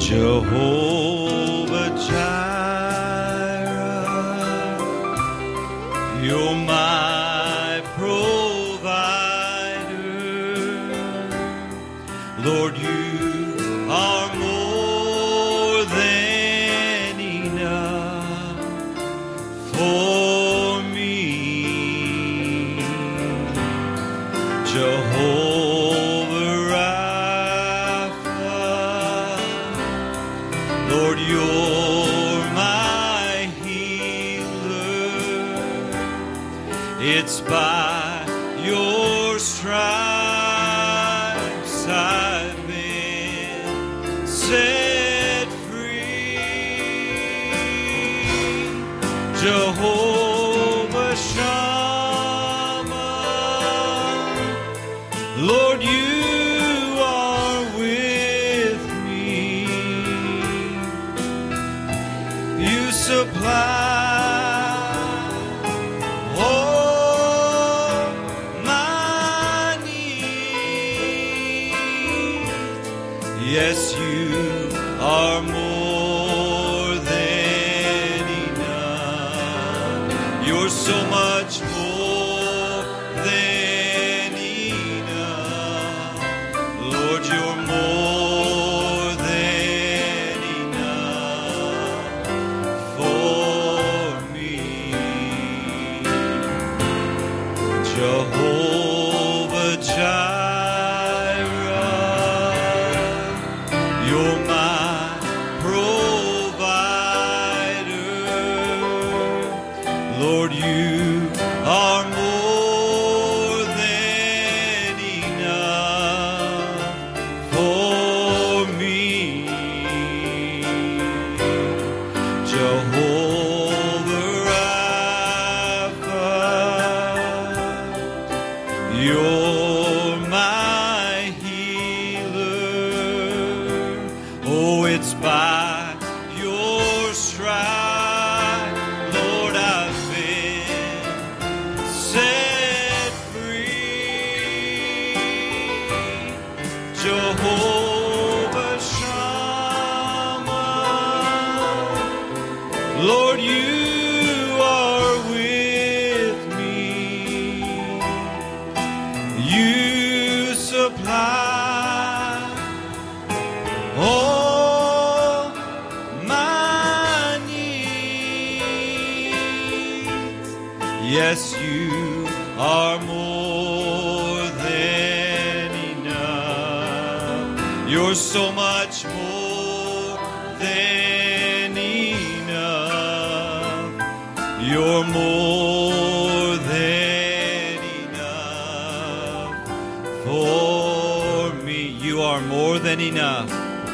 Jehovah Jireh, you're my provider. Lord, you are more than enough for me. Jehovah Rapha, Lord, you're my healer. It's by your stripes I've been set free. Jehovah Shammah, Lord, you are with me. You supply all my needs. Yes, you are more than enough. You're so much more than enough. Lord, you're more than enough for me. Jehovah Jireh, you're my provider. Lord, you are more than enough for me. Jehovah Rapha, you're my healer. Oh, it's by your stripes, Lord, I've been set free. Jehovah Shammah, Lord, you are with me. You supply all my needs. Yes, you are more than enough. You're so much more than enough. You're more than enough for me. You are more than enough.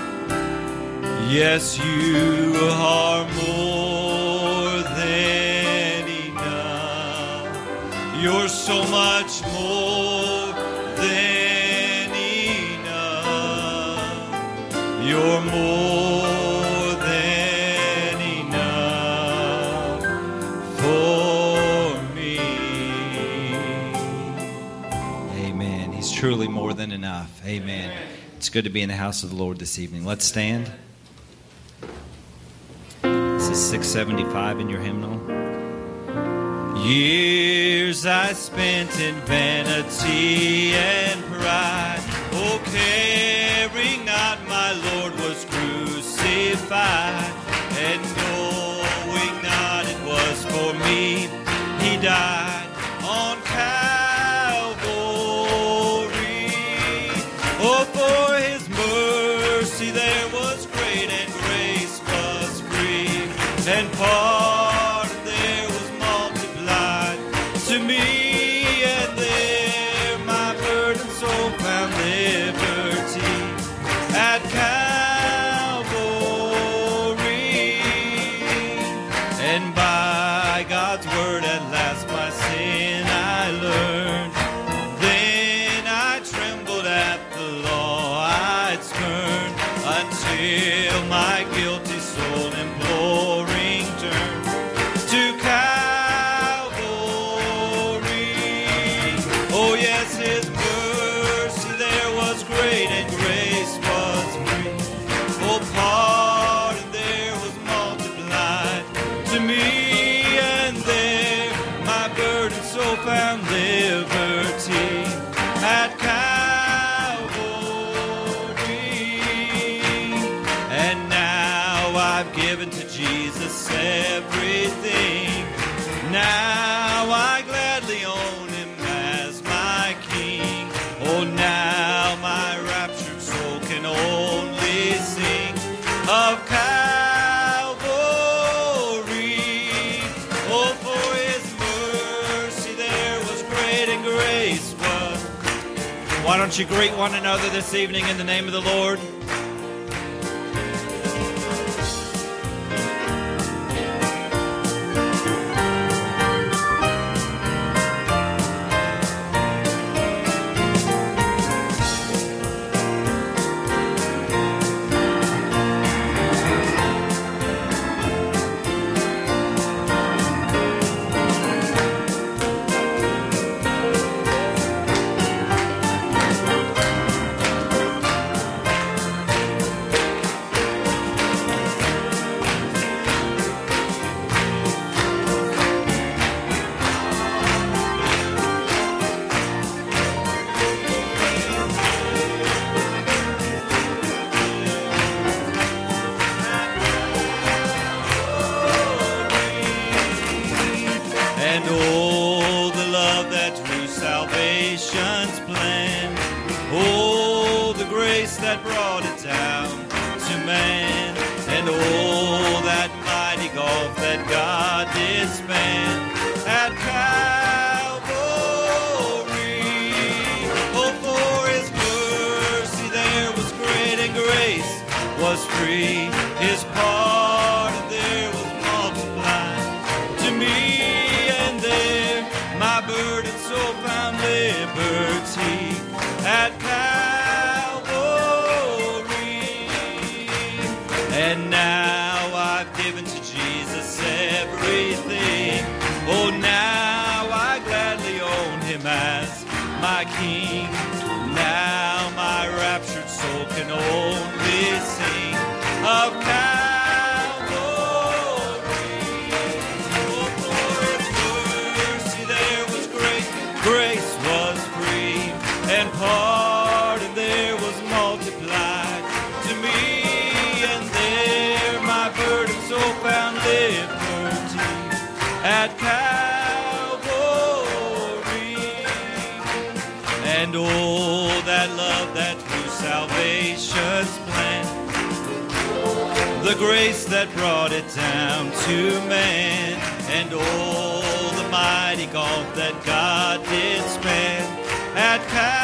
Yes, you are more than enough. You're so much more than enough. You're more than enough for me. Amen. He's truly more than enough. Amen. It's good to be in the house of the Lord this evening. Let's stand. This is 675 in your hymnal. Years I spent in vanity and pride, oh, caring not my Lord was crucified, and knowing not it was for me, he died on Calvary. Oh, for his mercy there was great, and grace was free, and pardon there was multiplied to me, and there my burdened soul found liberty at Calvary. And by God's word at last my sin I learned. Then I trembled at the law I'd spurned, until my guilty soul imploring turned to Calvary. Oh yes, his mercy there was great, and grace was free. Oh, I've given to Jesus everything. Now I gladly own him as my king. Oh, now my raptured soul can only sing of Calvary. Oh, for his mercy there was great and grace was. Why don't you greet one another this evening in the name of the Lord? The grace that brought it down to man, and all the mighty gulf that God did span at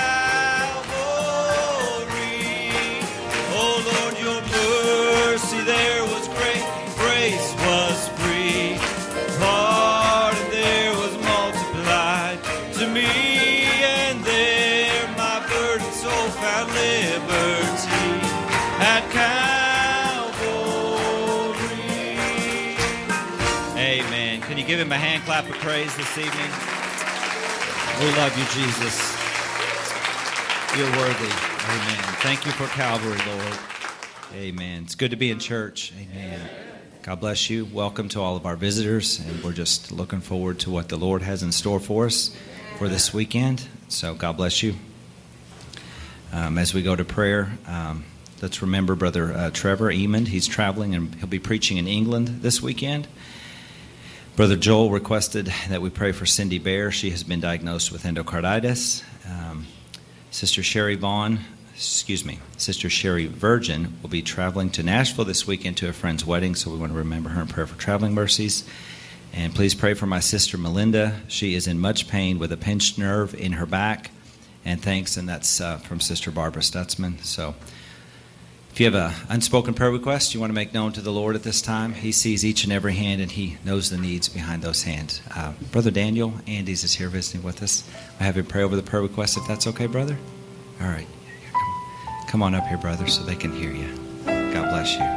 Calvary. Oh Lord, your mercy there was great, grace was free, pardon there was multiplied to me, and there my burdened soul found liberty at Calvary. Can you give him a hand clap of praise this evening? We love you, Jesus. You're worthy. Amen. Thank you for Calvary, Lord. Amen. It's good to be in church. Amen. God bless you. Welcome to all of our visitors, and we're just looking forward to what the Lord has in store for us for this weekend. So God bless you. As we go to prayer, let's remember Brother Trevor Emond. He's traveling, and he'll be preaching in England this weekend. Brother Joel requested that we pray for Cindy Bear. She has been diagnosed with endocarditis. Sister Sherry Virgin will be traveling to Nashville this weekend to a friend's wedding, so we want to remember her in prayer for traveling mercies. And please pray for my sister Melinda. She is in much pain with a pinched nerve in her back. And thanks, and that's from Sister Barbara Stutzman. So if you have an unspoken prayer request you want to make known to the Lord at this time, He sees each and every hand, and He knows the needs behind those hands. Brother Daniel Andes is here visiting with us. I have him pray over the prayer request, if that's okay, brother? All right. Come on up here, brother, so they can hear you. God bless you.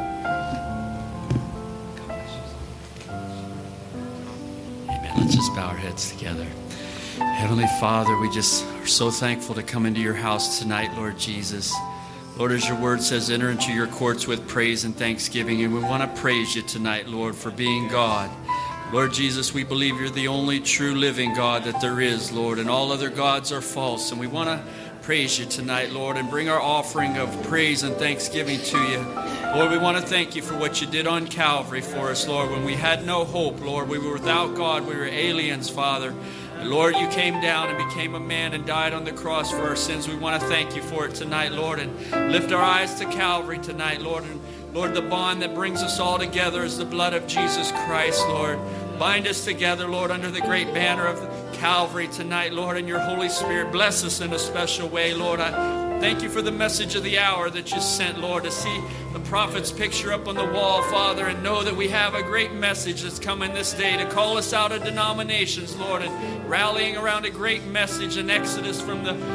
God bless you. Amen. Let's just bow our heads together. Heavenly Father, we just are so thankful to come into your house tonight, Lord Jesus. Lord, as your word says, enter into your courts with praise and thanksgiving. And we want to praise you tonight, Lord, for being God. Lord Jesus, we believe you're the only true living God that there is, Lord, and all other gods are false. And we want to praise you tonight, Lord, and bring our offering of praise and thanksgiving to you. Lord, we want to thank you for what you did on Calvary for us, Lord, when we had no hope, Lord. We were without God. We were aliens, Father. And Lord, you came down and became a man and died on the cross for our sins. We want to thank you for it tonight, Lord, and lift our eyes to Calvary tonight, Lord. And Lord, the bond that brings us all together is the blood of Jesus Christ, Lord. Bind us together, Lord, under the great banner of Calvary tonight, Lord, and your Holy Spirit. Bless us in a special way, Lord. I thank you for the message of the hour that you sent, Lord, to see the prophet's picture up on the wall, Father, and know that we have a great message that's coming this day to call us out of denominations, Lord, and rallying around a great message in Exodus from the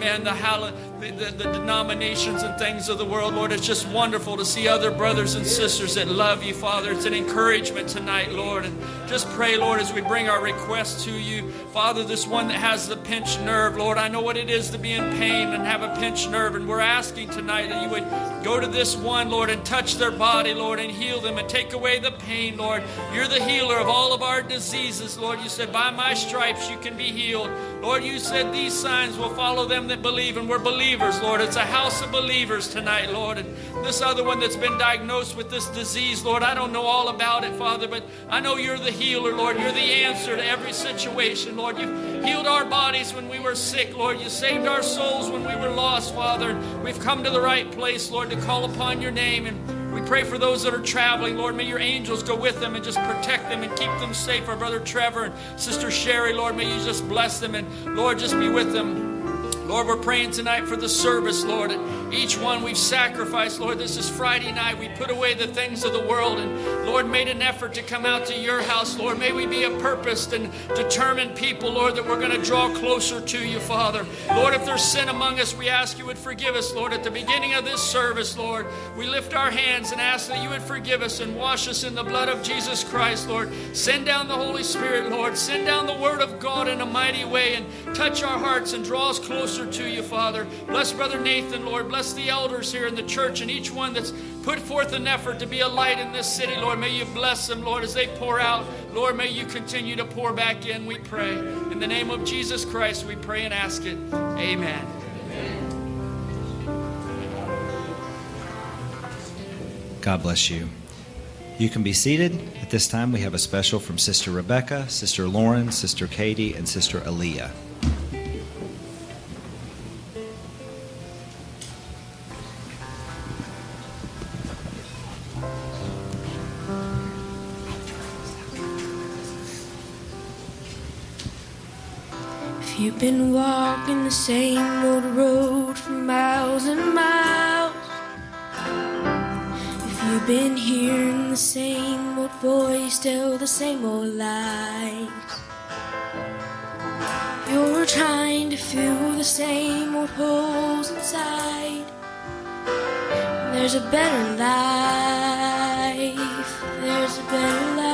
denominations and things of the world, Lord. It's just wonderful to see other brothers and sisters that love you, Father. It's an encouragement tonight, Lord. And just pray, Lord, as we bring our requests to you, Father, this one that has the pinched nerve, Lord, I know what it is to be in pain and have a pinched nerve, and we're asking tonight that you would go to this one, Lord, and touch their body, Lord, and heal them and take away the pain, Lord. You're the healer of all of our diseases, Lord. You said, by my stripes you can be healed. Lord, you said these signs will follow them that believe, and we're believers, Lord. It's a house of believers tonight, Lord. And this other one that's been diagnosed with this disease, Lord, I don't know all about it, Father, but I know you're the healer, Lord. You're the answer to every situation, Lord. You healed our bodies when we were sick, Lord. You saved our souls when we were lost, Father. And we've come to the right place, Lord, to call upon your name. And we pray for those that are traveling, Lord. May your angels go with them and just protect them and keep them safe. Our brother Trevor and Sister Sherry, Lord, may you just bless them and, Lord, just be with them. Lord, we're praying tonight for the service, Lord. And each one we've sacrificed, Lord. This is Friday night. We put away the things of the world and, Lord, made an effort to come out to your house, Lord. May we be a purposed and determined people, Lord, that we're going to draw closer to you, Father. Lord, if there's sin among us, we ask you would forgive us, Lord. At the beginning of this service, Lord, we lift our hands and ask that you would forgive us and wash us in the blood of Jesus Christ, Lord. Send down the Holy Spirit, Lord. Send down the word of God in a mighty way and touch our hearts and draw us closer to you, Father. Bless Brother Nathan, Lord. Bless the elders here in the church and each one that's put forth an effort to be a light in this city, Lord. May you bless them, Lord, as they pour out. Lord, may you continue to pour back in, we pray. In the name of Jesus Christ, we pray and ask it. Amen. God bless you. You can be seated. At this time, we have a special from Sister Rebecca, Sister Lauren, Sister Katie, and Sister Aaliyah. You've been walking the same old road for miles and miles. If you've been hearing the same old voice tell the same old lies, you're trying to fill the same old holes inside. There's a better life. There's a better life.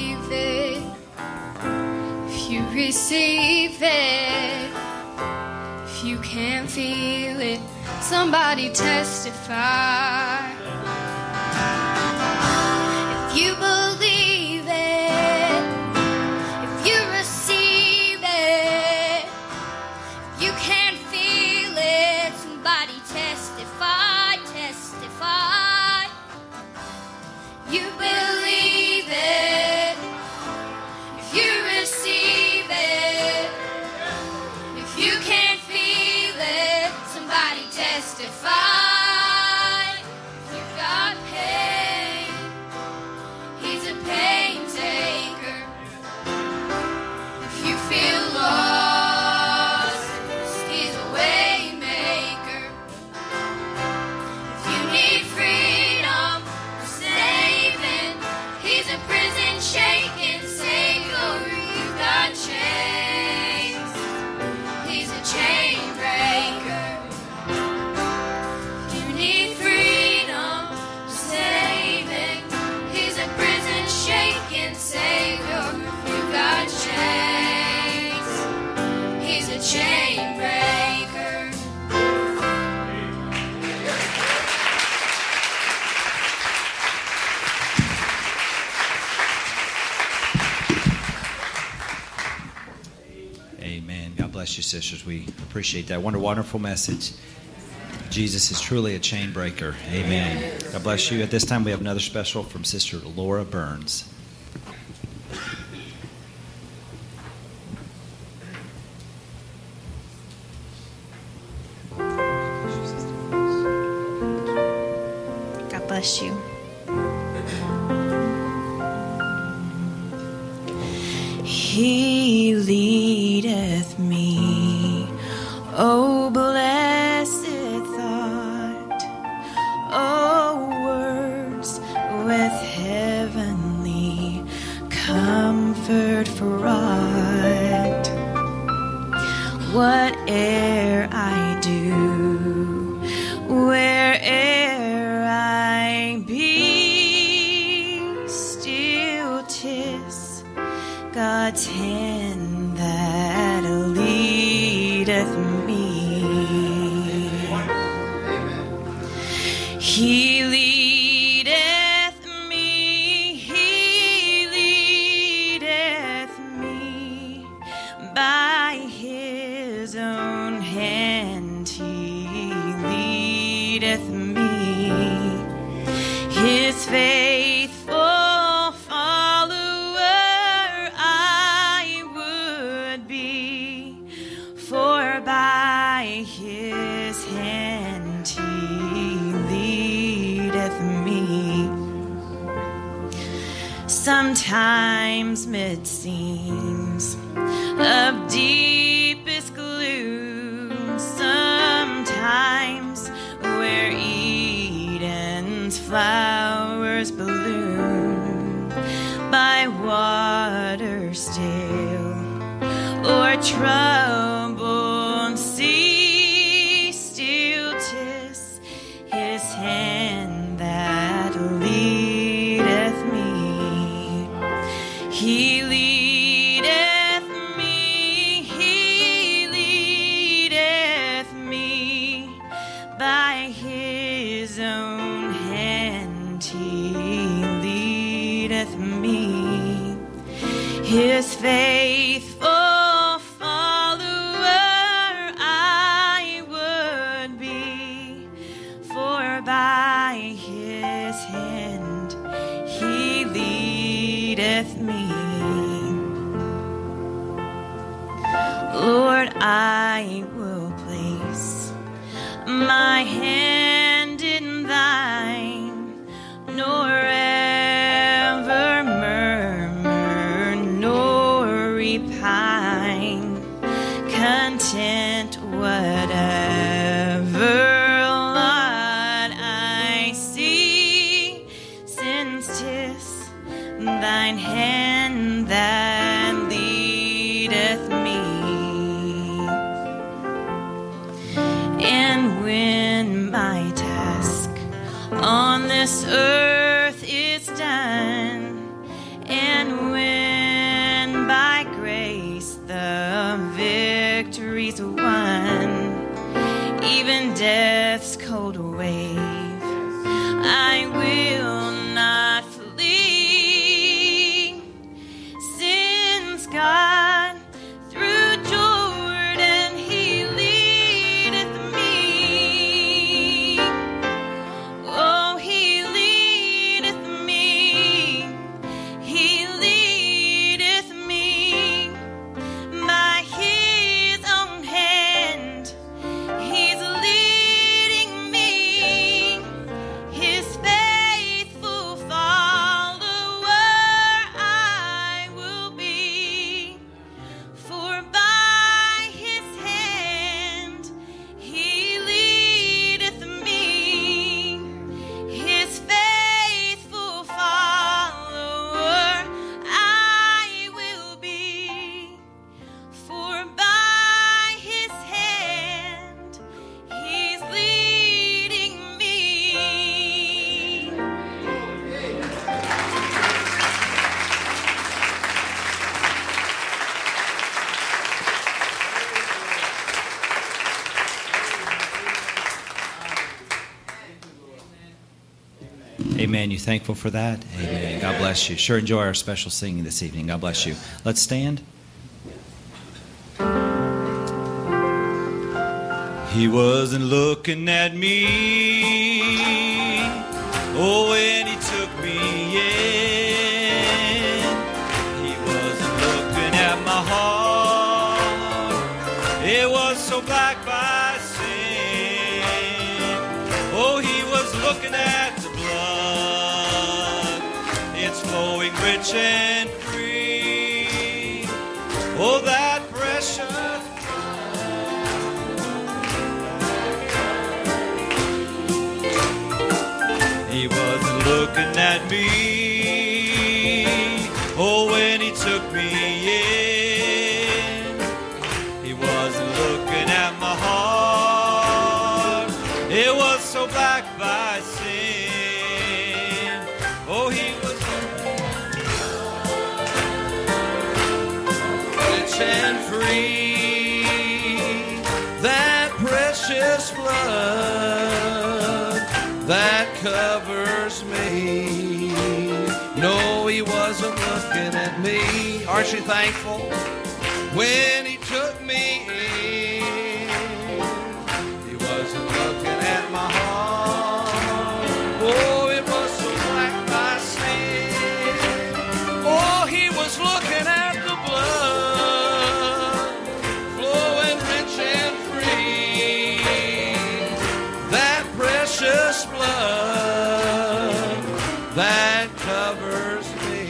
Receive it. can't feel it, somebody testify. If you believe it, if you receive it, if you can't feel it, somebody testify, testify. You believe it, if you receive it, if you can't feel it, somebody testify. If you've got pain, he's a pain taker. If you feel lost, he's a way maker. If you need freedom, saving, he's a prison shaking savior. You've got chains, he's a chain breaker. If you need freedom, saving, he's a prison shaking savior. You've got chains, he's a chain breaker. Amen. God bless you, sisters. We appreciate that. What a wonderful message. Jesus is truly a chain breaker. Amen. God bless you. At this time, we have another special from Sister Laura Burns. God bless you. He leadeth me, oh blessed thought, oh words with heavenly comfort fraught. Whate'er I do, where'er I be, still 'tis God's hand that leadeth me. He leadeth me by his own hand. He leadeth me, his faithful follower I would be, for by his hand he leadeth me. Sometimes mid scenes of deepest gloom, sometimes where Eden's flowers bloom, by water still or troubled sea, still 'tis his hand that leadeth me. He leadeth me by his own hand. He leadeth me, his faithful follower I would be, for by his hand he leadeth me. Lord, I will place my hand in thine, nor ever murmur, nor repine, content whatever lot I see, since 'tis thine hand that leadeth me. And when my task on this earth is done, and when by grace the victory's won, even death's cold wave. I will not flee, since God through Jordan he leadeth me. Oh, he leadeth me, he leadeth me by his own hand. He's leading me, his faithful follower I will be. For by his hand he leadeth me, his faithful follower I will be. For by his hand he's leading me. Amen. You thankful for that? Amen. God bless you. Sure enjoy our special singing this evening. God bless you. Let's stand. He wasn't looking at me, oh, when he took me in. He wasn't looking at my heart, it was so black by sin. Oh, he was looking at the blood, it's flowing rich and free. Oh, that precious He wasn't looking at me, oh, when he took me in. He wasn't looking at my heart, it was so black by sin. Oh, he was rich and free. That precious blood that covers me. No, he wasn't looking at me. Aren't you thankful? When he took me in, he wasn't looking at my heart. Oh, it was so black by sin. Oh, he was looking at the blood, flowing rich and free. That precious blood that covers me.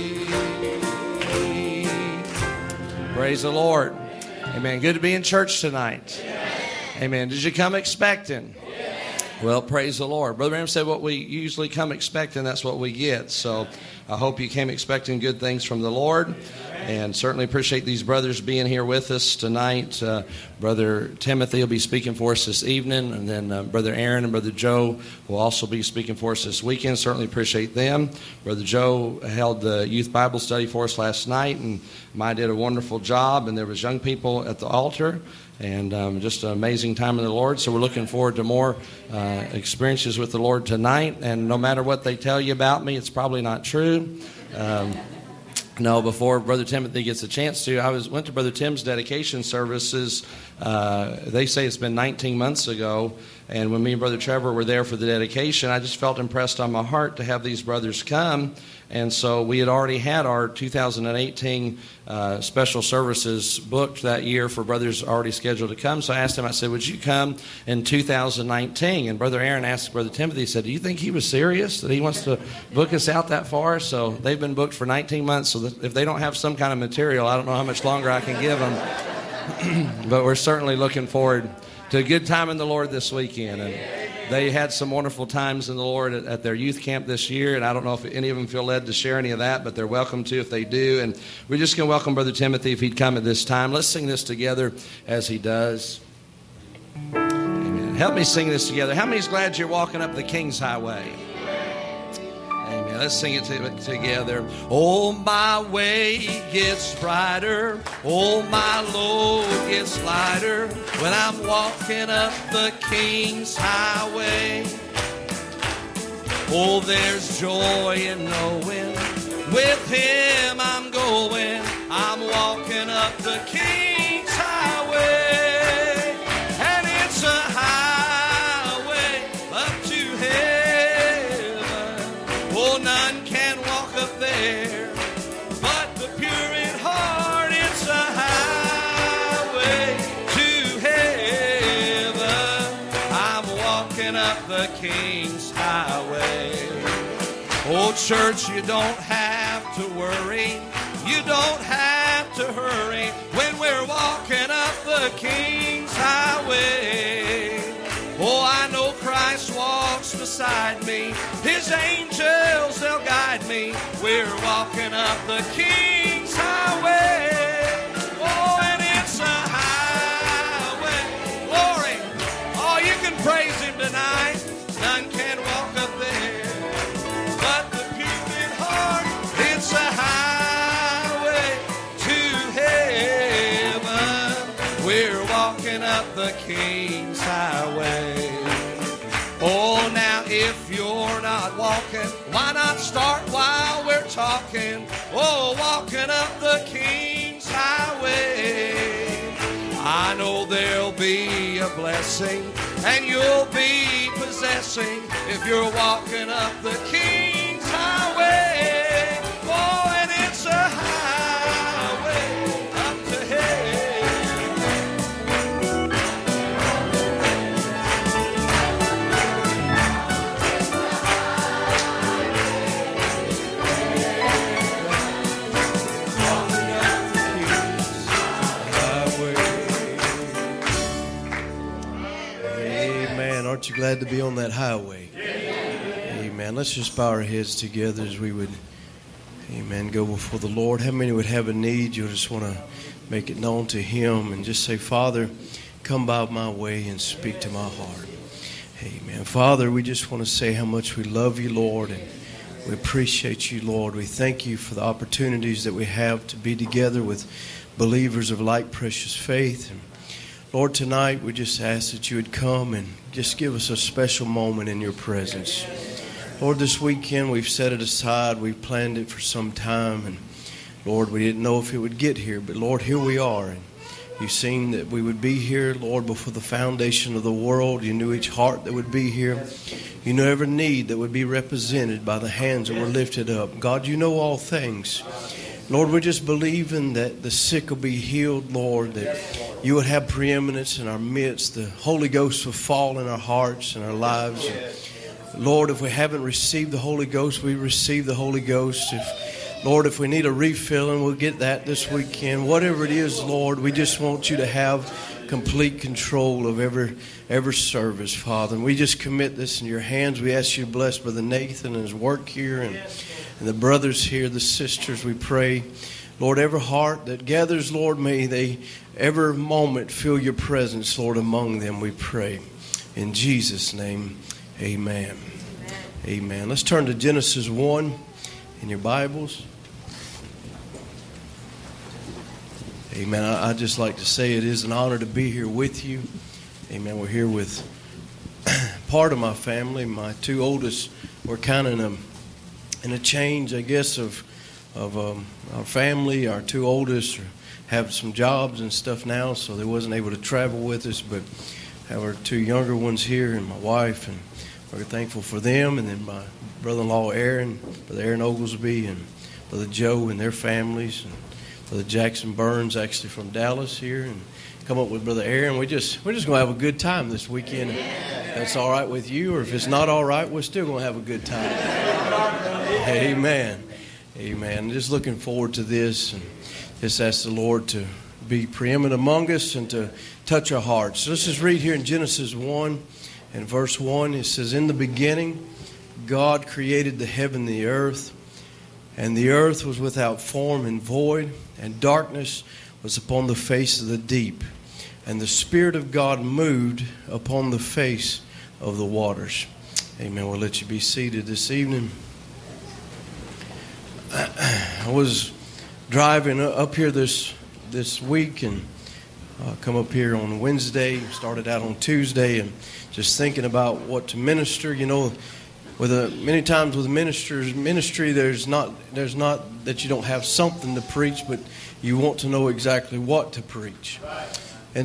Praise the Lord. Amen. Good to be in church tonight. Amen. Did you come expecting? Well, praise the Lord. Brother Branham said what we usually come expecting, that's what we get. So I hope you came expecting good things from the Lord. And certainly appreciate these brothers being here with us tonight. Brother Timothy will be speaking for us this evening. And then Brother Aaron and Brother Joe will also be speaking for us this weekend. Certainly appreciate them. Brother Joe held the youth Bible study for us last night. And Maya did a wonderful job. And there was young people at the altar. And just an amazing time in the Lord. So we're looking forward to more experiences with the Lord tonight. And no matter what they tell you about me, it's probably not true. No, before Brother Timothy gets a chance to, I went to Brother Tim's dedication services. They say it's been 19 months ago. And when me and Brother Trevor were there for the dedication, I just felt impressed on my heart to have these brothers come. And so we had already had our 2018 special services booked that year for brothers already scheduled to come. So I asked him, I said, would you come in 2019? And Brother Aaron asked Brother Timothy, he said, do you think he was serious that he wants to book us out that far? So they've been booked for 19 months. So if they don't have some kind of material, I don't know how much longer I can give them. But we're certainly looking forward to a good time in the Lord this weekend. And they had some wonderful times in the Lord at their youth camp this year, and I don't know if any of them feel led to share any of that, but they're welcome to if they do. And we're just going to welcome Brother Timothy if he'd come at this time. Let's sing this together as he does. Amen. Help me sing this together. How many's glad you're walking up the King's Highway? Amen. Let's sing it together. Oh, my way gets brighter. Oh, my load gets lighter when I'm walking up the King's highway. Oh, there's joy in knowing with Him I'm going. I'm walking up the King's highway. And it's a highway up to heaven. Oh, none can walk up there but the pure in heart. It's a highway to heaven. I'm walking up the King's highway. Oh, church, you don't have to worry. You don't have to hurry when we're walking up the King's highway. Oh, I know Christ walks beside me. His angels, they'll guide me. We're walking up the King's highway. Oh, and it's a highway. Glory. Oh, you can praise Him tonight. None can walk up there but the pure in heart. It's a highway to heaven. We're walking up the King's highway. Oh, now if you're not walking, why not start while we're talking? Oh, walking up the King's highway. I know there'll be a blessing and you'll be possessing if you're walking up the King's highway. Oh, and it's a highway up to heaven. Amen. Aren't you glad to be on that highway? Amen. Let's just bow our heads together as we would, amen, go before the Lord. How many would have a need? You just want to make it known to Him and just say, Father, come by my way and speak to my heart. Amen. Father, we just want to say how much we love you, Lord, and we appreciate you, Lord. We thank you for the opportunities that we have to be together with believers of like precious faith. And Lord, tonight we just ask that you would come and just give us a special moment in your presence. Lord, this weekend we've set it aside. We've planned it for some time. And Lord, we didn't know if it would get here. But Lord, here we are. And you've seen that we would be here, Lord, before the foundation of the world. You knew each heart that would be here. You knew every need that would be represented by the hands that were lifted up. God, you know all things. Lord, we're just believing that the sick will be healed, Lord, that you would have preeminence in our midst. The Holy Ghost will fall in our hearts and our lives. And Lord, if we haven't received the Holy Ghost, we receive the Holy Ghost. Lord, if we need a refilling, we'll get that this weekend. Whatever it is, Lord, we just want you to have complete control of every service, Father. And we just commit this in your hands. We ask you to bless Brother Nathan and his work here and the brothers here, the sisters, we pray. Lord, every heart that gathers, Lord, may they every moment feel your presence, Lord, among them, we pray. In Jesus' name, amen. Amen. Let's turn to Genesis 1 in your Bibles. Amen. I'd just like to say it is an honor to be here with you. Amen. We're here with part of my family. My two oldest were kind of in a change, I guess, of our family. Our two oldest have some jobs and stuff now, so they wasn't able to travel with us, but have our two younger ones here and my wife, and we're thankful for them. And then my brother-in-law Aaron, Brother Aaron Oglesby, and Brother Joe and their families, and Brother Jackson Burns, actually from Dallas here, and come up with Brother Aaron. We're just going to have a good time this weekend. If that's all right with you, or if it's not all right, we're still going to have a good time. Amen. Amen. Just looking forward to this, and just ask the Lord to be preeminent among us and to touch our hearts. So let's just read here in Genesis 1 and verse 1. It says, "In the beginning, God created the heaven and the earth, and the earth was without form and void, and darkness was upon the face of the deep. And the Spirit of God moved upon the face of the waters." Amen. We'll let you be seated this evening. I was driving up here this week and come up here on Wednesday, started out on Tuesday, and just thinking about what to minister. You know, many times with ministry, there's not that you don't have something to preach, but you want to know exactly what to preach. And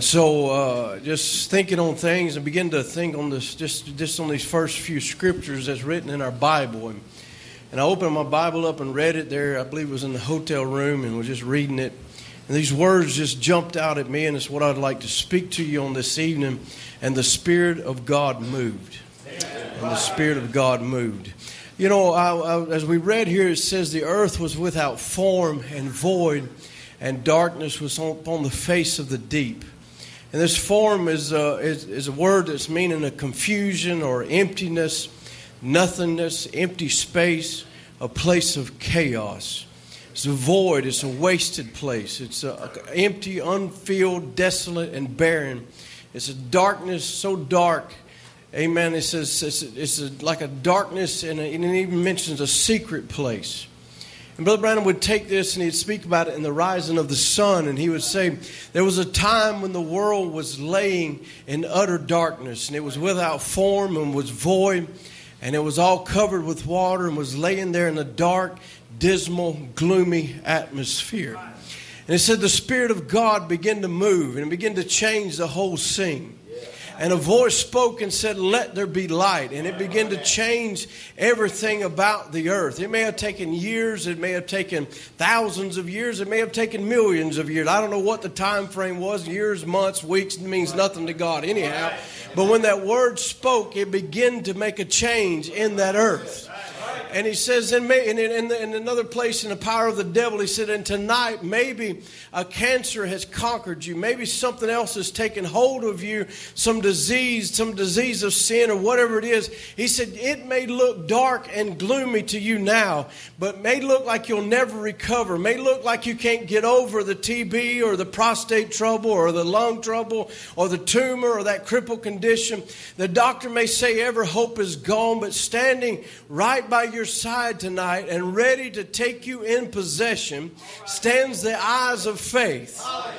so just thinking on things and begin to think on this, just on these first few scriptures that's written in our Bible. And I opened my Bible up and read it there. I believe it was in the hotel room, and was just reading it. And these words just jumped out at me, and it's what I'd like to speak to you on this evening. And the Spirit of God moved. And the Spirit of God moved. You know, as we read here, it says the earth was without form and void, and darkness was upon the face of the deep. And this form is a word that's meaning a confusion or emptiness, nothingness, empty space, a place of chaos. It's a void. It's a wasted place. It's empty, unfilled, desolate, and barren. It's a darkness so dark. Amen. It says it's like a darkness, and it even mentions a secret place. And Brother Branham would take this and he'd speak about it in the rising of the sun. And he would say, there was a time when the world was laying in utter darkness, and it was without form and was void, and it was all covered with water and was laying there in a dark, dismal, gloomy atmosphere. And it said the Spirit of God began to move and began to change the whole scene. And a voice spoke and said, let there be light. And it began to change everything about the earth. It may have taken years. It may have taken thousands of years. It may have taken millions of years. I don't know what the time frame was. Years, months, weeks, means nothing to God anyhow. But when that word spoke, it began to make a change in that earth. And he says in another place in the power of the devil, he said, and tonight maybe a cancer has conquered you. Maybe something else has taken hold of you, some disease of sin or whatever it is. He said, it may look dark and gloomy to you now, but may look like you'll never recover. May look like you can't get over the TB or the prostate trouble or the lung trouble or the tumor or that crippled condition. The doctor may say every hope is gone, but standing right by your side tonight and ready to take you in possession stands the eyes of faith.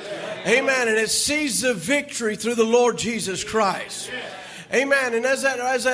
Amen. And it sees the victory through the Lord Jesus Christ. Amen. And as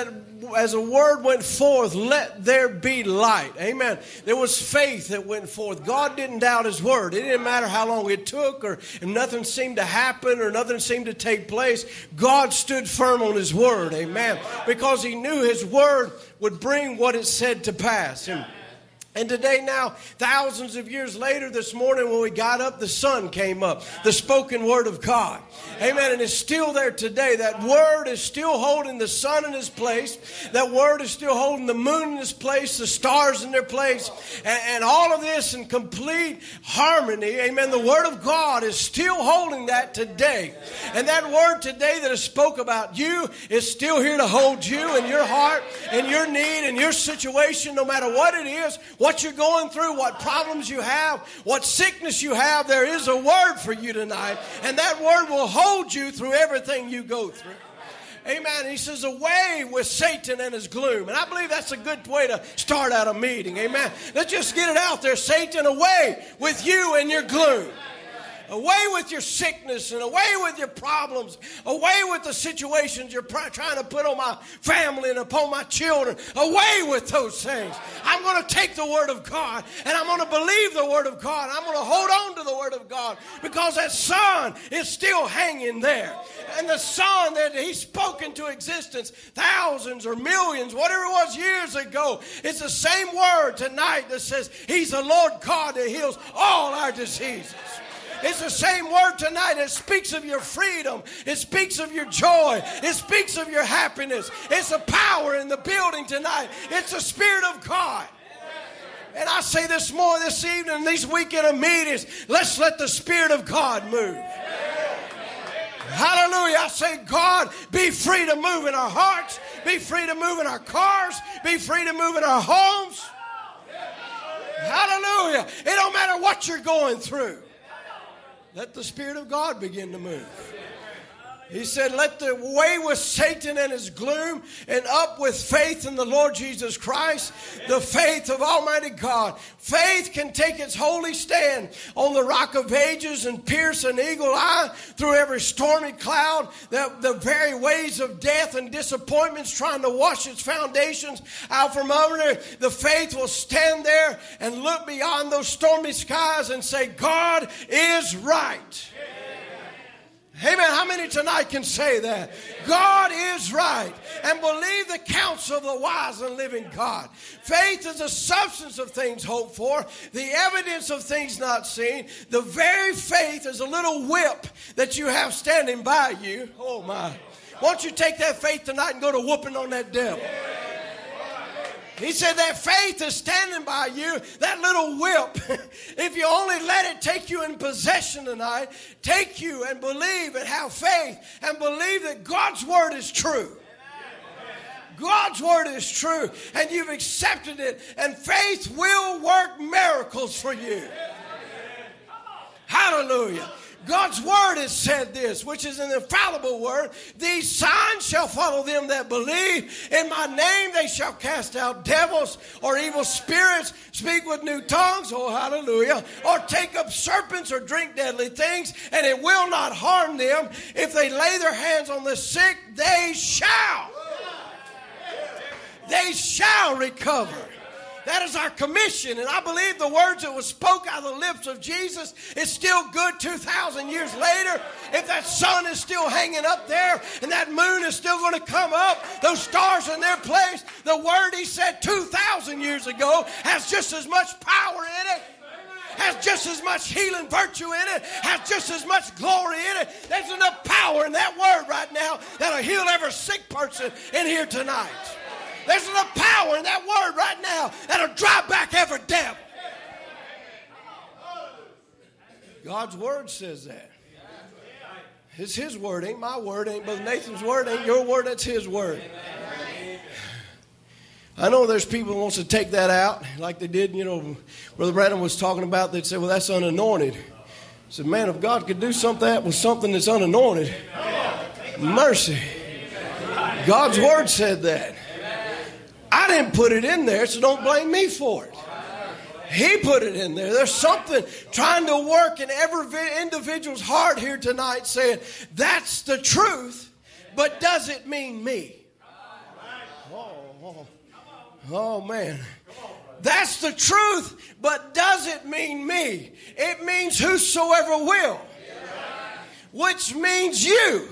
a word went forth, let there be light. Amen. There was faith that went forth. God didn't doubt His word. It didn't matter how long it took or if nothing seemed to happen or nothing seemed to take place. God stood firm on His word. Amen. Because He knew His word would bring what it said to pass. And today now, thousands of years later, this morning when we got up, the sun came up. The spoken word of God. Amen. And it's still there today. That word is still holding the sun in its place. That word is still holding the moon in its place, the stars in their place. And all of this in complete harmony. Amen. The word of God is still holding that today. And that word today that is spoke about you is still here to hold you and your heart and your need and your situation, no matter what it is. What you're going through, what problems you have, what sickness you have, there is a word for you tonight. And that word will hold you through everything you go through. Amen. He says, away with Satan and his gloom. And I believe that's a good way to start out a meeting. Amen. Let's just get it out there. Satan, away with you and your gloom. Away with your sickness and away with your problems. Away with the situations you're trying to put on my family and upon my children. Away with those things. I'm going to take the Word of God and I'm going to believe the Word of God. I'm going to hold on to the Word of God because that sun is still hanging there. And the sun that He spoke into existence thousands or millions, whatever it was years ago, it's the same Word tonight that says He's the Lord God that heals all our diseases. It's the same word tonight. It speaks of your freedom. It speaks of your joy. It speaks of your happiness. It's the power in the building tonight. It's the Spirit of God. And I say this evening, these weekend of meetings, let's let the Spirit of God move. Hallelujah. I say, God, be free to move in our hearts. Be free to move in our cars. Be free to move in our homes. Hallelujah. It don't matter what you're going through. Let the Spirit of God begin to move. He said, let the way with Satan and his gloom and up with faith in the Lord Jesus Christ, the faith of Almighty God. Faith can take its holy stand on the rock of ages and pierce an eagle eye through every stormy cloud, the very waves of death and disappointments trying to wash its foundations out from under. The faith will stand there and look beyond those stormy skies and say, God is right. Amen. How many tonight can say that? God is right. And believe the counsel of the wise and living God. Faith is the substance of things hoped for, the evidence of things not seen. The very faith is a little whip that you have standing by you. Oh my. Why don't you take that faith tonight and go to whooping on that devil? He said that faith is standing by you, that little whip. If you only let it take you in possession tonight, take you and believe and have faith and believe that God's word is true. God's word is true, and you've accepted it, and faith will work miracles for you. Hallelujah. God's word has said this, which is an infallible word. These signs shall follow them that believe. In my name they shall cast out devils or evil spirits, speak with new tongues, oh hallelujah, or take up serpents or drink deadly things, and it will not harm them. If they lay their hands on the sick, they shall recover. That is our commission, and I believe the words that was spoke out of the lips of Jesus is still good 2,000 years later. If that sun is still hanging up there and that moon is still going to come up, those stars in their place, the word he said 2,000 years ago has just as much power in it, has just as much healing virtue in it, has just as much glory in it. There's enough power in that word right now that'll heal every sick person in here tonight. There's enough power in that word right now that'll drive back every devil. God's word says that. It's his word, ain't my word, ain't Brother Nathan's word, ain't your word, that's his word. I know there's people who wants to take that out like they did, Brother Branham was talking about. They'd say, well, that's unanointed. I said, man, if God could do something that with something that's unanointed, mercy. God's word said that. I didn't put it in there, so don't blame me for it. He put it in there. There's something trying to work in every individual's heart here tonight saying, that's the truth, but does it mean me? Oh man. That's the truth, but does it mean me? It means whosoever will, which means you.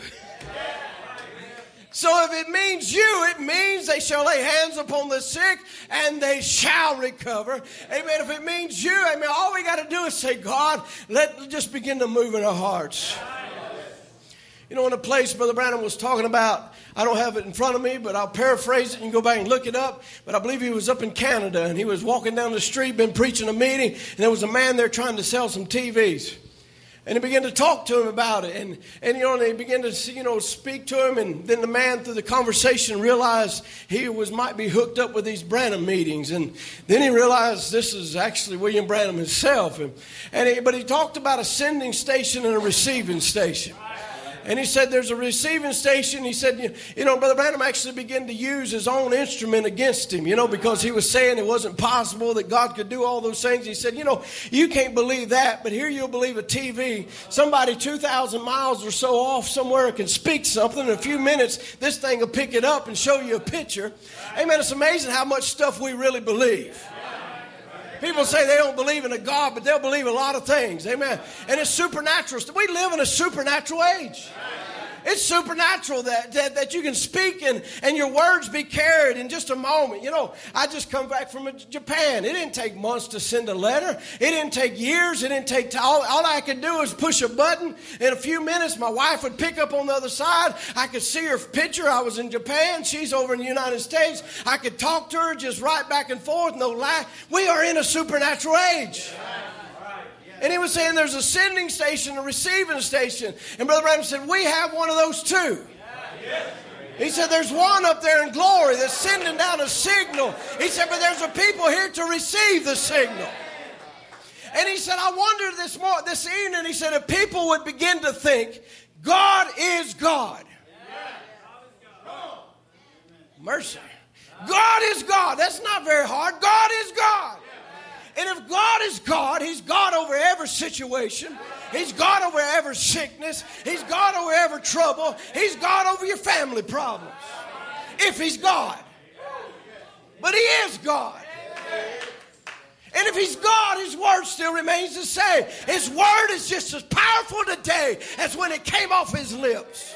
So if it means you, it means they shall lay hands upon the sick and they shall recover. Amen. If it means you, amen, all we got to do is say, God, let's just begin to move in our hearts. In a place Brother Branham was talking about, I don't have it in front of me, but I'll paraphrase it and you can go back and look it up. But I believe he was up in Canada and he was walking down the street, been preaching a meeting, and there was a man there trying to sell some TVs. And he began to talk to him about it. And they began to, speak to him. And then the man, through the conversation, realized he might be hooked up with these Branham meetings. And then he realized this is actually William Branham himself. But he talked about a sending station and a receiving station. And he said there's a receiving station. He said, Brother Branham actually began to use his own instrument against him, because he was saying it wasn't possible that God could do all those things. He said, you can't believe that, but here you'll believe a TV. Somebody 2,000 miles or so off somewhere can speak something. In a few minutes, this thing will pick it up and show you a picture. Amen. It's amazing how much stuff we really believe. People say they don't believe in a God, but they'll believe a lot of things. Amen. And it's supernatural. We live in a supernatural age. It's supernatural that you can speak and your words be carried in just a moment. I just come back from Japan. It didn't take months to send a letter. It didn't take years. It didn't take time. All I could do is push a button. In a few minutes, my wife would pick up on the other side. I could see her picture. I was in Japan. She's over in the United States. I could talk to her just right back and forth, no lie. We are in a supernatural age. And he was saying there's a sending station, a receiving station. And Brother Branham said, we have one of those too. He said, there's one up there in glory that's sending down a signal. He said, but there's a people here to receive the signal. And he said, I wondered this evening, he said, if people would begin to think, God is God. Mercy. God is God. That's not very hard. God is God. And if God is God, He's God over every situation. He's God over every sickness. He's God over every trouble. He's God over your family problems. If He's God. But He is God. And if He's God, His word still remains the same. His word is just as powerful today as when it came off His lips.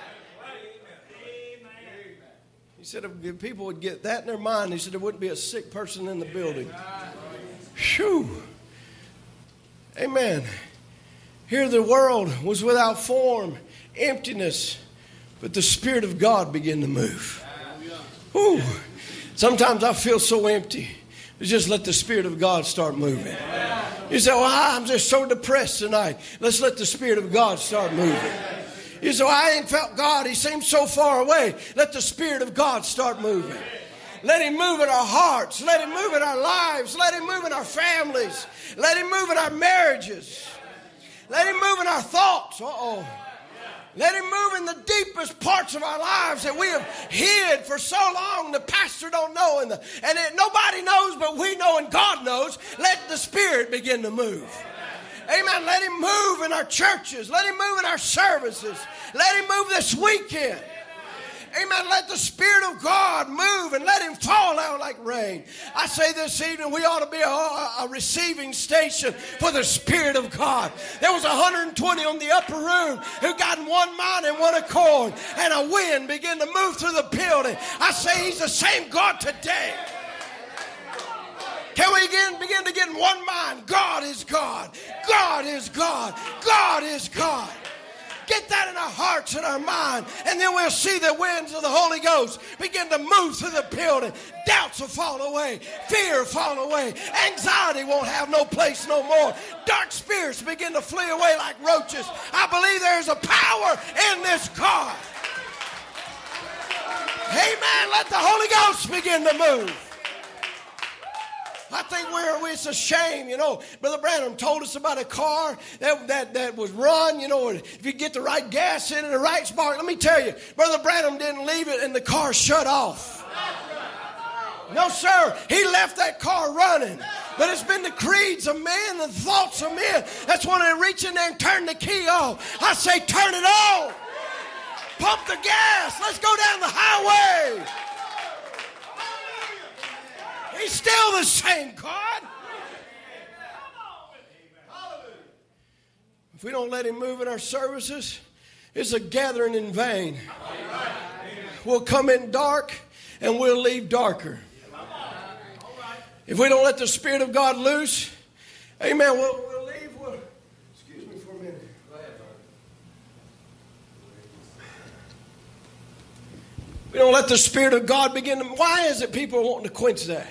He said if people would get that in their mind, He said there wouldn't be a sick person in the building. Phew. Amen. Here the world was without form, emptiness, but the Spirit of God began to move. Whew. Sometimes I feel so empty. Just let the Spirit of God start moving. You say, well, I'm just so depressed tonight. Let's let the Spirit of God start moving. You say, well, I ain't felt God. He seems so far away. Let the Spirit of God start moving. Let Him move in our hearts. Let Him move in our lives. Let Him move in our families. Let Him move in our marriages. Let Him move in our thoughts. Let Him move in the deepest parts of our lives that we have hid for so long the pastor don't know nobody knows but we know and God knows. Let the Spirit begin to move. Amen. Let Him move in our churches. Let Him move in our services. Let Him move this weekend. Amen. Let the Spirit of God move and let Him fall out like rain. I say this evening we ought to be a receiving station for the Spirit of God. There was 120 on the upper room who got in one mind and one accord, and a wind began to move through the building. I say He's the same God today. Can we begin to get in one mind? God is God. God is God. God is God. Get that in our hearts and our mind, and then we'll see the winds of the Holy Ghost begin to move through the building. Doubts will fall away. Fear will fall away. Anxiety won't have no place no more. Dark spirits begin to flee away like roaches. I believe there's a power in this God. Amen. Let the Holy Ghost begin to move. I think it's a shame, Brother Branham told us about a car that was run, if you get the right gas in it, the right spark. Let me tell you, Brother Branham didn't leave it and the car shut off. No, sir. He left that car running. But it's been the creeds of men and thoughts of men. That's when they reach in there and turn the key off. I say turn it on. Pump the gas. Let's go down the highway. He's still the same God. If we don't let Him move in our services, it's a gathering in vain. We'll come in dark and we'll leave darker. If we don't let the Spirit of God loose, amen, we'll leave. Excuse me for a minute. We don't let the Spirit of God begin to... Why is it people are wanting to quench that?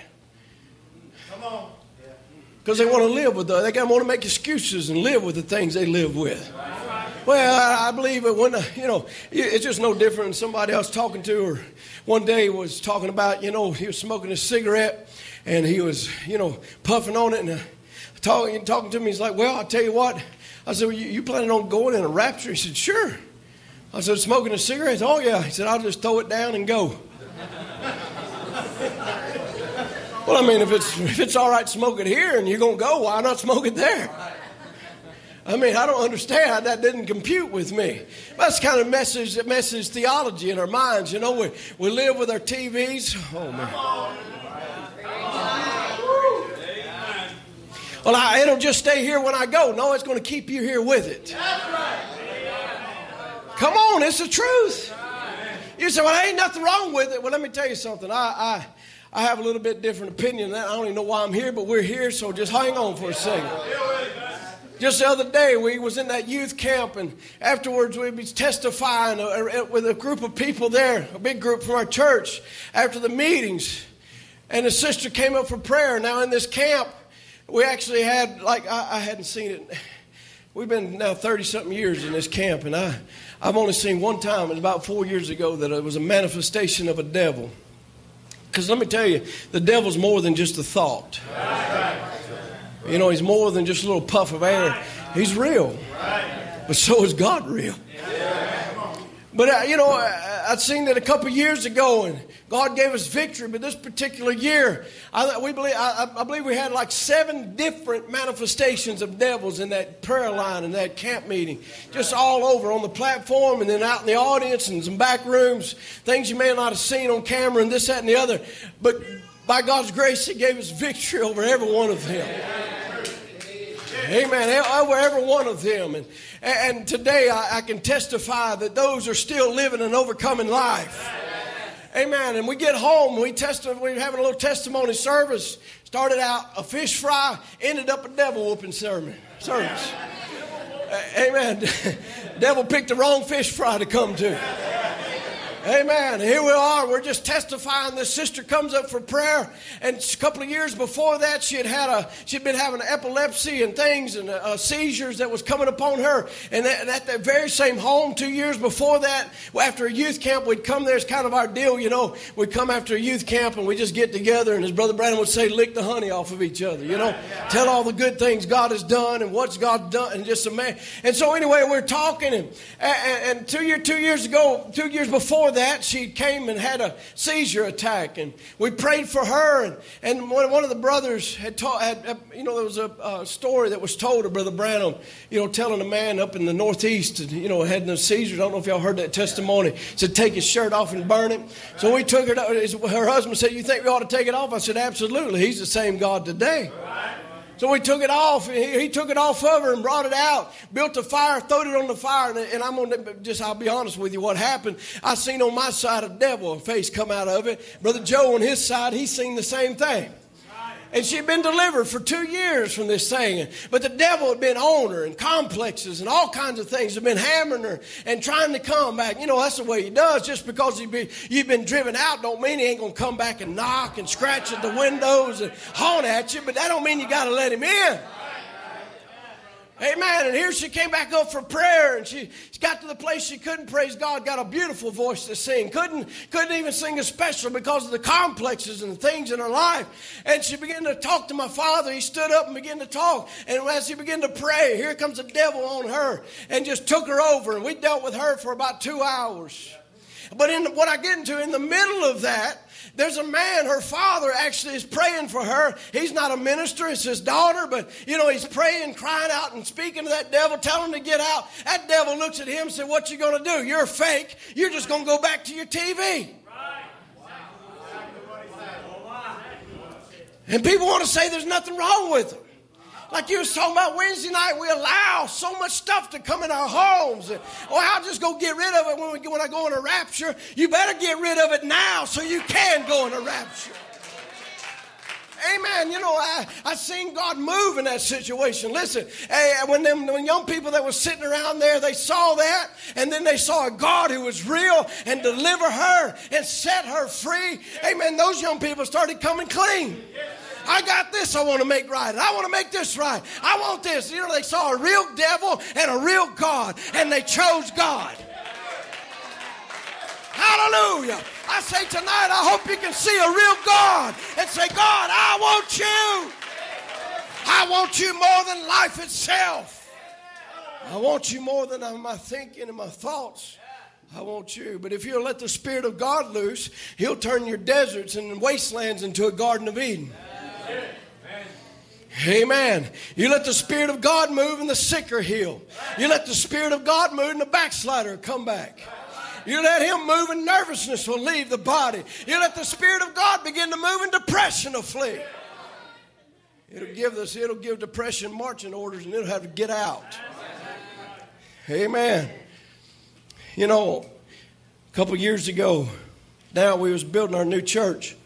Because they want to live with they want to make excuses and live with the things they live with. Well, I believe that when, it's just no different than somebody else talking to her. One day was talking about, he was smoking a cigarette and he was, puffing on it and talking to me. He's like, well, I'll tell you what. I said, well, you planning on going in a rapture? He said, sure. I said, smoking a cigarette? He said, oh, yeah. He said, I'll just throw it down and go. Well, I mean, if it's all right to smoke it here and you're going to go, why not smoke it there? I mean, I don't understand how that didn't compute with me. That's the kind of message theology in our minds. We live with our TVs. Oh, man. Well, it'll just stay here when I go. No, it's going to keep you here with it. Come on, it's the truth. You say, well, there ain't nothing wrong with it. Well, let me tell you something. I have a little bit different opinion than that. I don't even know why I'm here, but we're here, so just hang on for a second. Just the other day, we was in that youth camp, and afterwards we'd be testifying with a group of people there, a big group from our church, after the meetings. And a sister came up for prayer. Now, in this camp, we actually had, I hadn't seen it. We've been now 30-something years in this camp, and I've only seen one time. It was about 4 years ago that it was a manifestation of a devil. Because let me tell you, the devil's more than just a thought. He's more than just a little puff of air. He's real. But so is God real. But, I'd seen that a couple years ago, and God gave us victory. But this particular year, I believe we had like 7 different manifestations of devils in that prayer line and that camp meeting. Just all over on the platform and then out in the audience and some back rooms. Things you may not have seen on camera and this, that, and the other. But by God's grace, He gave us victory over every one of them. Amen. Over every one of them. And today I can testify that those are still living an overcoming life. Amen. And we get home, we're having a little testimony service. Started out a fish fry, ended up a devil whooping service. Amen. Devil picked the wrong fish fry to come to. Amen. Here we are. We're just testifying. This sister comes up for prayer, and a couple of years before that, she'd been having epilepsy and things and seizures that was coming upon her. And at that very same home, 2 years before that, after a youth camp, we'd come there. It's kind of our deal, We'd come after a youth camp and we just get together, and as Brother Brandon would say, lick the honey off of each other. Tell all the good things God has done and what's God done, and just a man. And so anyway, we're talking, and 2 years before that, she came and had a seizure attack, and we prayed for her. And one of the brothers had there was a story that was told of Brother Branham, telling a man up in the Northeast, had no seizures. I don't know if y'all heard that testimony. Said take his shirt off and burn it. So we took it. Her husband said, "You think we ought to take it off?" I said, "Absolutely. He's the same God today." So we took it off. He took it off of her and brought it out, built a fire, threw it on the fire. And I'll be honest with you, what happened. I seen on my side a devil, a face come out of it. Brother Joe on his side, he seen the same thing. And she'd been delivered for 2 years from this thing. But the devil had been on her, and complexes and all kinds of things had been hammering her and trying to come back. That's the way he does. Just because you've been driven out don't mean he ain't going to come back and knock and scratch at the windows and haunt at you. But that don't mean you got to let him in. Amen. And here she came back up for prayer, and she got to the place she couldn't praise God. Got a beautiful voice to sing. Couldn't even sing a special because of the complexes and the things in her life. And she began to talk to my father. He stood up and began to talk. And as he began to pray, here comes the devil on her and just took her over. And we dealt with her for about 2 hours. But what I get into in the middle of that, there's a man, her father actually is praying for her. He's not a minister, it's his daughter, but he's praying, crying out and speaking to that devil, telling him to get out. That devil looks at him and says, "What you going to do? You're fake. You're just going to go back to your TV." And people want to say there's nothing wrong with them. Like you was talking about Wednesday night, we allow so much stuff to come in our homes. I'll just go get rid of it when I go in a rapture. You better get rid of it now so you can go in a rapture. Amen. I seen God move in that situation. Listen, when young people that were sitting around there, they saw that, and then they saw a God who was real and deliver her and set her free. Amen. Those young people started coming clean. I got this I want to make right. I want to make this right. I want this. They saw a real devil and a real God, and they chose God. Hallelujah. I say tonight, I hope you can see a real God and say, "God, I want you. I want you more than life itself. I want you more than my thinking and my thoughts. I want you." But if you'll let the Spirit of God loose, He'll turn your deserts and wastelands into a Garden of Eden. Amen. You let the Spirit of God move and the sick are healed. You let the Spirit of God move and the backslider come back. You let Him move and nervousness will leave the body. You let the Spirit of God begin to move and depression will flee. It'll give depression marching orders, and it'll have to get out. Amen. A couple years ago, now we was building our new church.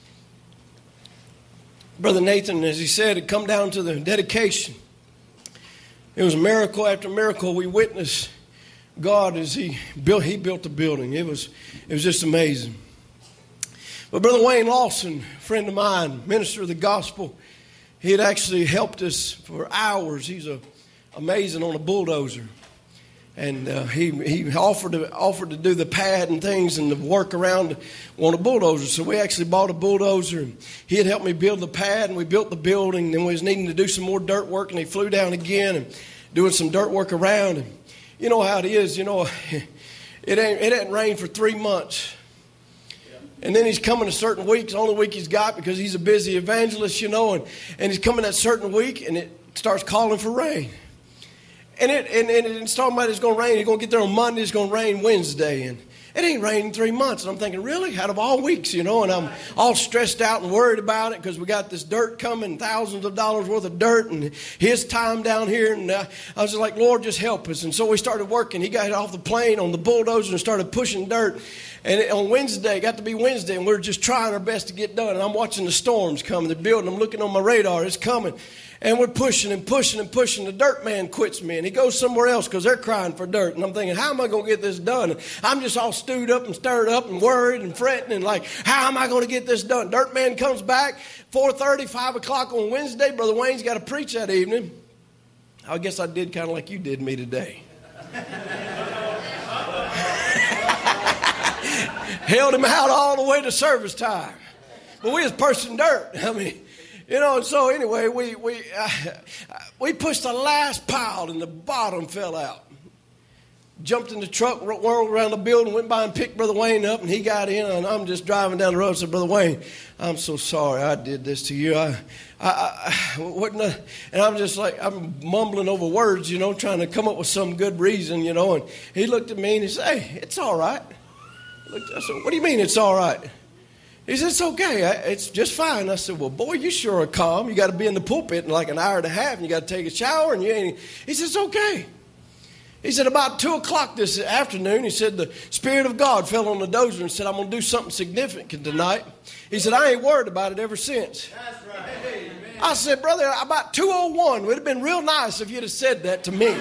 Brother Nathan, as he said, had come down to the dedication. It was miracle after miracle we witnessed God as He built the building. It was just amazing. But Brother Wayne Lawson, a friend of mine, minister of the gospel, he had actually helped us for hours. He's amazing on a bulldozer. And he offered to do the pad and things and the work around on a bulldozer. So we actually bought a bulldozer, and he had helped me build the pad, and we built the building. Then we was needing to do some more dirt work, and he flew down again and doing some dirt work around. And you know how it is, it hadn't rained for 3 months. And then he's coming a certain week, it's the only week he's got because he's a busy evangelist, you know, and he's coming that certain week and it starts calling for rain. And it's talking about it's going to rain. He's going to get there on Monday, it's going to rain Wednesday. And it ain't rained in 3 months. And I'm thinking, really? Out of all weeks, you know, and I'm all stressed out and worried about it because we got this dirt coming, thousands of dollars worth of dirt and his time down here. And I was just like, Lord, just help us. And so we started working. He got off the plane on the bulldozer and started pushing dirt. And on Wednesday, got to be Wednesday, and we were just trying our best to get done. And I'm watching the storms coming. They're building. I'm looking on my radar. It's coming. And we're pushing and pushing and pushing. The dirt man quits me, and he goes somewhere else because they're crying for dirt. And I'm thinking, how am I going to get this done? And I'm just all stewed up and stirred up and worried and fretting and like, how am I going to get this done? Dirt man comes back, 4:30, 5 o'clock on Wednesday. Brother Wayne's got to preach that evening. I guess I did kind of like you did me today. Held him out all the way to service time. But we was pushing dirt. I mean, you know, and so anyway, we pushed the last pile and the bottom fell out. Jumped in the truck, whirled around the building, went by and picked Brother Wayne up, and he got in, and I'm just driving down the road and said, Brother Wayne, I'm so sorry I did this to you. And I'm just like, I'm mumbling over words, you know, trying to come up with some good reason, you know, and he looked at me and he said, hey, it's all right. I said, what do you mean it's all right? He said, it's okay. It's just fine. I said, well, boy, you sure are calm. You got to be in the pulpit in like an hour and a half, and you got to take a shower, and you ain't. He said, it's okay. He said, about 2 o'clock this afternoon, he said, the Spirit of God fell on the dozer and said, I'm going to do something significant tonight. He said, I ain't worried about it ever since. That's right. Amen. I said, brother, about 2:01, it would have been real nice if you'd have said that to me.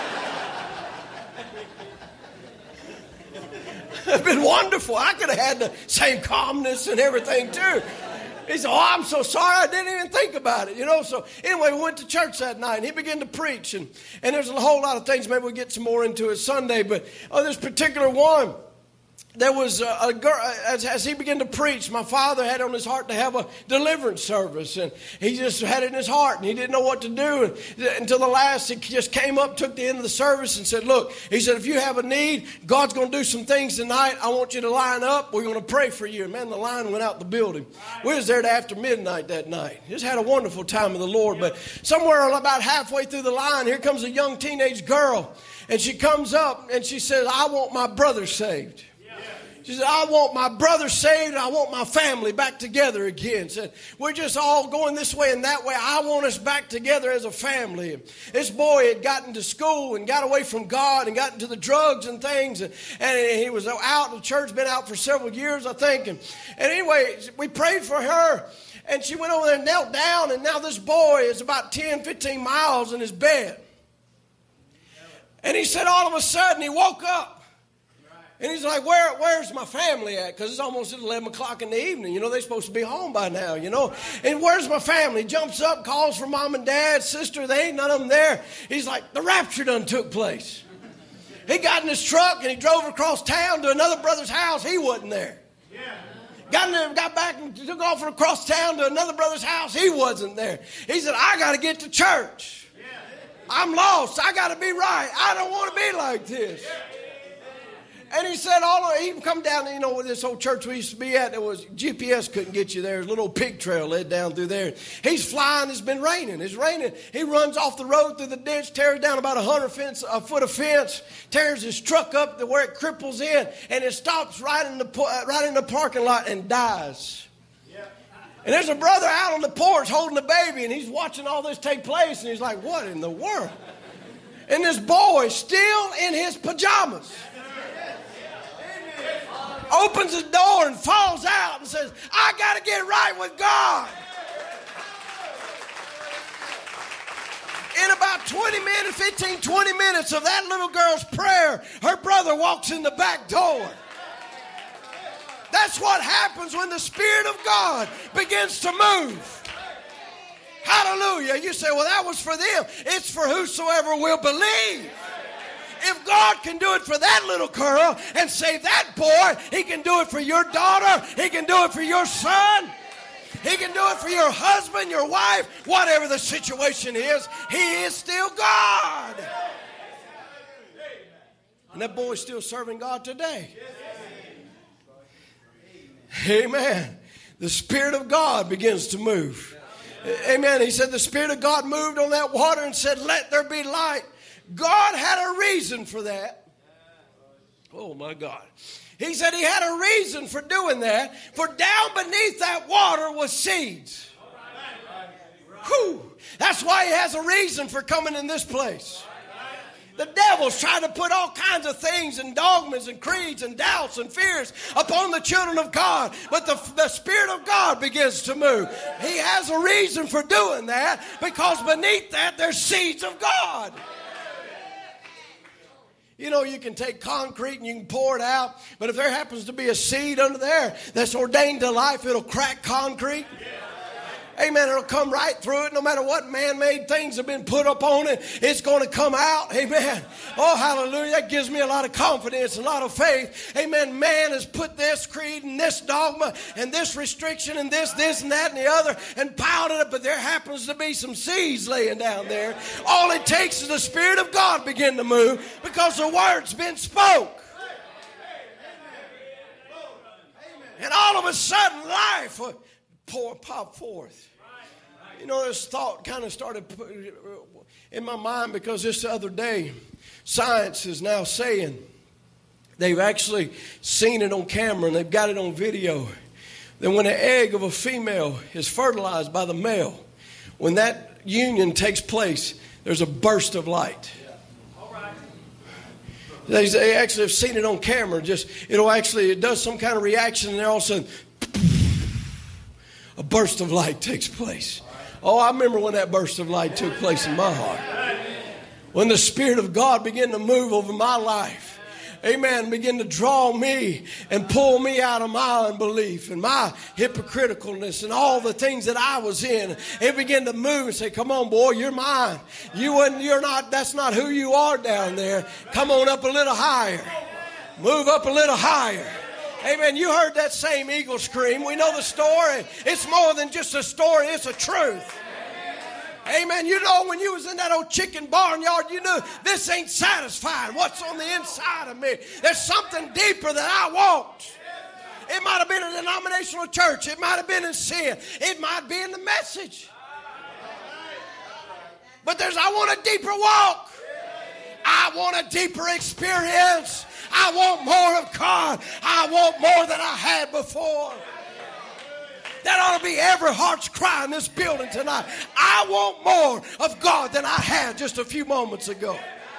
It's been wonderful. I could have had the same calmness and everything too. He said, oh, I'm so sorry. I didn't even think about it, you know. So anyway, we went to church that night, and he began to preach. And there's a whole lot of things. Maybe we'll get some more into it Sunday. But this particular one, there was a girl, as he began to preach, my father had on his heart to have a deliverance service. And he just had it in his heart, and he didn't know what to do. And until the last, he just came up, took the end of the service, and said, look, he said, if you have a need, God's going to do some things tonight. I want you to line up. We're going to pray for you. And man, the line went out the building. We was there to after midnight that night. Just had a wonderful time with the Lord. But somewhere about halfway through the line, here comes a young teenage girl. And she comes up, and she says, I want my brother saved. She said, I want my brother saved, and I want my family back together again. Said, we're just all going this way and that way. I want us back together as a family. This boy had gotten to school and got away from God and got into the drugs and things. And he was out of the church, been out for several years, I think. And anyway, we prayed for her. And she went over there and knelt down. And now this boy is about 10, 15 miles in his bed. And he said all of a sudden he woke up. And he's like, where's my family at? Because it's almost at 11 o'clock in the evening. You know, they're supposed to be home by now, you know. And where's my family? He jumps up, calls for mom and dad, sister. They ain't none of them there. He's like, the rapture done took place. He got in his truck and he drove across town to another brother's house. He wasn't there. Got back and took off across town to another brother's house. He wasn't there. He said, I got to get to church. I'm lost. I got to be right. I don't want to be like this. And he said, he come down, you know, this old church we used to be at, there was GPS couldn't get you there. There's a little pig trail led down through there. He's flying. It's been raining. It's raining. He runs off the road through the ditch, tears down about a foot of fence, tears his truck up to where it cripples in, and it stops right in the parking lot and dies. And there's a brother out on the porch holding the baby, and he's watching all this take place, and he's like, what in the world? And this boy still in his pajamas opens the door and falls out and says, I got to get right with God. In about 20 minutes of that little girl's prayer, her brother walks in the back door. That's what happens when the Spirit of God begins to move. Hallelujah. You say, well, that was for them. It's for whosoever will believe. If God can do it for that little girl and save that boy, He can do it for your daughter. He can do it for your son. He can do it for your husband, your wife, whatever the situation is. He is still God. And that boy's still serving God today. Amen. The Spirit of God begins to move. Amen. He said the Spirit of God moved on that water and said, let there be light. God had a reason for that. Oh, my God. He said he had a reason for doing that. For down beneath that water was seeds. Whew. That's why he has a reason for coming in this place. The devil's trying to put all kinds of things and dogmas and creeds and doubts and fears upon the children of God. But the Spirit of God begins to move. He has a reason for doing that because beneath that there's seeds of God. You know, you can take concrete and you can pour it out. But if there happens to be a seed under there that's ordained to life, it'll crack concrete. Amen. It'll come right through it. No matter what man-made things have been put up on it, it's going to come out. Amen. Oh, hallelujah. That gives me a lot of confidence, a lot of faith. Amen. Man has put this creed and this dogma and this restriction and this and that and the other and piled it up. But there happens to be some seeds laying down there. All it takes is the Spirit of God begin to move because the word's been spoke. And all of a sudden life pop forth. You know, this thought kind of started in my mind because this other day, science is now saying they've actually seen it on camera and they've got it on video. That when an egg of a female is fertilized by the male, when that union takes place, there's a burst of light. They actually have seen it on camera. It does some kind of reaction and then all of a sudden a burst of light takes place. Oh, I remember when that burst of light took place in my heart. When the Spirit of God began to move over my life. Amen. Begin to draw me and pull me out of my unbelief and my hypocriticalness and all the things that I was in. It began to move and say, come on, boy, you're mine. That's not who you are down there. Come on up a little higher. Move up a little higher. Amen. You heard that same eagle scream. We know the story. It's more than just a story. It's a truth. Amen. You know, when you was in that old chicken barnyard, you knew this ain't satisfying. What's on the inside of me? There's something deeper that I want. It might have been a denominational church. It might have been in sin. It might be in the message. But I want a deeper walk. I want a deeper experience. I want more of God. I want more than I had before. That ought to be every heart's cry in this building tonight. I want more of God than I had just a few moments ago.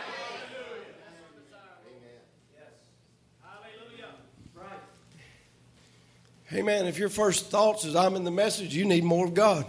Amen. If your first thoughts is I'm in the message, you need more of God.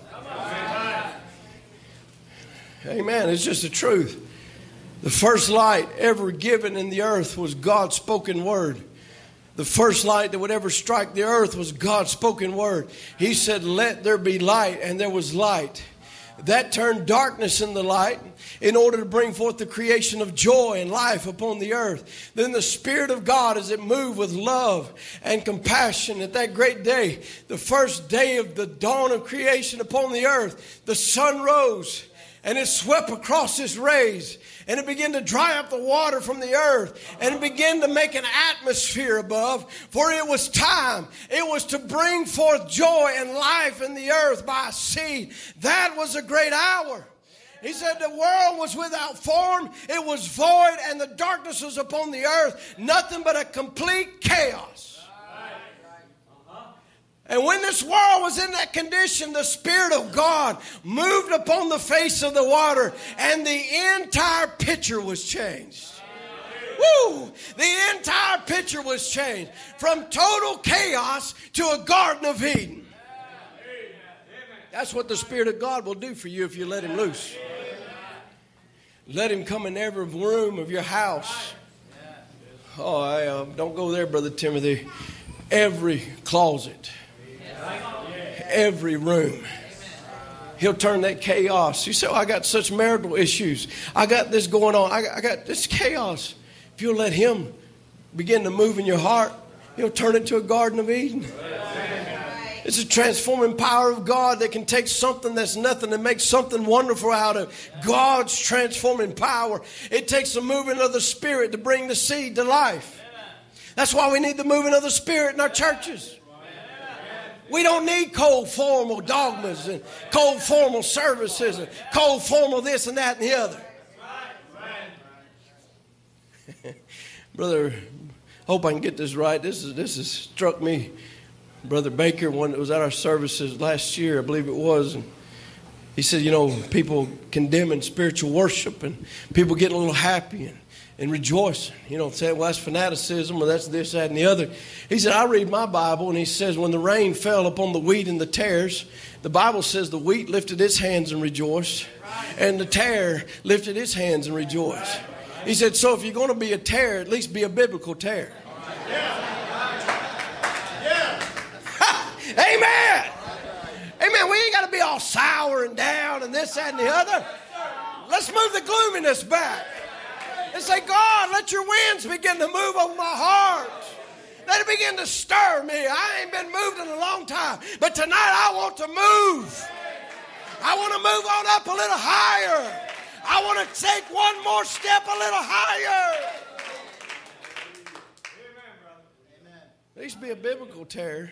Amen. It's just the truth. The first light ever given in the earth was God's spoken word. The first light that would ever strike the earth was God's spoken word. He said, let there be light, and there was light. That turned darkness into light in order to bring forth the creation of joy and life upon the earth. Then the Spirit of God, as it moved with love and compassion at that great day, the first day of the dawn of creation upon the earth, the sun rose and it swept across its rays. And it began to dry up the water from the earth. And it began to make an atmosphere above. For it was time. It was to bring forth joy and life in the earth by seed. That was a great hour. He said the world was without form. It was void. And the darkness was upon the earth. Nothing but a complete chaos. And when this world was in that condition, the Spirit of God moved upon the face of the water, and the entire picture was changed. Woo! The entire picture was changed from total chaos to a Garden of Eden. That's what the Spirit of God will do for you if you let Him loose. Let Him come in every room of your house. Oh, don't go there, Brother Timothy. Every closet. Every room. He'll turn that chaos. You say, I got such marital issues. I got this going on. I got this chaos. If you'll let Him begin to move in your heart, He'll turn it to a Garden of Eden. It's a transforming power of God that can take something that's nothing and make something wonderful out of God's transforming power. It takes the moving of the Spirit to bring the seed to life. That's why we need the moving of the Spirit in our churches. We don't need cold formal dogmas and cold formal services and cold formal this and that and the other. Brother, hope I can get this right. This has struck me. Brother Baker, one that was at our services last year, I believe it was, and he said, people condemning spiritual worship and people getting a little happy and rejoicing. Saying, well, that's fanaticism or that's this, that, and the other. He said, I read my Bible, and he says, when the rain fell upon the wheat and the tares, the Bible says the wheat lifted its hands and rejoiced, and the tare lifted its hands and rejoiced. He said, so if you're going to be a tare, at least be a biblical tare. Amen. Amen. We ain't got to be all sour and down and this, that, and the other. Let's move the gloominess back. And say, God, let your winds begin to move over my heart. Let it begin to stir me. I ain't been moved in a long time. But tonight I want to move. I want to move on up a little higher. I want to take one more step a little higher. There used to be a biblical terror.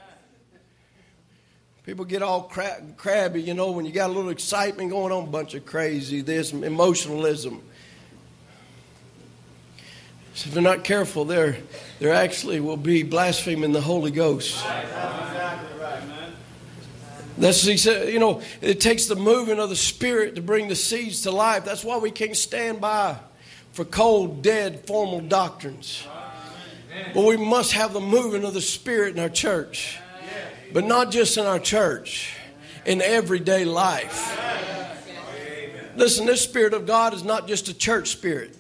People get all crabby, when you got a little excitement going on, a bunch of crazy, this, emotionalism. So if they're not careful, there actually will be blaspheming the Holy Ghost. He said, it takes the moving of the Spirit to bring the seeds to life. That's why we can't stand by for cold, dead, formal doctrines. But we must have the moving of the Spirit in our church. But not just in our church, in everyday life. Listen, this Spirit of God is not just a church spirit.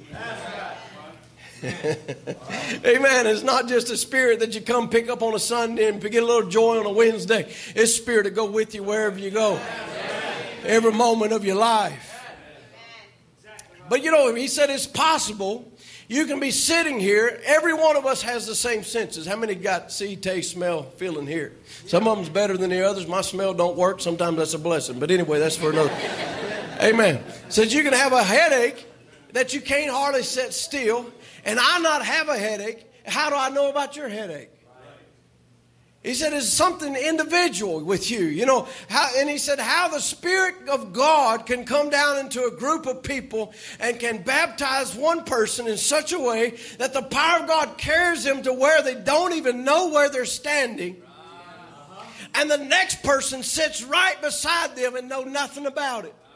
Amen. It's not just a spirit that you come pick up on a Sunday and get a little joy on a Wednesday. It's a spirit to go with you wherever you go. Every moment of your life. But he said it's possible. You can be sitting here. Every one of us has the same senses. How many got see, taste, smell, feeling here? Some of them's better than the others. My smell don't work. Sometimes that's a blessing. But anyway, that's for another. Amen. Says you can have a headache that you can't hardly sit still. And I not have a headache. How do I know about your headache? He said it's something individual with you. And he said how the Spirit of God can come down into a group of people and can baptize one person in such a way that the power of God carries them to where they don't even know where they're standing. And the next person sits right beside them and know nothing about it.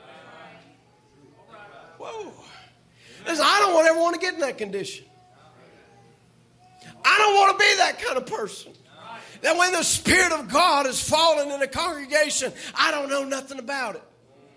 Whoa. Listen, I don't ever want to get in that condition. I don't want to be that kind of person. That when the Spirit of God is falling in a congregation, I don't know nothing about it.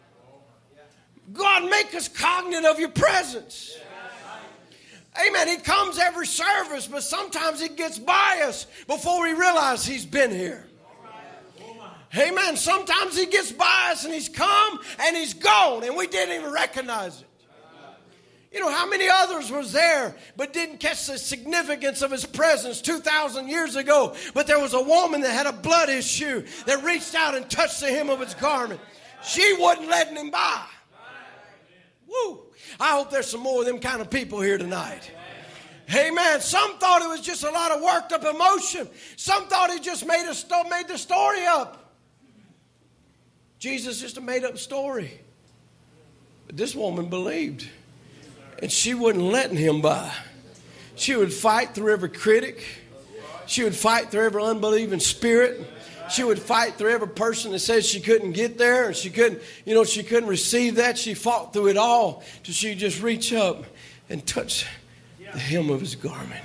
God, make us cognizant of your presence. Amen. He comes every service, but sometimes he gets by us before we realize he's been here. Amen. Sometimes he gets by us and he's come and he's gone and we didn't even recognize it. How many others was there but didn't catch the significance of his presence 2,000 years ago? But there was a woman that had a blood issue that reached out and touched the hem of his garment. She wasn't letting him by. Woo! I hope there's some more of them kind of people here tonight. Amen. Some thought it was just a lot of worked up emotion. Some thought he just made the story up. Jesus just a made up story. But this woman believed. And she wasn't letting him by. She would fight through every critic. She would fight through every unbelieving spirit. She would fight through every person that said she couldn't get there and she couldn't receive that. She fought through it all till she just reach up and touch the hem of his garment.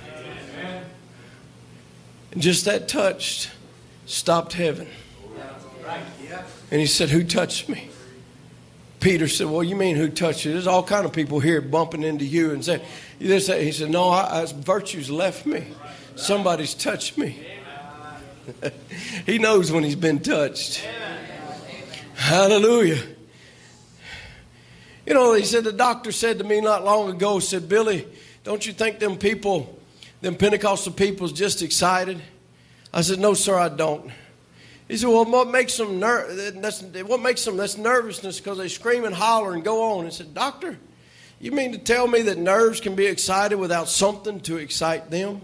And just that touch stopped heaven. And he said, who touched me? Peter said, well, you mean who touched you? There's all kind of people here bumping into you and say, he said, no, virtue's left me. Somebody's touched me. He knows when he's been touched. Hallelujah. He said, the doctor said to me not long ago, said, Billy, don't you think them Pentecostal people's just excited? I said, no, sir, I don't. He said, well, what makes them that's nervousness because they scream and holler and go on. He said, doctor, you mean to tell me that nerves can be excited without something to excite them?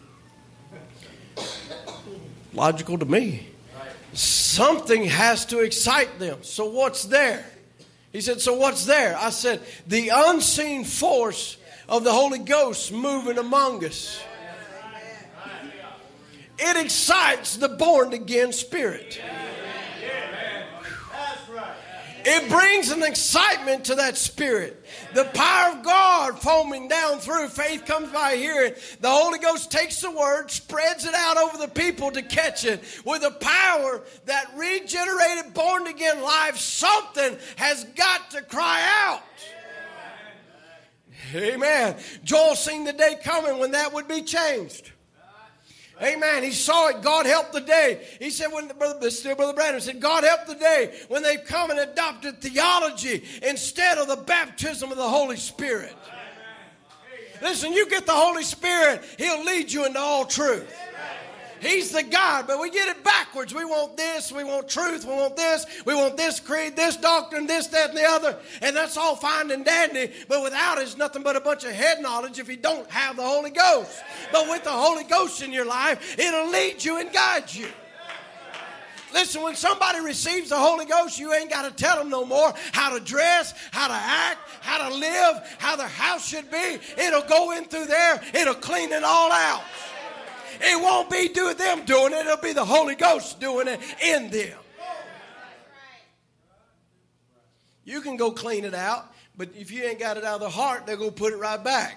Logical to me. Something has to excite them. So what's there? He said, so what's there? I said, the unseen force of the Holy Ghost moving among us. It excites the born-again spirit. It brings an excitement to that spirit. The power of God foaming down through. Faith comes by hearing. The Holy Ghost takes the word, spreads it out over the people to catch it. With a power that regenerated, born-again life, something has got to cry out. Amen. Joel seen the day coming when that would be changed. Amen. He saw it. God help the day. He said, Brother Branham said, God help the day when they've come and adopted theology instead of the baptism of the Holy Spirit. Listen, you get the Holy Spirit, He'll lead you into all truth. He's the God, but we get it backwards. We want this, we want truth, we want this creed, this doctrine, this, that, and the other. And that's all fine and dandy, but without it, it's nothing but a bunch of head knowledge if you don't have the Holy Ghost. But with the Holy Ghost in your life, it'll lead you and guide you. Listen, when somebody receives the Holy Ghost, you ain't got to tell them no more how to dress, how to act, how to live, how their house should be. It'll go in through there. It'll clean it all out. It won't be them doing it. It'll be the Holy Ghost doing it in them. You can go clean it out, but if you ain't got it out of the heart, they're going to put it right back.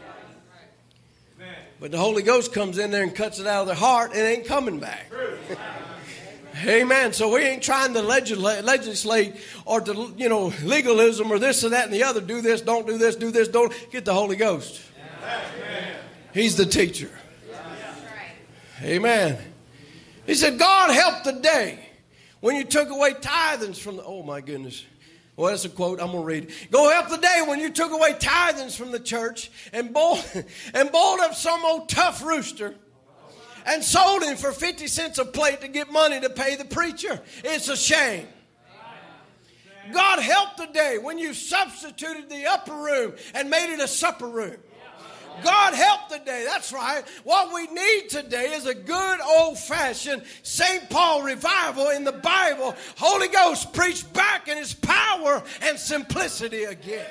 But the Holy Ghost comes in there and cuts it out of their heart, and it ain't coming back. Amen. So we ain't trying to legislate or to, legalism or this or that and the other. Do this, don't do this, don't. Get the Holy Ghost. He's the teacher. Amen. He said, God help the day when you took away tithings from the... Oh, my goodness. Well, that's a quote. I'm going to read it. Go help the day when you took away tithings from the church and boiled up some old tough rooster and sold him for 50 cents a plate to get money to pay the preacher. It's a shame. God help the day when you substituted the upper room and made it a supper room. God help the day. That's right. What we need today is a good old-fashioned St. Paul revival in the Bible. Holy Ghost preached back in His power and simplicity again.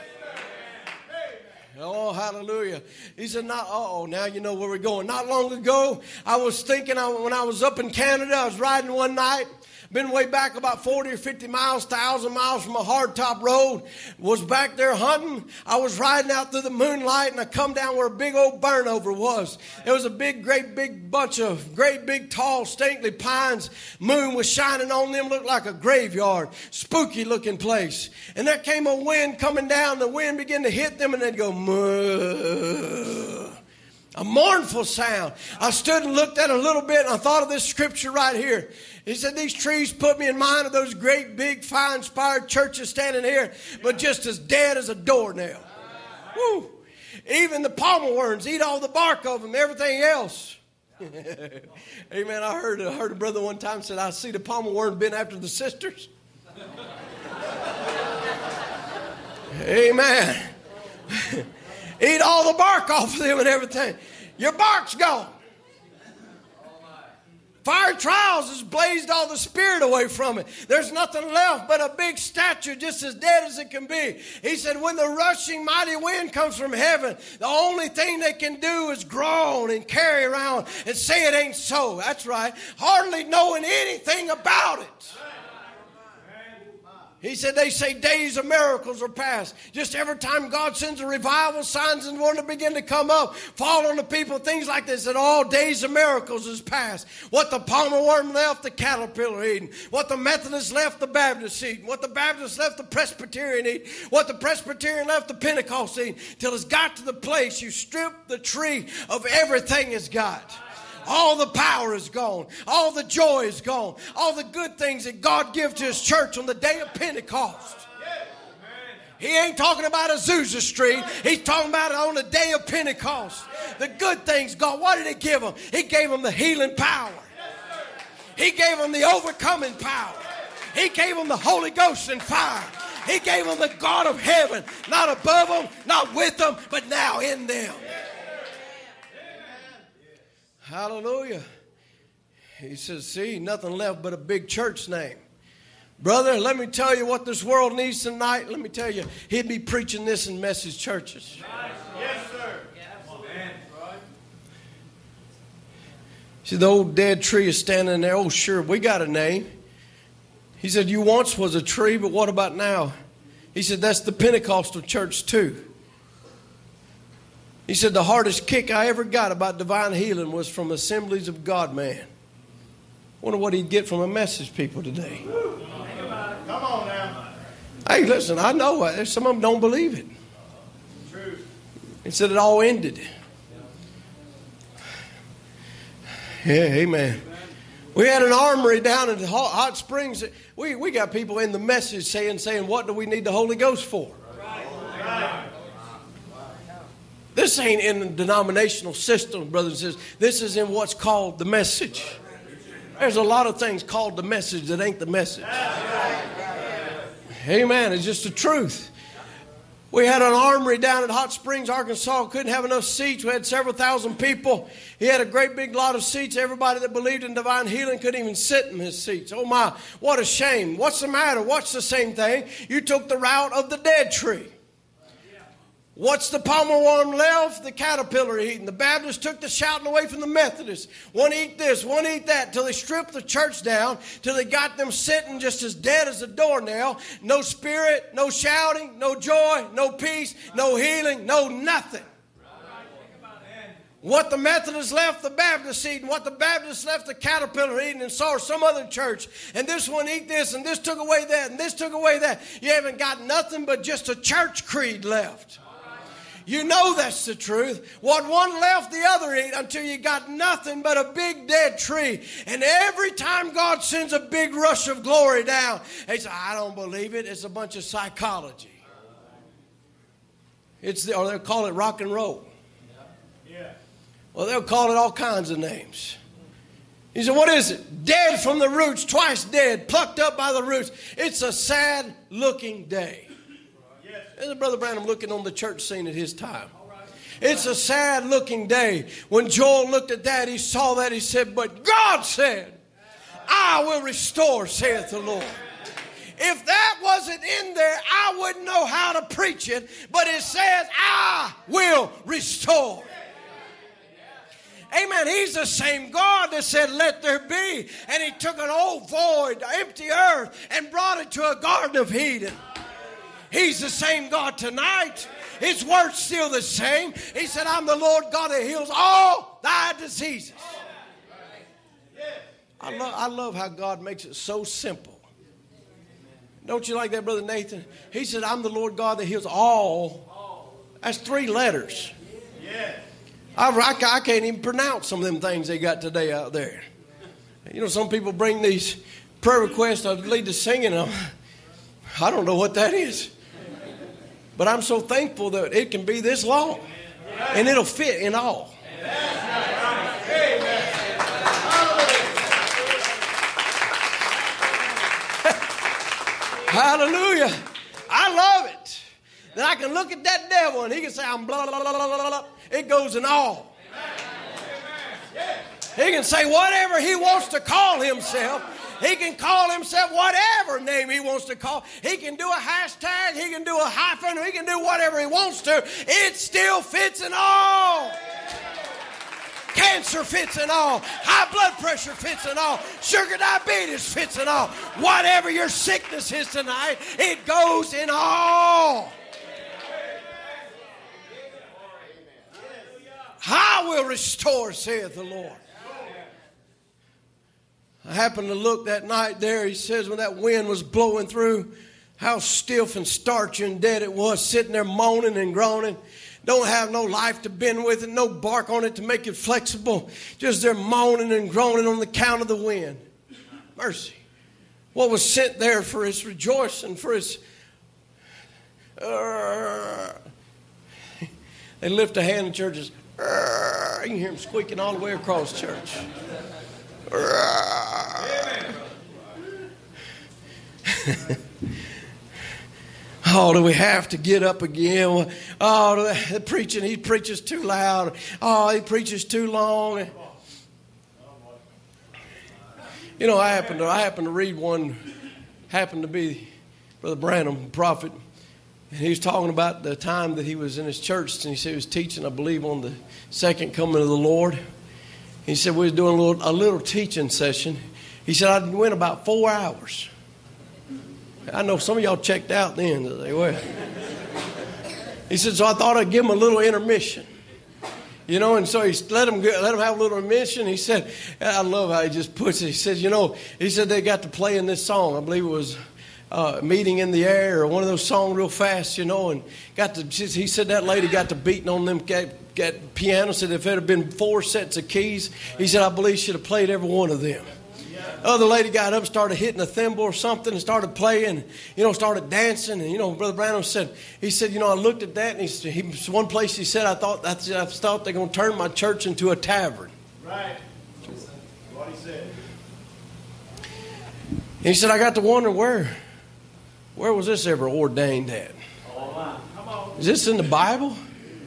Oh, hallelujah. He said, now you know where we're going. Not long ago, I was thinking when I was up in Canada, I was riding one night. Been way back about 40 or 50 miles, 1,000 miles from a hardtop road. Was back there hunting. I was riding out through the moonlight, and I come down where a big old burnover was. There was a great big bunch of great big tall stately pines. Moon was shining on them, looked like a graveyard. Spooky looking place. And there came a wind coming down. The wind began to hit them, and they'd go, "Moo." A mournful sound. I stood and looked at it a little bit, and I thought of this scripture right here. He said, these trees put me in mind of those great, big, fine-inspired churches standing here, but just as dead as a doornail. Woo. Even the palmer worms eat all the bark of them, everything else. Amen. I heard a brother one time said, I see the palmer worm been after the sisters. Amen. Eat all the bark off of them and everything. Your bark's gone. Fire trials has blazed all the spirit away from it. There's nothing left but a big statue just as dead as it can be. He said, when the rushing mighty wind comes from heaven, the only thing they can do is groan and carry around and say it ain't so. That's right. Hardly knowing anything about it. He said they say days of miracles are past. Just every time God sends a revival, signs and wonders begin to come up, fall on the people, things like this, that all days of miracles is past. What the palmer worm left, the caterpillar eating. What the Methodists left, the Baptists eating. What the Baptists left, the Presbyterian eating. What the Presbyterian left, the Pentecost eating. Till it's got to the place you strip the tree of everything it's got. All the power is gone. All the joy is gone. All the good things that God gives to His church on the day of Pentecost. He ain't talking about Azusa Street. He's talking about it on the day of Pentecost. The good things, God, what did He give them? He gave them the healing power. He gave them the overcoming power. He gave them the Holy Ghost and fire. He gave them the God of heaven, not above them, not with them, but now in them. Hallelujah. He says, see, nothing left but a big church name. Brother, let me tell you what this world needs tonight. Let me tell you, he'd be preaching this in message churches. Yes, sir. See, the old dead tree is standing there. Oh, sure, we got a name. He said, you once was a tree, but what about now? He said, that's the Pentecostal church too. He said, the hardest kick I ever got about divine healing was from Assemblies of God, man. Wonder what he'd get from a message people today. Come on now. Hey, listen, I know some of them don't believe it. True. He said it all ended. Yeah, amen. We had an armory down in Hot Springs. We got people in the message saying, what do we need the Holy Ghost for? Right. This ain't in the denominational system, brothers and sisters. This is in what's called the message. There's a lot of things called the message that ain't the message. Amen. It's just the truth. We had an armory down at Hot Springs, Arkansas. Couldn't have enough seats. We had several thousand people. He had a great big lot of seats. Everybody that believed in divine healing couldn't even sit in his seats. Oh my, what a shame. What's the matter? What's the same thing? You took the route of the dead tree. What's the palmer worm left? The caterpillar eating. The Baptists took the shouting away from the Methodists. One eat this, one eat that, till they stripped the church down, till they got them sitting just as dead as a doornail. No spirit, no shouting, no joy, no peace, no healing, no nothing. What the Methodists left, the Baptists eating. What the Baptists left, the caterpillar eating, and saw some other church. And this one eat this, and this took away that, and this took away that. You haven't got nothing but just a church creed left. You know that's the truth. What one left, the other eat, until you got nothing but a big dead tree. And every time God sends a big rush of glory down, they say, I don't believe it. It's a bunch of psychology. Or they'll call it rock and roll. Well, they'll call it all kinds of names. He said, what is it? Dead from the roots, twice dead, plucked up by the roots. It's a sad looking day. There's Brother Branham looking on the church scene at his time. It's a sad looking day. When Joel looked at that, he saw that, he said, but God said, I will restore, saith the Lord. If that wasn't in there, I wouldn't know how to preach it, but it says, I will restore. Amen. He's the same God that said, let there be. And he took an old void, empty earth, and brought it to a garden of Eden. He's the same God tonight. His word's still the same. He said, I'm the Lord God that heals all thy diseases. I love how God makes it so simple. Don't you like that, Brother Nathan? He said, I'm the Lord God that heals all. That's 3 letters. I can't even pronounce some of them things they got today out there. You know, some people bring these prayer requests to lead to singing. I don't know what that is. But I'm so thankful that it can be this long. And it'll fit in all. Hallelujah. I love it. That I can look at that devil and he can say, I'm blah, blah, blah, blah, blah, blah. It goes in all. He can say whatever he wants to call himself. He can call himself whatever name he wants to call. He can do a hashtag. He can do a hyphen. He can do whatever he wants to. It still fits in all. Cancer fits in all. High blood pressure fits in all. Sugar diabetes fits in all. Whatever your sickness is tonight, it goes in all. I will restore, saith the Lord. I happened to look that night there. He says when that wind was blowing through, how stiff and starchy and dead it was, sitting there moaning and groaning. Don't have no life to bend with it, no bark on it to make it flexible. Just there moaning and groaning on the count of the wind. Mercy. What was sent there for his rejoicing, for his... They lift a hand in churches. You can hear them squeaking all the way across church. Oh, do we have to get up again? Oh, the preaching, he preaches too loud. Oh, he preaches too long. You know, I happened to read one, happened to be Brother Branham, prophet, and he was talking about the time that he was in his church, and he said he was teaching, I believe, on the second coming of the Lord. He said we was doing a little teaching session. He said I went about 4 hours. I know some of y'all checked out then. They were. He said, so I thought I'd give them a little intermission. You know, and so he let them have a little intermission. He said, I love how he just puts it. He says, you know, he said they got to play in this song. I believe it was Meeting in the Air or one of those songs real fast, you know, and he said that lady got to beating on them got piano. Said if it had been 4 sets of keys, he said, I believe she should have played every one of them. Other lady got up, started hitting a thimble or something, and started playing, you know, started dancing. And, you know, Brother Branham said, you know, I looked at that, and one place he said, I thought they're going to turn my church into a tavern. Right. That's what he said. And he said, I got to wonder where was this ever ordained at? Come on. Is this in the Bible?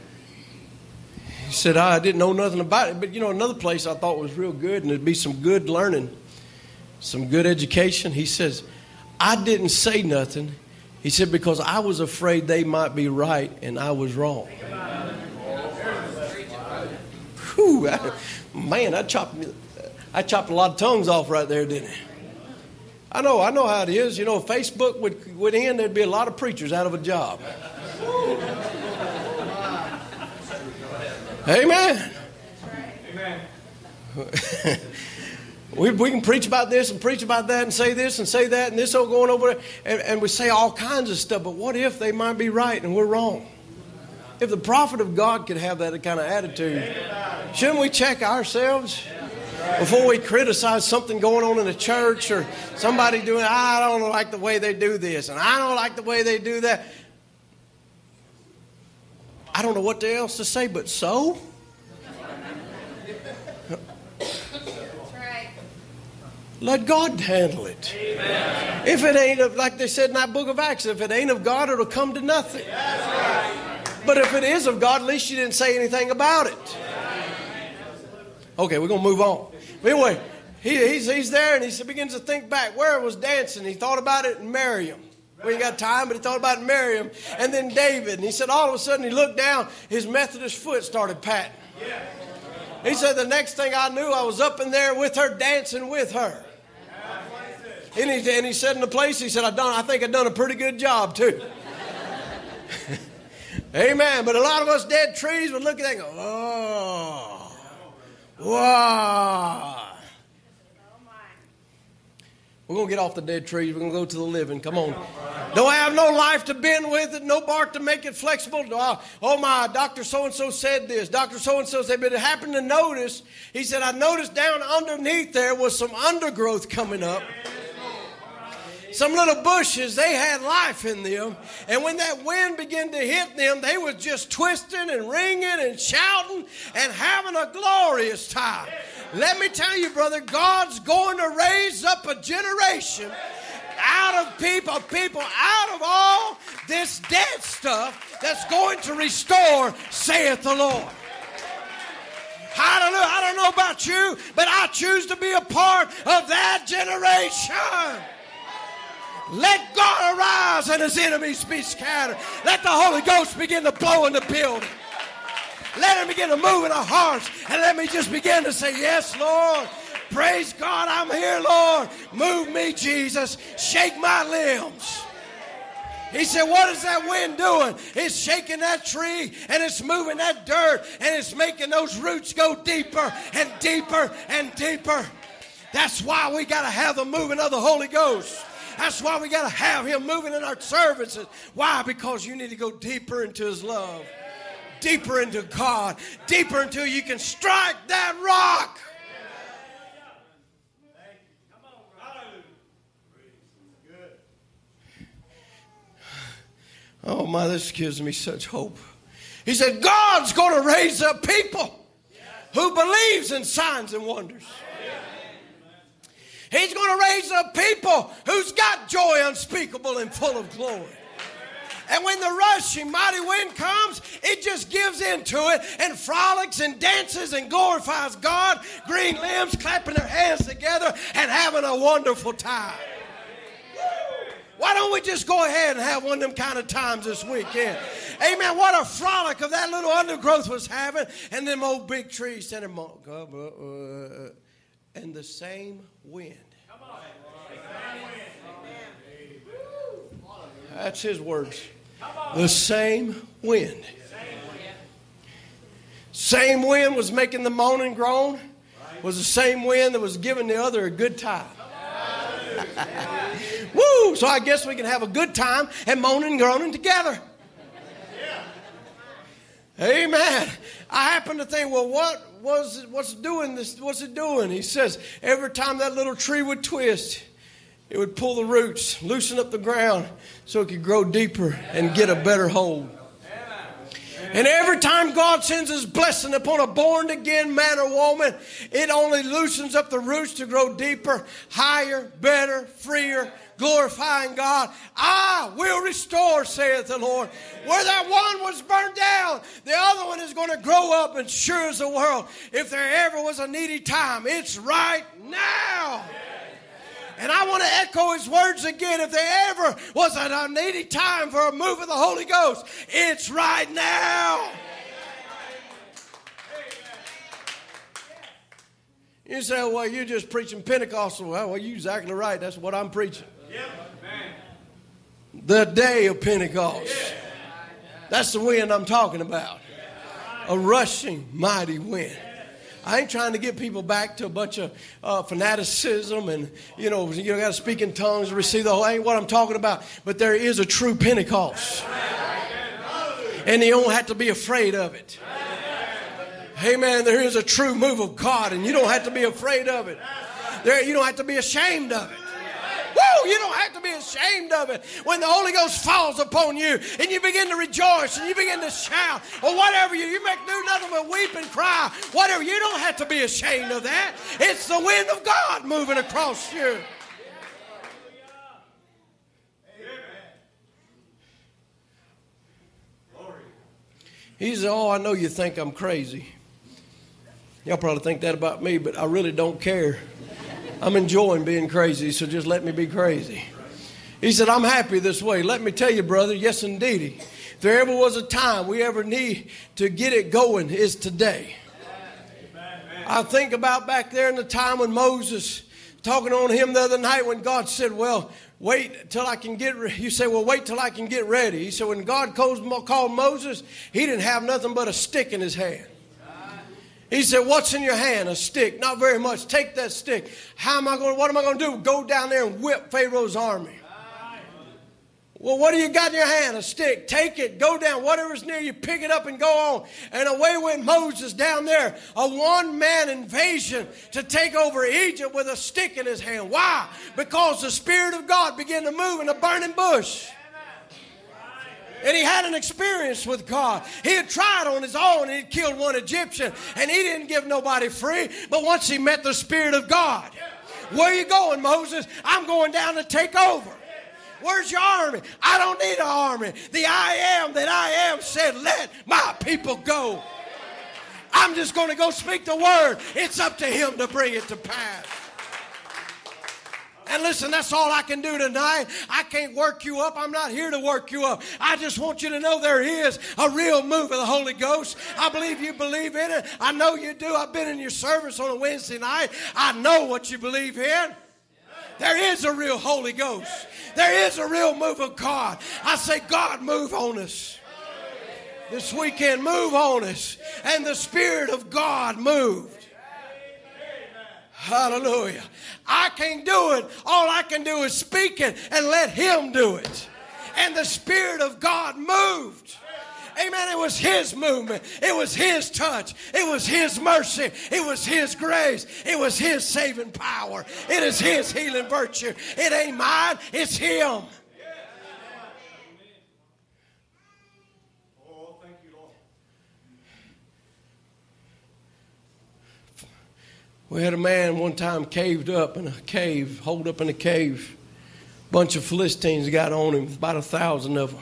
He said, I didn't know nothing about it. But, you know, another place I thought was real good, and there'd be some good learning, some good education. He says, I didn't say nothing. He said, because I was afraid they might be right and I was wrong. Whew, man, I chopped a lot of tongues off right there, didn't I? I know how it is. You know, if Facebook would end, there'd be a lot of preachers out of a job. Amen. Amen. We can preach about this and preach about that and say this and say that and this all going over there, and we say all kinds of stuff. But what if they might be right and we're wrong? If the prophet of God could have that kind of attitude, shouldn't we check ourselves before we criticize something going on in the church or somebody doing, I don't like the way they do this and I don't like the way they do that. I don't know what else to say, but so? Let God handle it. Amen. If it ain't, like they said in that book of Acts, if it ain't of God, it'll come to nothing. But if it is of God, at least you didn't say anything about it. Okay, we're going to move on. But anyway, he's there and he begins to think back. Where it was dancing, he thought about it in Miriam. We ain't got time, but he thought about Miriam. And then David. And he said all of a sudden he looked down, his Methodist foot started patting. He said the next thing I knew, I was up in there with her, dancing with her. And he said in the place, he said, I think I've done a pretty good job too. Amen. But a lot of us dead trees would look at that and go, oh, wow. We're going to get off the dead trees. We're going to go to the living. Come on. Don't have no life to bend with it, no bark to make it flexible. Oh, my, Dr. So-and-so said this. Dr. So-and-so said, but it happened to notice. He said, I noticed down underneath there was some undergrowth coming up. Some little bushes, they had life in them. And when that wind began to hit them, they were just twisting and ringing and shouting and having a glorious time. Let me tell you, brother, God's going to raise up a generation out of people out of all this dead stuff that's going to restore, saith the Lord. Hallelujah. I don't know about you, but I choose to be a part of that generation. Let God arise and his enemies be scattered. Let the Holy Ghost begin to blow in the building. Let him begin to move in our hearts. And let me just begin to say, yes, Lord. Praise God, I'm here, Lord. Move me, Jesus. Shake my limbs. He said, what is that wind doing? It's shaking that tree and it's moving that dirt and it's making those roots go deeper and deeper and deeper. That's why we got to have the moving of the Holy Ghost. That's why we got to have him moving in our services. Why? Because you need to go deeper into his love. Deeper into God. Deeper until you can strike that rock. Oh my, this gives me such hope. He said, God's going to raise up people who believes in signs and wonders. He's going to raise up people who's got joy unspeakable and full of glory. And when the rushing mighty wind comes, it just gives into it and frolics and dances and glorifies God. Green limbs clapping their hands together and having a wonderful time. Why don't we just go ahead and have one of them kind of times this weekend? Amen. What a frolic of that little undergrowth was having, and them old big trees standing and the same wind. That's his words. The same wind. Same wind was making the moan and groan. Was the same wind that was giving the other a good time. Woo! So I guess we can have a good time and moaning and groaning together. Amen. I happen to think, well, what's doing this? What's it doing? He says every time that little tree would twist, it would pull the roots, loosen up the ground so it could grow deeper and get a better hold. And every time God sends his blessing upon a born-again man or woman, it only loosens up the roots to grow deeper, higher, better, freer, glorifying God. I will restore, saith the Lord. Where that one was burned down, the other one is going to grow up and sure as the world. If there ever was a needy time, it's right now. And I want to echo his words again. If there ever was a needy time for a move of the Holy Ghost, it's right now. You say, well, you're just preaching Pentecostal. Well, you're exactly right. That's what I'm preaching. The day of Pentecost. That's the wind I'm talking about. A rushing, mighty wind. I ain't trying to get people back to a bunch of fanaticism and, you got to speak in tongues and receive the whole. Ain't what I'm talking about. But there is a true Pentecost. And you don't have to be afraid of it. Amen. There is a true move of God and you don't have to be afraid of it. You don't have to be ashamed of it. Woo! You don't have to be ashamed of it. When the Holy Ghost falls upon you and you begin to rejoice and you begin to shout or whatever you make do nothing but weep and cry. Whatever, you don't have to be ashamed of that. It's the wind of God moving across you. He said, oh, I know you think I'm crazy. Y'all probably think that about me, but I really don't care. I'm enjoying being crazy, so just let me be crazy. He said, I'm happy this way. Let me tell you, brother, yes, indeed. If there ever was a time we ever need to get it going, is today. I think about back there in the time when Moses, talking on him the other night when God said, well, wait till I can get ready. You say, well, wait till I can get ready. He said, when God called Moses, he didn't have nothing but a stick in his hand. He said, what's in your hand? A stick. Not very much. Take that stick. What am I going to do? Go down there and whip Pharaoh's army. Well, what do you got in your hand? A stick. Take it. Go down. Whatever's near you, pick it up and go on. And away went Moses down there. A one-man invasion to take over Egypt with a stick in his hand. Why? Because the Spirit of God began to move in a burning bush. And he had an experience with God. He had tried on his own and he'd killed one Egyptian. And he didn't give nobody free. But once he met the Spirit of God. Where are you going, Moses? I'm going down to take over. Where's your army? I don't need an army. The I am that I am said, let my people go. I'm just going to go speak the word. It's up to him to bring it to pass. And listen, that's all I can do tonight. I can't work you up. I'm not here to work you up. I just want you to know there is a real move of the Holy Ghost. I believe you believe in it. I know you do. I've been in your service on a Wednesday night. I know what you believe in. There is a real Holy Ghost. There is a real move of God. I say, God, move on us. This weekend, move on us. And the Spirit of God moved. Hallelujah. I can't do it. All I can do is speak it and let him do it. And the Spirit of God moved. Amen. It was his movement. It was his touch. It was his mercy. It was his grace. It was his saving power. It is his healing virtue. It ain't mine. It's him. We had a man one time caved up in a cave, holed up in a cave. Bunch of Philistines got on him, about 1,000 of them.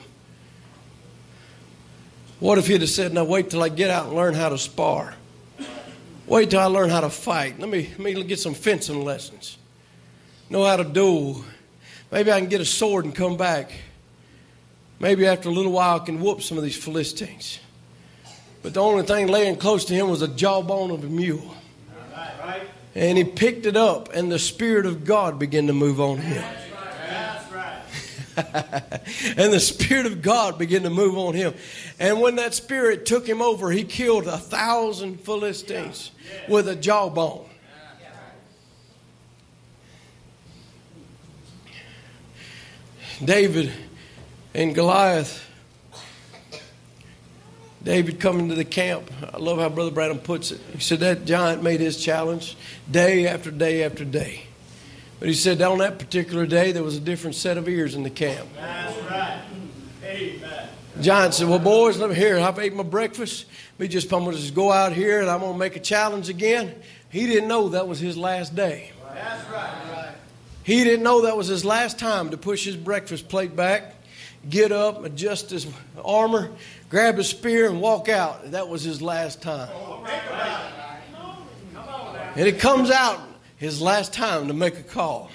What if he'd have said, now wait till I get out and learn how to spar. Wait till I learn how to fight. Let me get some fencing lessons. Know how to duel. Maybe I can get a sword and come back. Maybe after a little while I can whoop some of these Philistines. But the only thing laying close to him was a jawbone of a mule. And he picked it up, and the Spirit of God began to move on him. That's right. And the Spirit of God began to move on him. And when that Spirit took him over, he killed 1,000 Philistines with a jawbone. David and Goliath. David coming to the camp. I love how Brother Branham puts it. He said that giant made his challenge day after day after day. But he said on that particular day there was a different set of ears in the camp. That's right. Amen. The giant said, well, boys, let me hear. I've ate my breakfast. I'm going to just go out here and I'm going to make a challenge again. He didn't know that was his last day. That's right. He didn't know that was his last time to push his breakfast plate back, get up, adjust his armor, grab his spear, and walk out. That was his last time. And it comes out his last time to make a call.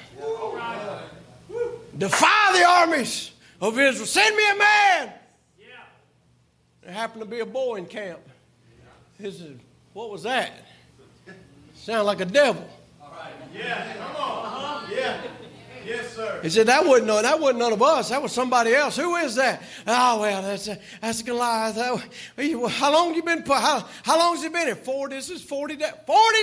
Defy the armies of Israel. Send me a man. There happened to be a boy in camp. He said, what was that? Sounded like a devil. Yeah, come on. Yeah. Yes, sir. He said, that wasn't none of us. That was somebody else. Who is that? Oh, well, that's Goliath. How long you been? How long has he been here? 40 days. 40 days?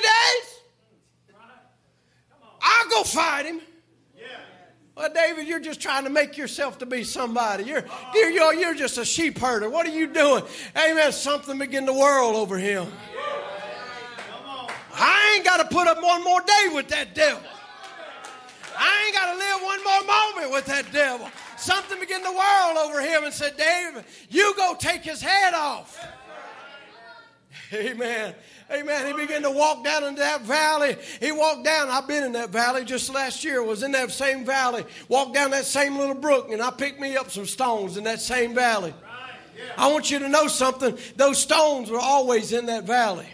I'll go fight him. Yeah. Well, David, you're just trying to make yourself to be somebody. You're just a sheep herder. What are you doing? Amen. Something began to whirl over him. I ain't got to put up one more day with that devil. I ain't got to live one more moment with that devil. Something began to whirl over him and said, David, you go take his head off. Amen. Amen. He began to walk down into that valley. He walked down. I've been in that valley just last year. Was in that same valley. Walked down that same little brook, and I picked me up some stones in that same valley. I want you to know something. Those stones were always in that valley.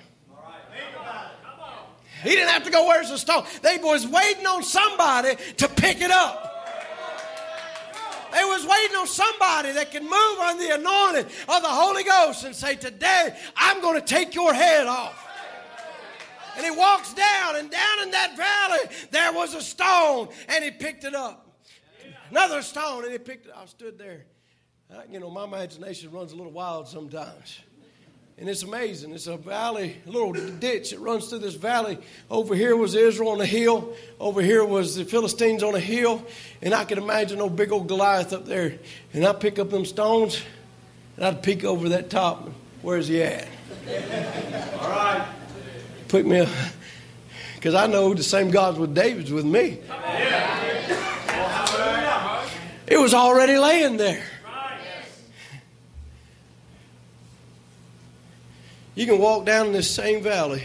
He didn't have to go, where's the stone? They was waiting on somebody to pick it up. They was waiting on somebody that can move on the anointing of the Holy Ghost and say, today I'm going to take your head off. And he walks down, and down in that valley there was a stone, and he picked it up. Another stone, and he picked it up. I stood there. My imagination runs a little wild sometimes. And it's amazing. It's a valley, a little ditch that runs through this valley. Over here was Israel on a hill. Over here was the Philistines on a hill. And I could imagine old big old Goliath up there. And I'd pick up them stones, and I'd peek over that top. Where's he at? All right. Pick me up. Because I know the same God's with David's with me. It was already laying there. You can walk down this same valley.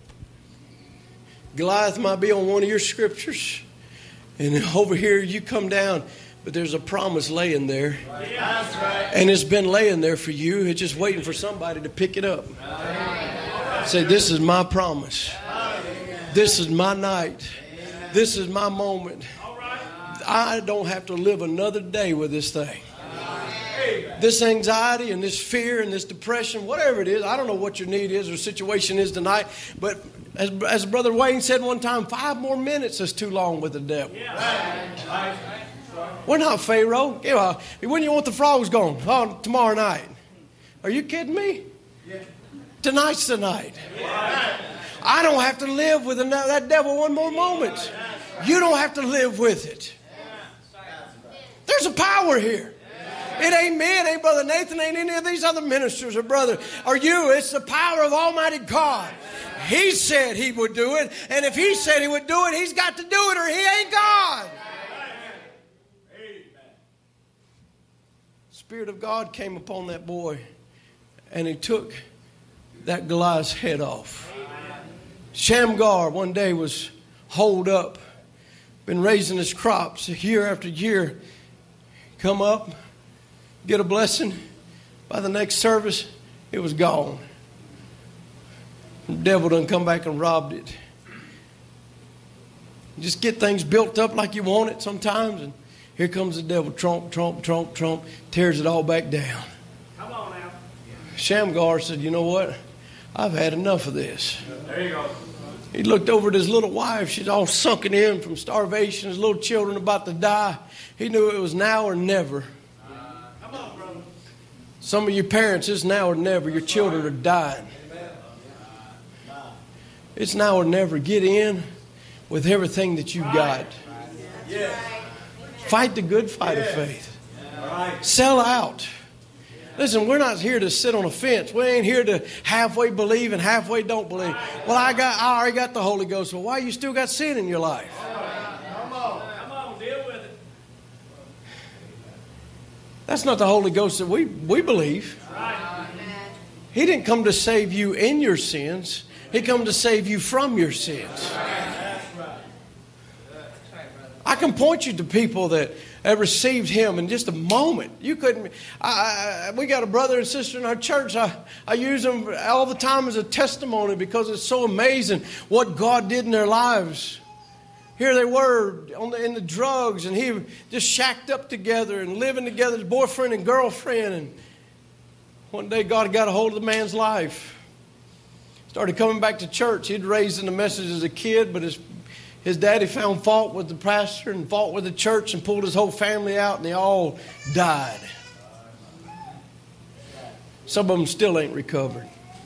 Goliath might be on one of your scriptures. And over here you come down, but there's a promise laying there. That's right. And it's been laying there for you. It's just waiting for somebody to pick it up. Say, this is my promise. This is my night. This is my moment. I don't have to live another day with this thing. This anxiety and this fear and this depression, whatever it is, I don't know what your need is or situation is tonight, but as Brother Wayne said one time, 5 more minutes is too long with the devil. We're not Pharaoh. When you want the frogs gone? Oh, tomorrow night. Are you kidding me? Tonight's the night. I don't have to live with that devil one more moment. You don't have to live with it. There's a power here. It ain't me, it ain't Brother Nathan, ain't any of these other ministers or brother or you. It's the power of Almighty God. He said he would do it, and if he said he would do it, he's got to do it or he ain't God. The Spirit of God came upon that boy, and he took that Goliath's head off. Shamgar one day was holed up, been raising his crops year after year. Come up, get a blessing. By the next service, it was gone. The devil done come back and robbed it. You just get things built up like you want it sometimes, and here comes the devil, tromp, tromp, tromp, tromp, tears it all back down. Come on now. Shamgar said, you know what? I've had enough of this. There you go. He looked over at his little wife. She's all sunken in from starvation. His little children about to die. He knew it was now or never. Come on, brother. Some of you parents, it's now or never. Your children are dying. It's now or never. Get in with everything that you've got. Fight the good fight of faith. Sell out. Listen, we're not here to sit on a fence. We ain't here to halfway believe and halfway don't believe. Well, I already got the Holy Ghost. Well, why you still got sin in your life? Come on, deal with it. That's not the Holy Ghost that we believe. He didn't come to save you in your sins. He come to save you from your sins. I can point you to people that have received Him in just a moment. You couldn't. We got a brother and sister in our church. I use them all the time as a testimony because it's so amazing what God did in their lives. Here they were in the drugs, and he just shacked up together and living together as boyfriend and girlfriend. And one day God got a hold of the man's life. Started coming back to church. He'd raised in the message as a kid, but his daddy found fault with the pastor and fault with the church and pulled his whole family out, and they all died. Some of them still ain't recovered.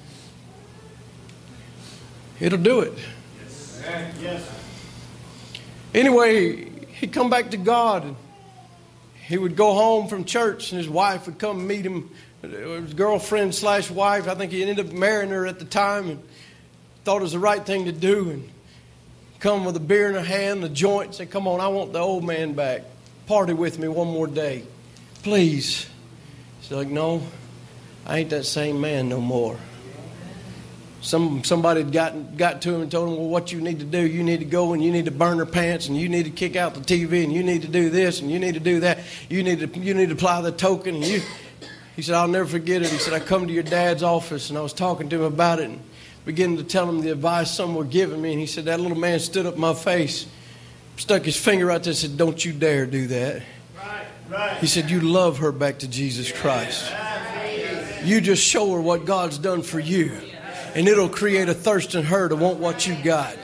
It'll do it. Yes. Anyway, he'd come back to God, and he would go home from church, and his wife would come meet him. His girlfriend / wife. I think he ended up marrying her at the time and thought it was the right thing to do. And come with a beer in her hand, a joint, say, come on, I want the old man back. Party with me one more day. Please. She's like, no, I ain't that same man no more. Somebody had got to him and told him, well, what you need to do, you need to go and you need to burn her pants and you need to kick out the TV and you need to do this and you need to do that. You need to apply the token. And he said, I'll never forget it. He said, I come to your dad's office and I was talking to him about it and beginning to tell him the advice some were giving me. And he said, that little man stood up in my face, stuck his finger out there and said, don't you dare do that. Right. He said, you love her back to Jesus Christ. You just show her what God's done for you. And it'll create a thirst in her to want what you got.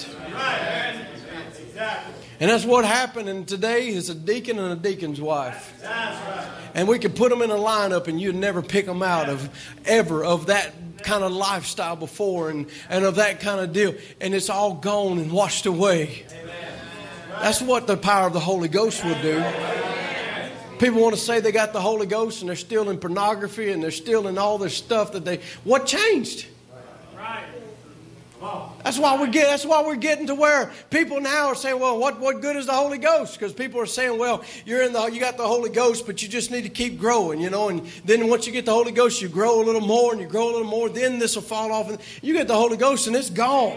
And that's what happened. And today is a deacon and a deacon's wife. And we could put them in a lineup and you'd never pick them out of that kind of lifestyle before and of that kind of deal. And it's all gone and washed away. That's what the power of the Holy Ghost will do. People want to say they got the Holy Ghost and they're still in pornography and they're still in all this stuff what changed? That's why we're getting to where people now are saying, well, what good is the Holy Ghost? Because people are saying, well, you got the Holy Ghost, but you just need to keep growing, and then once you get the Holy Ghost, you grow a little more and you grow a little more, then this will fall off and you get the Holy Ghost and it's gone.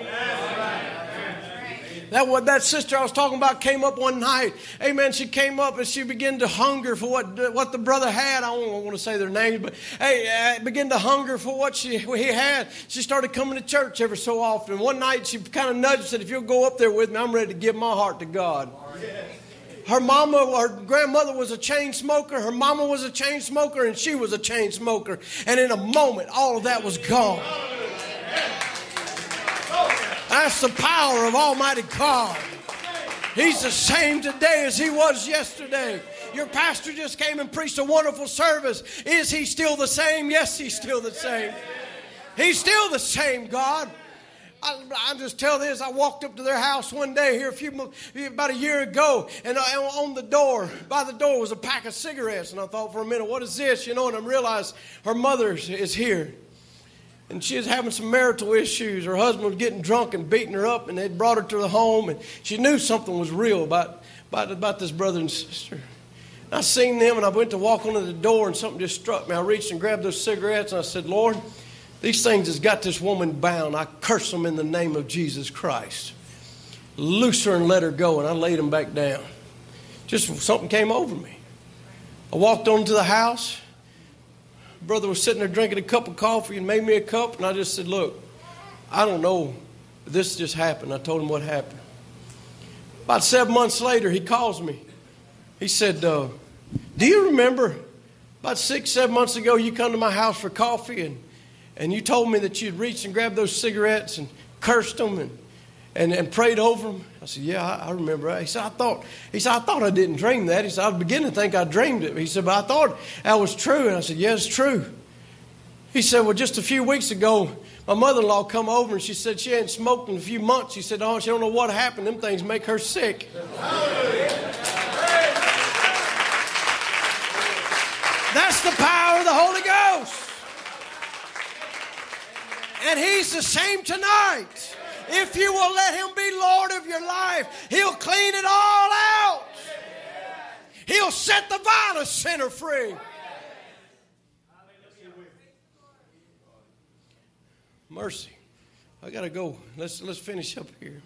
That sister I was talking about came up one night. Amen. She came up and she began to hunger for what the brother had. I don't want to say their names, but began to hunger for what he had. She started coming to church every so often. One night she kind of nudged and said, if you'll go up there with me, I'm ready to give my heart to God. Her grandmother was a chain smoker. Her mama was a chain smoker and she was a chain smoker. And in a moment, all of that was gone. That's the power of Almighty God. He's the same today as He was yesterday. Your pastor just came and preached a wonderful service. Is He still the same? Yes, He's still the same. He's still the same God. I just tell this. I walked up to their house one day here about a year ago, and on the door, by the door was a pack of cigarettes. And I thought for a minute, what is this? And I realized her mother is here. And she was having some marital issues. Her husband was getting drunk and beating her up, and they'd brought her to the home. And she knew something was real about this brother and sister. And I seen them, and I went to walk onto the door, and something just struck me. I reached and grabbed those cigarettes, and I said, Lord, These things has got this woman bound. I curse them in the name of Jesus Christ. Loose her and let her go, and I laid them back down. Just something came over me. I walked on to the house. Brother was sitting there drinking a cup of coffee and made me a cup, and I just said, look, I don't know. This just happened. I told him what happened. About 7 months later, he calls me. He said, do you remember about 6, 7 months ago you come to my house for coffee and you told me that you'd reached and grabbed those cigarettes and cursed them and prayed over them? I said, yeah, I remember that. He said, I thought I didn't dream that. He said, I was beginning to think I dreamed it. He said, but I thought that was true. And I said, yeah, it's true. He said, well, just a few weeks ago, my mother-in-law come over and she said she hadn't smoked in a few months. She said, oh, she don't know what happened. Them things make her sick. That's the power of the Holy Ghost. And He's the same tonight. If you will let Him be Lord of your life, He'll clean it all out. He'll set the vilest sinner free. Mercy. I got to go. Let's finish up here.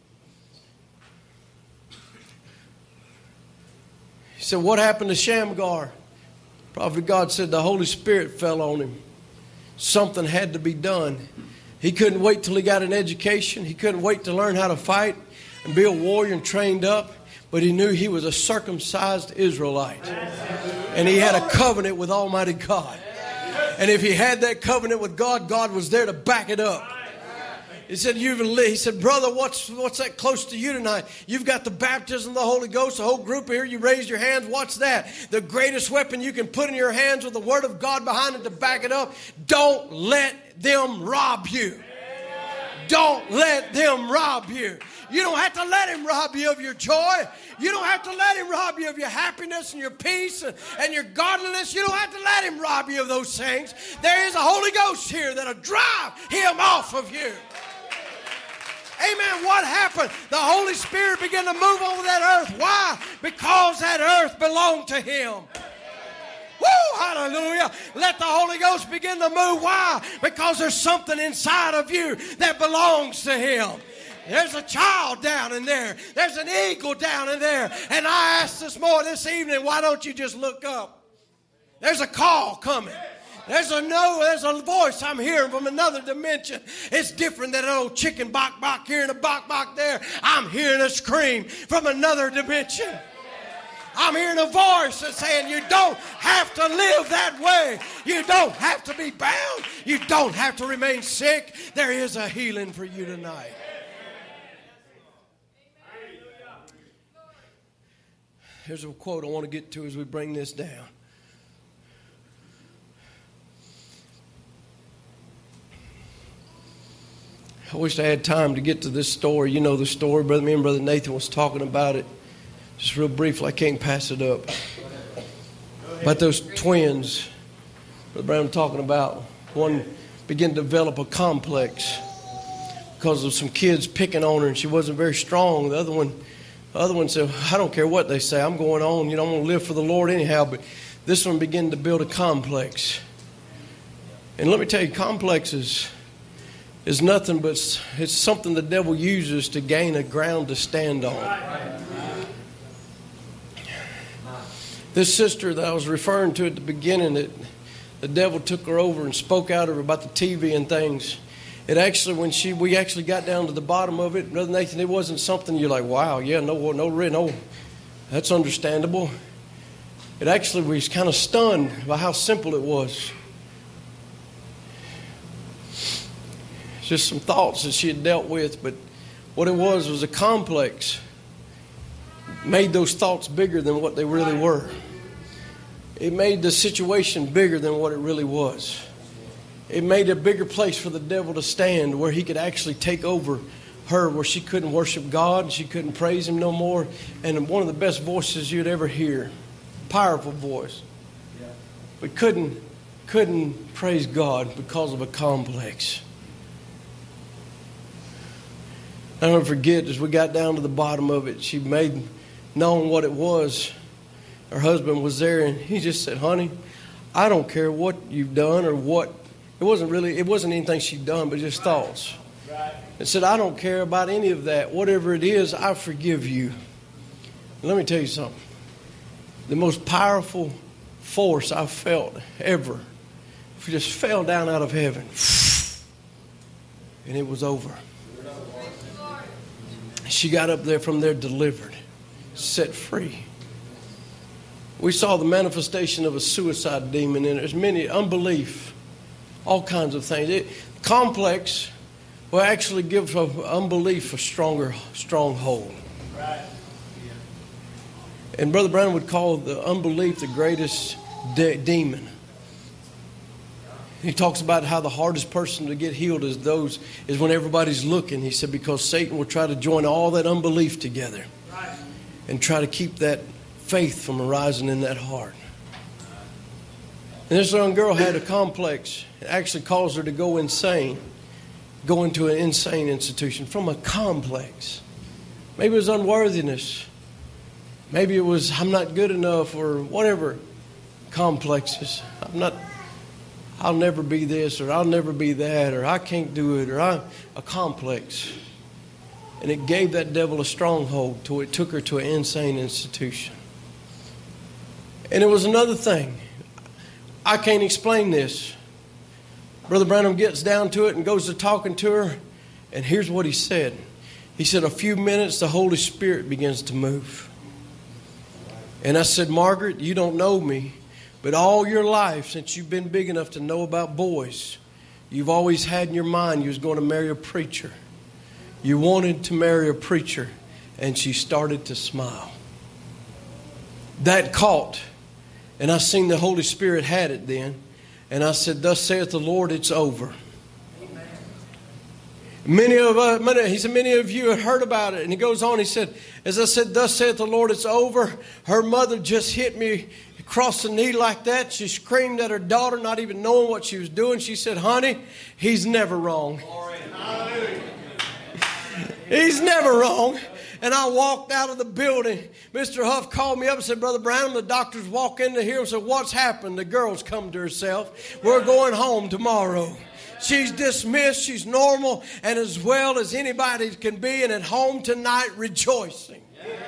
He said, what happened to Shamgar? Prophet God said the Holy Spirit fell on him. Something had to be done. He couldn't wait till he got an education. He couldn't wait to learn how to fight and be a warrior and trained up. But he knew he was a circumcised Israelite. And he had a covenant with Almighty God. And if he had that covenant with God, God was there to back it up. He said, brother, what's that close to you tonight? You've got the baptism of the Holy Ghost, the whole group here. You raised your hands. What's that? The greatest weapon you can put in your hands with the Word of God behind it to back it up. Don't let them rob you. Don't let them rob you. You don't have to let him rob you of your joy. You don't have to let him rob you of your happiness and your peace and your godliness. You don't have to let him rob you of those things. There is a Holy Ghost here that'll drive him off of you. Amen. What happened? The Holy Spirit began to move over that earth. Why? Because that earth belonged to Him. Woo! Hallelujah. Let the Holy Ghost begin to move. Why? Because there's something inside of you that belongs to Him. There's a child down in there. There's an eagle down in there. And I asked this evening, why don't you just look up? There's a call coming. There's a voice I'm hearing from another dimension. It's different than an old chicken bok here and a bok there. I'm hearing a scream from another dimension. I'm hearing a voice that's saying you don't have to live that way. You don't have to be bound. You don't have to remain sick. There is a healing for you tonight. Here's a quote I want to get to as we bring this down. I wish I had time to get to this story. You know the story. Me and Brother Nathan was talking about it. Just real briefly, I can't pass it up. About those twins Brother Brown talking about. One began to develop a complex because of some kids picking on her and she wasn't very strong. The other one said, I don't care what they say. I'm going on. I'm going to live for the Lord anyhow. But this one began to build a complex. And let me tell you, complexes is nothing but it's something the devil uses to gain a ground to stand on. This sister that I was referring to at the beginning, that the devil took her over and spoke out of her about the TV and things. It actually, when we actually got down to the bottom of it, Brother Nathan, it wasn't something you're like, wow, yeah, no, that's understandable. It actually was kind of stunned by how simple it was. Just some thoughts that she had dealt with, but what it was a complex. Made those thoughts bigger than what they really were. It made the situation bigger than what it really was. It made a bigger place for the devil to stand where he could actually take over her, where she couldn't worship God and she couldn't praise Him no more. And one of the best voices you'd ever hear, powerful voice, but couldn't praise God because of a complex. I'll never forget, as we got down to the bottom of it, she made known what it was. Her husband was there, and he just said, honey, I don't care what you've done or what It wasn't anything she'd done, but just thoughts. And said, I don't care about any of that. Whatever it is, I forgive you. And let me tell you something. The most powerful force I felt ever just fell down out of heaven. And it was over. She got up there from there delivered, set free. We saw the manifestation of a suicide demon in it. There's many unbelief, all kinds of things. Complex will actually give unbelief a stronghold. Right. And Brother Brown would call the unbelief the greatest demon. He talks about how the hardest person to get healed is when everybody's looking. He said because Satan will try to join all that unbelief together and try to keep that faith from arising in that heart. And this young girl had a complex. It actually caused her to go insane, go into an insane institution from a complex. Maybe it was unworthiness. Maybe it was I'm not good enough or whatever complexes. I'll never be this or I'll never be that or I can't do it or a complex. And it gave that devil a stronghold till it took her to an insane institution. And it was another thing. I can't explain this. Brother Branham gets down to it and goes to talking to her. And here's what he said. He said, a few minutes, the Holy Spirit begins to move. And I said, Margaret, you don't know me, but all your life, since you've been big enough to know about boys, you've always had in your mind you was going to marry a preacher. You wanted to marry a preacher. And she started to smile. That caught. And I seen the Holy Spirit had it then. And I said, thus saith the Lord, it's over. Many of you had heard about it. And he goes on, he said, as I said, thus saith the Lord, it's over. Her mother just hit me across the knee like that. She screamed at her daughter, not even knowing what she was doing. She said, honey, he's never wrong. He's never wrong. And I walked out of the building. Mr. Huff called me up and said, Brother Brown, the doctors walk into here and said, what's happened? The girl's come to herself. We're going home tomorrow. She's dismissed. She's normal and as well as anybody can be and at home tonight rejoicing.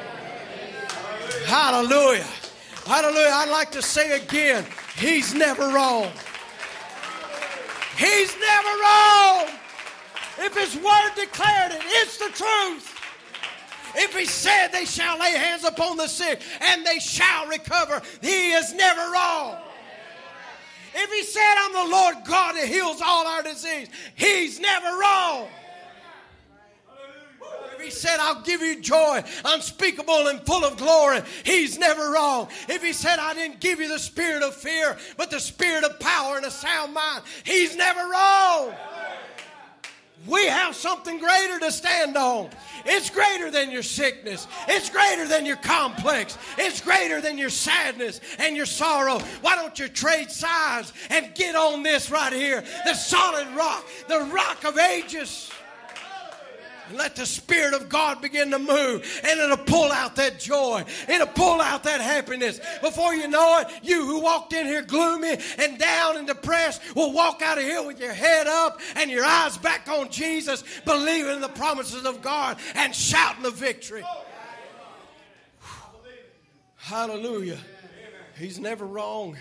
Hallelujah. Hallelujah. I'd like to say again, he's never wrong. He's never wrong. If his word declared it, it's the truth. If he said they shall lay hands upon the sick and they shall recover, he is never wrong. If he said, I'm the Lord God that heals all our disease, he's never wrong. If he said, I'll give you joy unspeakable and full of glory, he's never wrong. If he said, I didn't give you the spirit of fear, but the spirit of power and a sound mind, he's never wrong. We have something greater to stand on. It's greater than your sickness. It's greater than your complex. It's greater than your sadness and your sorrow. Why don't you trade sides and get on this right here? The solid rock, the rock of ages. And let the Spirit of God begin to move. And it'll pull out that joy. It'll pull out that happiness. Before you know it, you who walked in here gloomy and down and depressed will walk out of here with your head up and your eyes back on Jesus, believing in the promises of God and shouting the victory. Hallelujah. He's never wrong.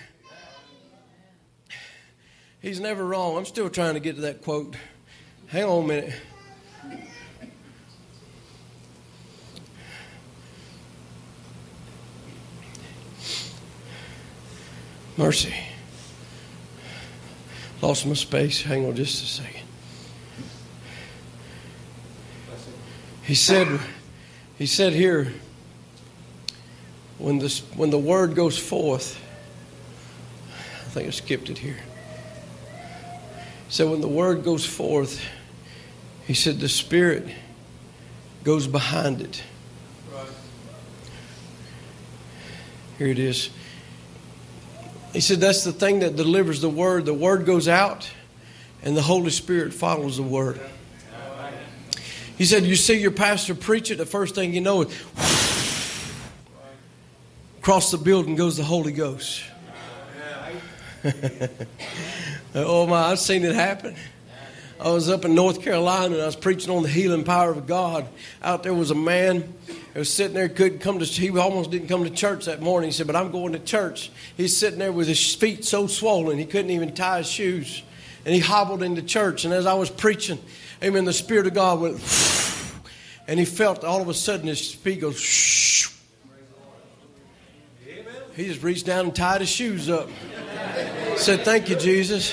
He's never wrong. I'm still trying to get to that quote. Hang on a minute. Mercy. Lost my space. Hang on just a second. He said here, when the word goes forth, I think I skipped it here. He said when the word goes forth, he said the Spirit goes behind it. Here it is. He said that's the thing that delivers the word. The word goes out and the Holy Spirit follows the word. He said you see your pastor preach it, the first thing you know is across the building goes the Holy Ghost. Oh my, I've seen it happen. I was up in North Carolina and I was preaching on the healing power of God. Out there was a man who was sitting there, couldn't come to, he almost didn't come to church that morning. He said, but I'm going to church. He's sitting there with his feet so swollen he couldn't even tie his shoes. And he hobbled into church. And as I was preaching, amen, the Spirit of God went, and he felt all of a sudden his feet goes, shh. He just reached down and tied his shoes up. Said, thank you, Jesus.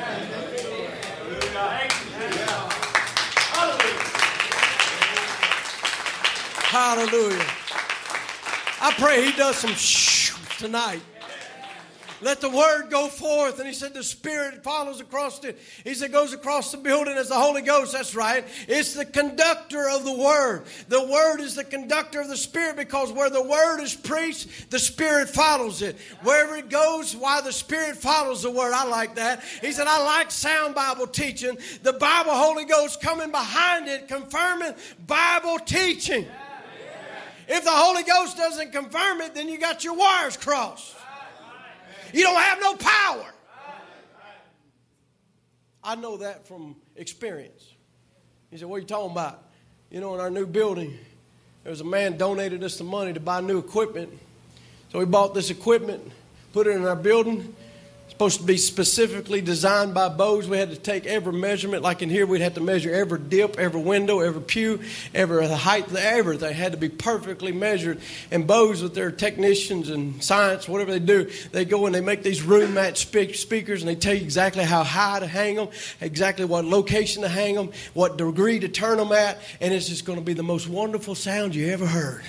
Hallelujah. I pray he does some shh tonight. Let the word go forth. And he said the Spirit follows across it. He said goes across the building as the Holy Ghost. That's right. It's the conductor of the word. The word is the conductor of the Spirit, because where the word is preached, the Spirit follows it. Wherever it goes, why the Spirit follows the word. I like that. He said, I like sound Bible teaching. The Bible, Holy Ghost coming behind it, confirming Bible teaching. If the Holy Ghost doesn't confirm it, then you got your wires crossed. You don't have no power. I know that from experience. He said, what are you talking about? You know, in our new building, there was a man donated us some money to buy new equipment. So we bought this equipment, put it in our building. Supposed to be specifically designed by Bose. We had to take every measurement. Like in here, we'd have to measure every dip, every window, every pew, every height, everything had to be perfectly measured. And Bose, with their technicians and science, whatever they do, they go and they make these room match speakers, and they tell you exactly how high to hang them, exactly what location to hang them, what degree to turn them at, and it's just going to be the most wonderful sound you ever heard.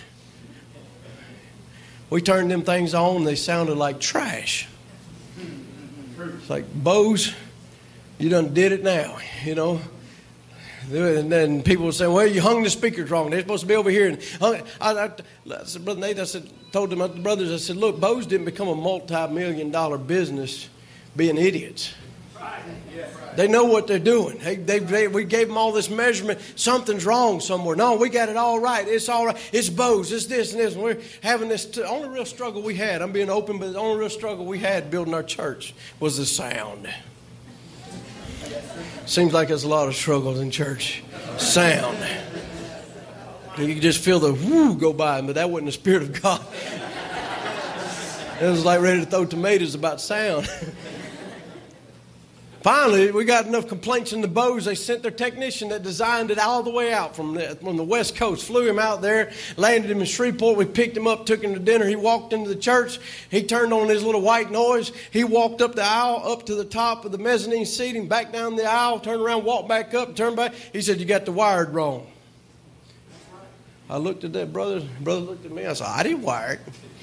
We turned them things on, and they sounded like trash. It's like, Bose, you done did it now, you know. And then people would say, well, you hung the speakers wrong. They're supposed to be over here. And I said, Brother Nate, told them, the brothers, I said, look, Bose didn't become a multi-million-dollar business being idiots. They know what they're doing. We gave them all this measurement. Something's wrong somewhere. No, we got it all right. It's all right. It's Bose. It's this and this. And we're having this. The only real struggle we had, I'm being open, but the only real struggle we had building our church was the sound. Seems like there's a lot of struggles in church. Sound. You can just feel the whoo go by, but that wasn't the Spirit of God. It was like ready to throw tomatoes about sound. Finally, we got enough complaints in the Bose. They sent their technician that designed it all the way out from the West Coast. Flew him out there, landed him in Shreveport. We picked him up, took him to dinner. He walked into the church. He turned on his little white noise. He walked up the aisle, up to the top of the mezzanine seating, back down the aisle, turned around, walked back up, turned back. He said, you got the wired wrong. I looked at that brother. Brother looked at me. I said, I didn't wire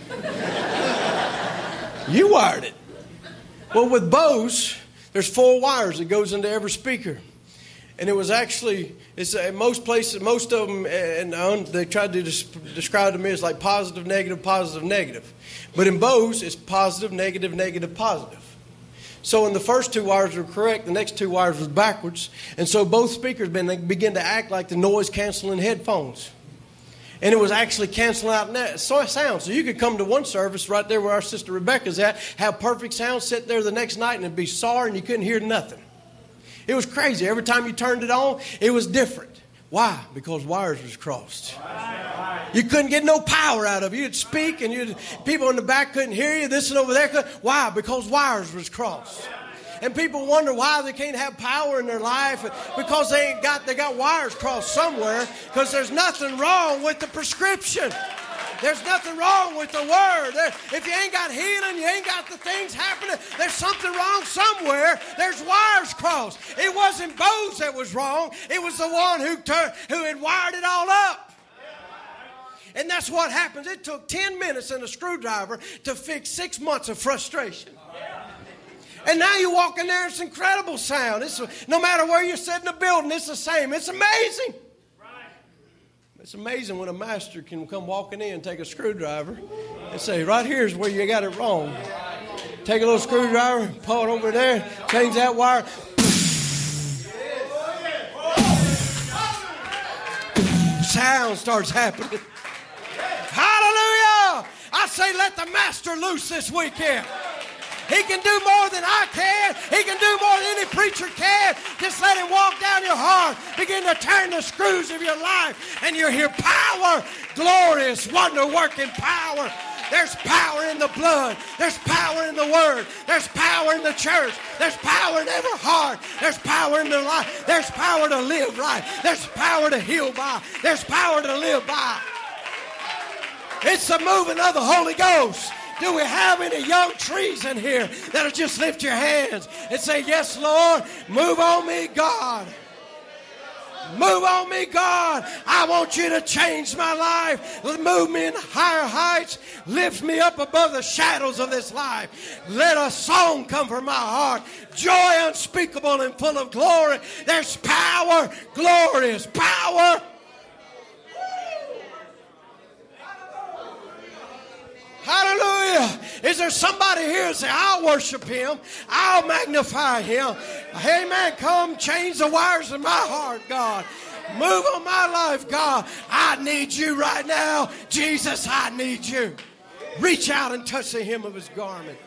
it. You wired it. Well, with Bose, there's 4 wires that goes into every speaker. And it was actually, most places, most of them, and they tried to describe it to me as like positive, negative, positive, negative. But in Bose, it's positive, negative, negative, positive. So when the first 2 wires were correct, the next 2 wires was backwards. And so both speakers began to act like the noise-canceling headphones. And it was actually canceling out sound. So you could come to one service right there where our sister Rebecca's at, have perfect sound, sit there the next night, and it'd be sour, and you couldn't hear nothing. It was crazy. Every time you turned it on, it was different. Why? Because wires was crossed. You couldn't get no power out of it. You'd speak, and people in the back couldn't hear you. This and over there. Why? Because wires was crossed. And people wonder why they can't have power in their life, because they got wires crossed somewhere, because there's nothing wrong with the prescription. There's nothing wrong with the word. If you ain't got healing, you ain't got the things happening, there's something wrong somewhere. There's wires crossed. It wasn't Bose that was wrong. It was the one who had wired it all up. And that's what happens. It took 10 minutes and a screwdriver to fix 6 months of frustration. And now you walk in there, it's incredible sound. No matter where you sit in the building, it's the same. It's amazing. It's amazing when a master can come walking in, take a screwdriver, and say, right here's where you got it wrong. Take a little screwdriver, pull it over there, change that wire. Sound starts happening. Hallelujah! I say let the master loose this weekend. He can do more than I can. He can do more only preacher can. Just let him walk down your heart. Begin to turn the screws of your life, and you'll hear power, glorious, wonder-working power. There's power in the blood. There's power in the Word. There's power in the church. There's power in every heart. There's power in the life. There's power to live right. There's power to heal by. There's power to live by. It's the moving of the Holy Ghost. Do we have any young trees in here that'll just lift your hands and say, yes, Lord, move on me, God. Move on me, God. I want you to change my life. Move me in higher heights. Lift me up above the shadows of this life. Let a song come from my heart. Joy unspeakable and full of glory. There's power, glorious power. Hallelujah. Is there somebody here that say, I'll worship him. I'll magnify him. Amen. Come change the wires in my heart, God. Move on my life, God. I need you right now. Jesus, I need you. Reach out and touch the hem of his garment.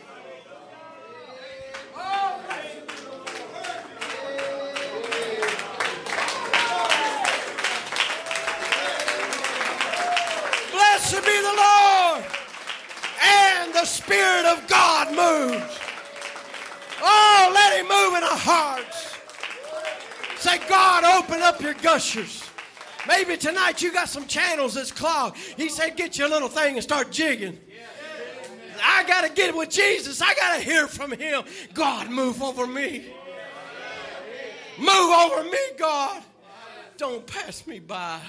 Blessed be the Lord. And the Spirit of God moves. Oh, let him move in our hearts. Say, God, open up your gushers. Maybe tonight you got some channels that's clogged. He said, get your little thing and start jigging. I got to get with Jesus. I got to hear from him. God, move over me. Move over me, God. Don't pass me by.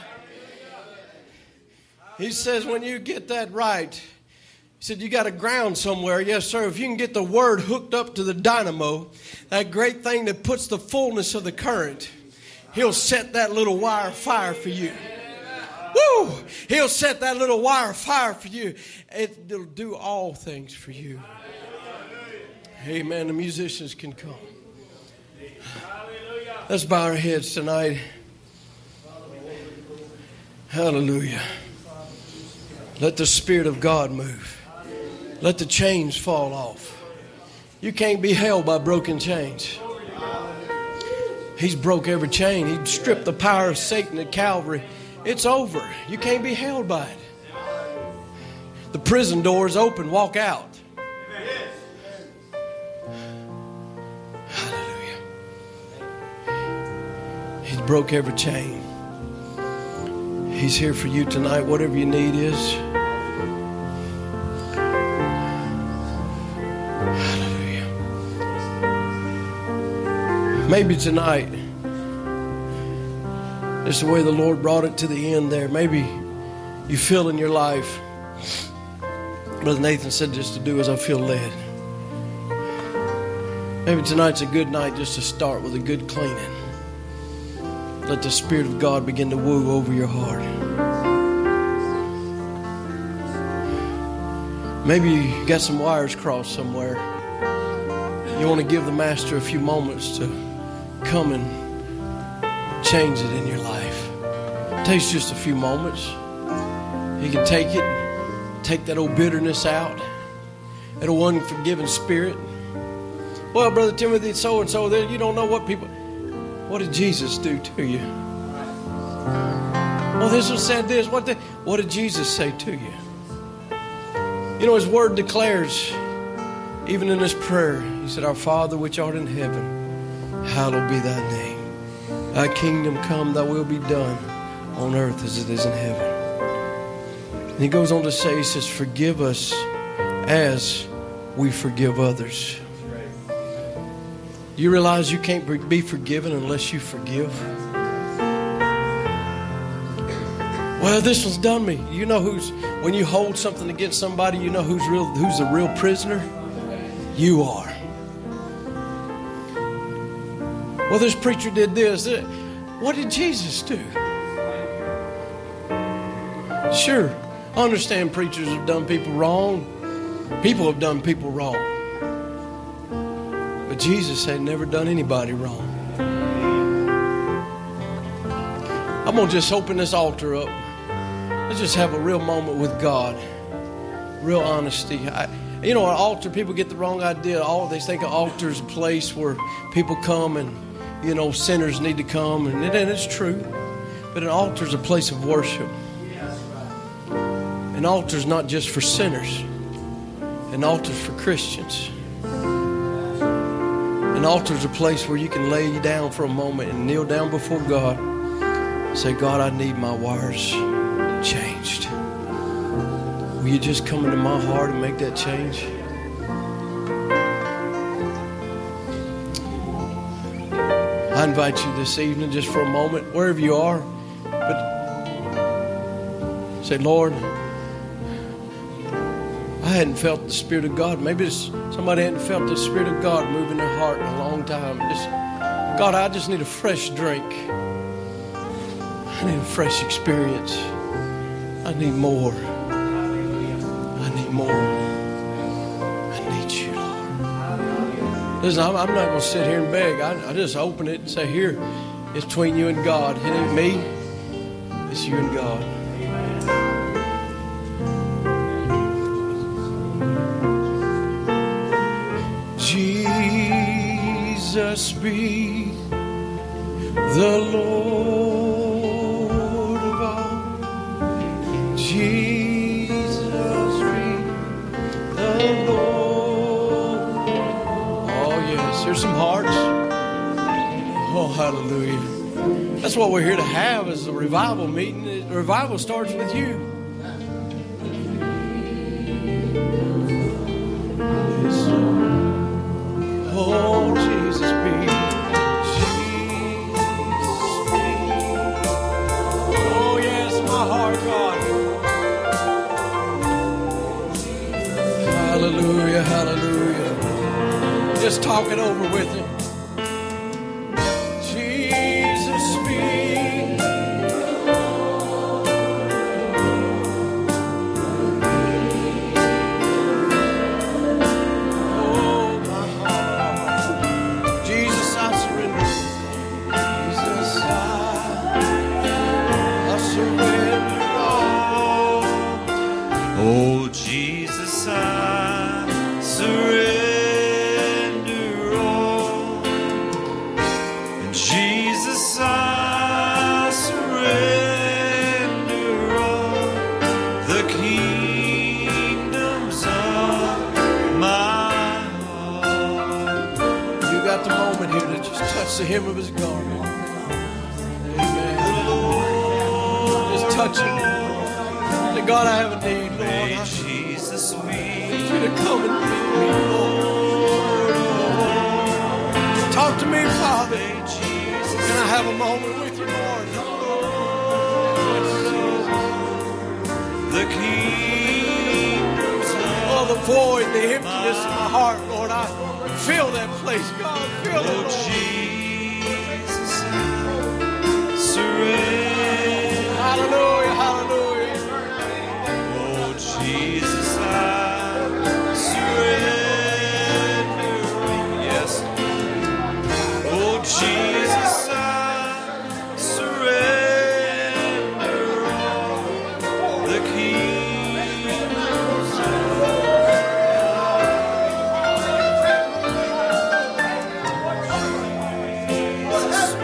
He says, when you get that right, he said, you got to ground somewhere. Yes, sir. If you can get the word hooked up to the dynamo, that great thing that puts the fullness of the current, he'll set that little wire fire for you. Woo! He'll set that little wire fire for you. It'll do all things for you. Amen. The musicians can come. Let's bow our heads tonight. Hallelujah. Let the Spirit of God move. Let the chains fall off. You can't be held by broken chains. He's broke every chain. He stripped the power of Satan at Calvary. It's over. You can't be held by it. The prison door is open. Walk out. Hallelujah. He's broke every chain. He's here for you tonight. Whatever your need is. Maybe tonight, it's the way the Lord brought it to the end there. Maybe you feel in your life, Brother Nathan said just to do as I feel led. Maybe tonight's a good night just to start with a good cleaning. Let the Spirit of God begin to woo over your heart. Maybe you got some wires crossed somewhere. You want to give the Master a few moments to come and change it in your life. It takes just a few moments. He can take it, take that old bitterness out, that old unforgiving spirit. Well, Brother Timothy, so and so, you don't know what people. What did Jesus do to you? Well, this one said this. What did Jesus say to you? You know, his word declares, even in this prayer, he said, Our Father which art in heaven, hallowed be thy name. Thy kingdom come, thy will be done on earth as it is in heaven. And he goes on to say, he says, forgive us as we forgive others. You realize you can't be forgiven unless you forgive? Well, this one's done me. You know when you hold something against somebody, you know who's the real prisoner? You are. Well, this preacher did this. What did Jesus do? Sure, I understand preachers have done people wrong. People have done people wrong. But Jesus had never done anybody wrong. I'm going to just open this altar up. Let's just have a real moment with God. Real honesty. You know, an altar, people get the wrong idea. They think an altar is a place where people come and, you know, sinners need to come. And it's true. But an altar is a place of worship. An altar is not just for sinners. An altar is for Christians. An altar is a place where you can lay down for a moment and kneel down before God. Say, God, I need my wires changed. Will you just come into my heart and make that change? I invite you this evening just for a moment, wherever you are, but say, Lord, I hadn't felt the Spirit of God. Maybe somebody hadn't felt the Spirit of God move in their heart in a long time. God, I just need a fresh drink. I need a fresh experience. I need more. I need more. I need you, Lord. Listen, I'm not going to sit here and beg. I just open it and say, here, it's between you and God. It ain't me. It's you and God. Jesus be the Lord of all. Jesus be the Lord. Oh yes, here's some hearts. Oh hallelujah. That's what we're here to have, is a revival meeting. The revival starts with you. Oh, Jesus be. Oh, yes, my heart, God. Hallelujah, hallelujah. Just talk it over with him. Jesus be. Oh, Jesus, I surrender all. And Jesus, I surrender all. The kingdoms of my heart. You got the moment here to just touch the hem of his garment. Amen. Just touch him. Say, God, I have a need, Lord. May Jesus be. I need you to come and meet me, Lord. Talk to me, Father. Can I have a moment with you, Lord? The kingdoms Oh, the void, the emptiness in my heart, Lord. I feel that place, God. Feel it, Oh, Lord. Jesus, surrender. Hallelujah, hallelujah. Oh, Jesus, I surrender. Yes. Oh, Jesus, I surrender all. The kingdoms of Jesus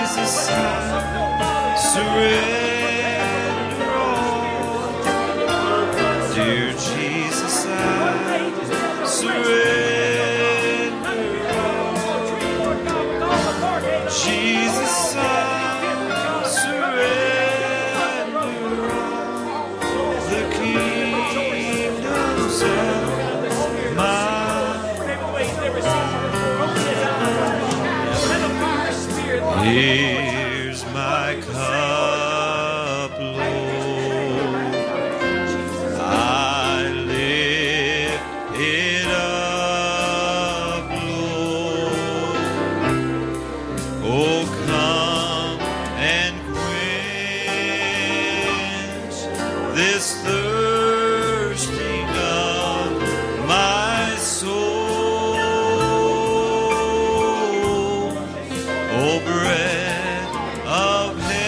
Jesus, I surrender all. Dear Jesus, I surrender all. Jesus, I surrender all. The kingdom's mine. Here's my cup, Lord. I lift it up, Lord. Oh, come and quench this thirsting of my soul. Oh, bread of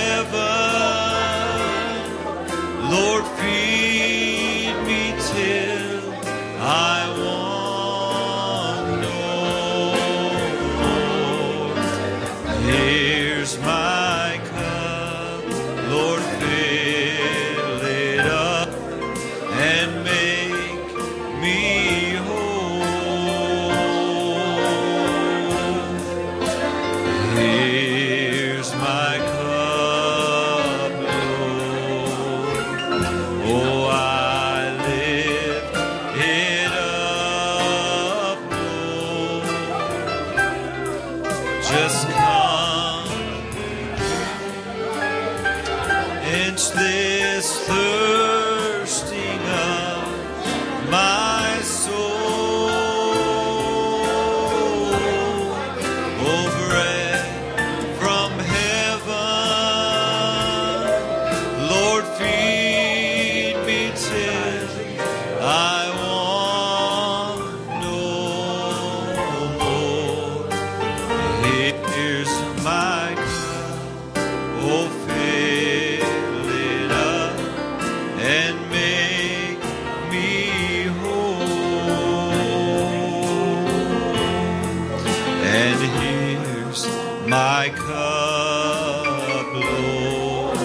heaven, Lord, feed me till I want no more. Here's my cup, Lord, fill it up and make me whole. Here's my cup, Lord. Oh, I lift it up, Lord. Just come, quench this thirsting of my soul. Oh, bread from heaven, Lord, feed me till I want no more. Here's my cup, oh, fill it up and make me whole. And here's my cup, Lord.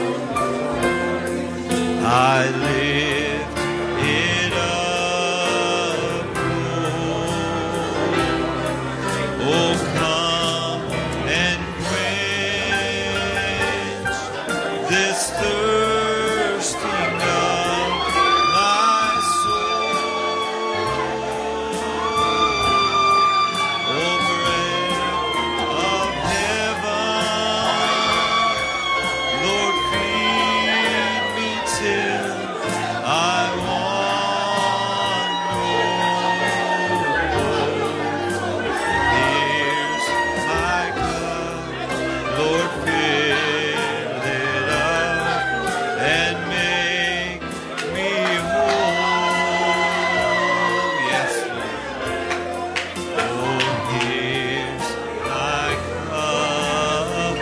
I lift it up, Lord. Oh, come and quench this thirsting of my soul. Oh, bread of heaven, Lord, feed me till I want no more. Here's my cup, Lord, fill it up and make me whole. Yes, Lord. Oh, here's my cup,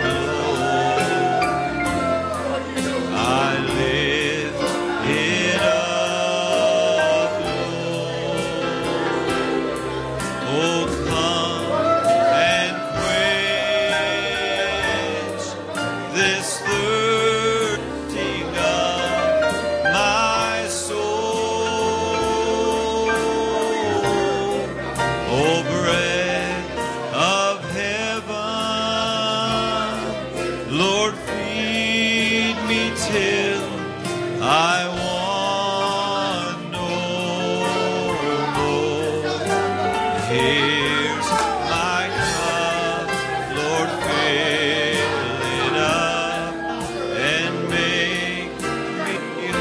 Lord. I lift it up, Lord. Oh, come and quench this thirsting of my soul. Oh, bread of heaven, Lord, feed me till I want no more. Here's my cup, Lord, fill it up and make me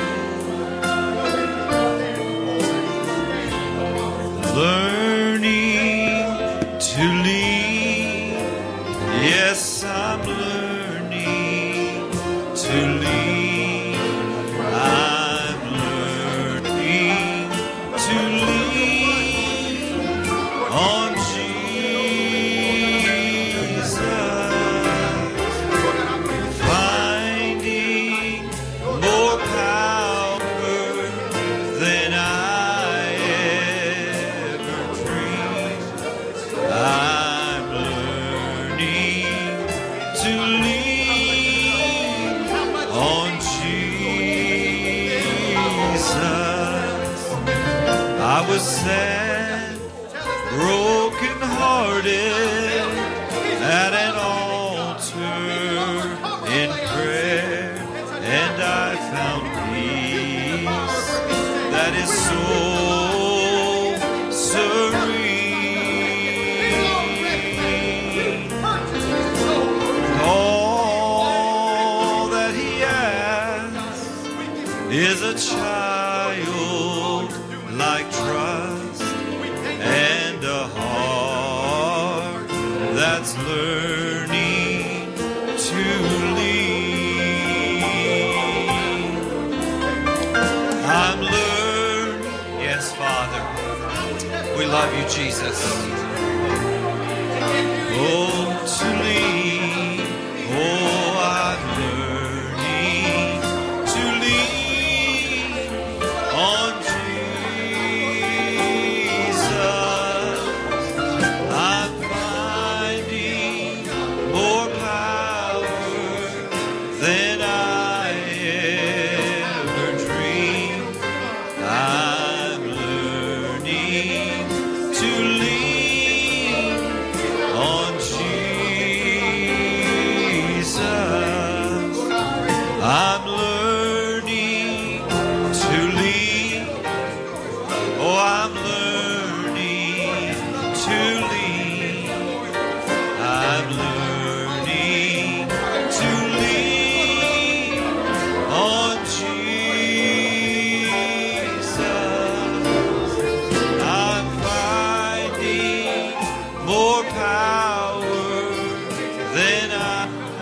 whole. Learning to lean, yes, I'm learning to lean. I'm learning to lean on Jesus, finding more power than I ever dreamed. I'm learning to lean was sad, broken-hearted at an altar in prayer, and I found peace that is so serene. All that he asks is a child-like trust and a heart that's learning to lean. I'm learning, yes, Father. We love you, Jesus. Oh, to lean. Oh, I'm learning to lean on Jesus. I'm finding more power than I ever dreamed. I'm learning to lean on Jesus. I'm learning to lean. Oh, I'm learning to lean. I'm learning to lean on Jesus. I'm finding more power than I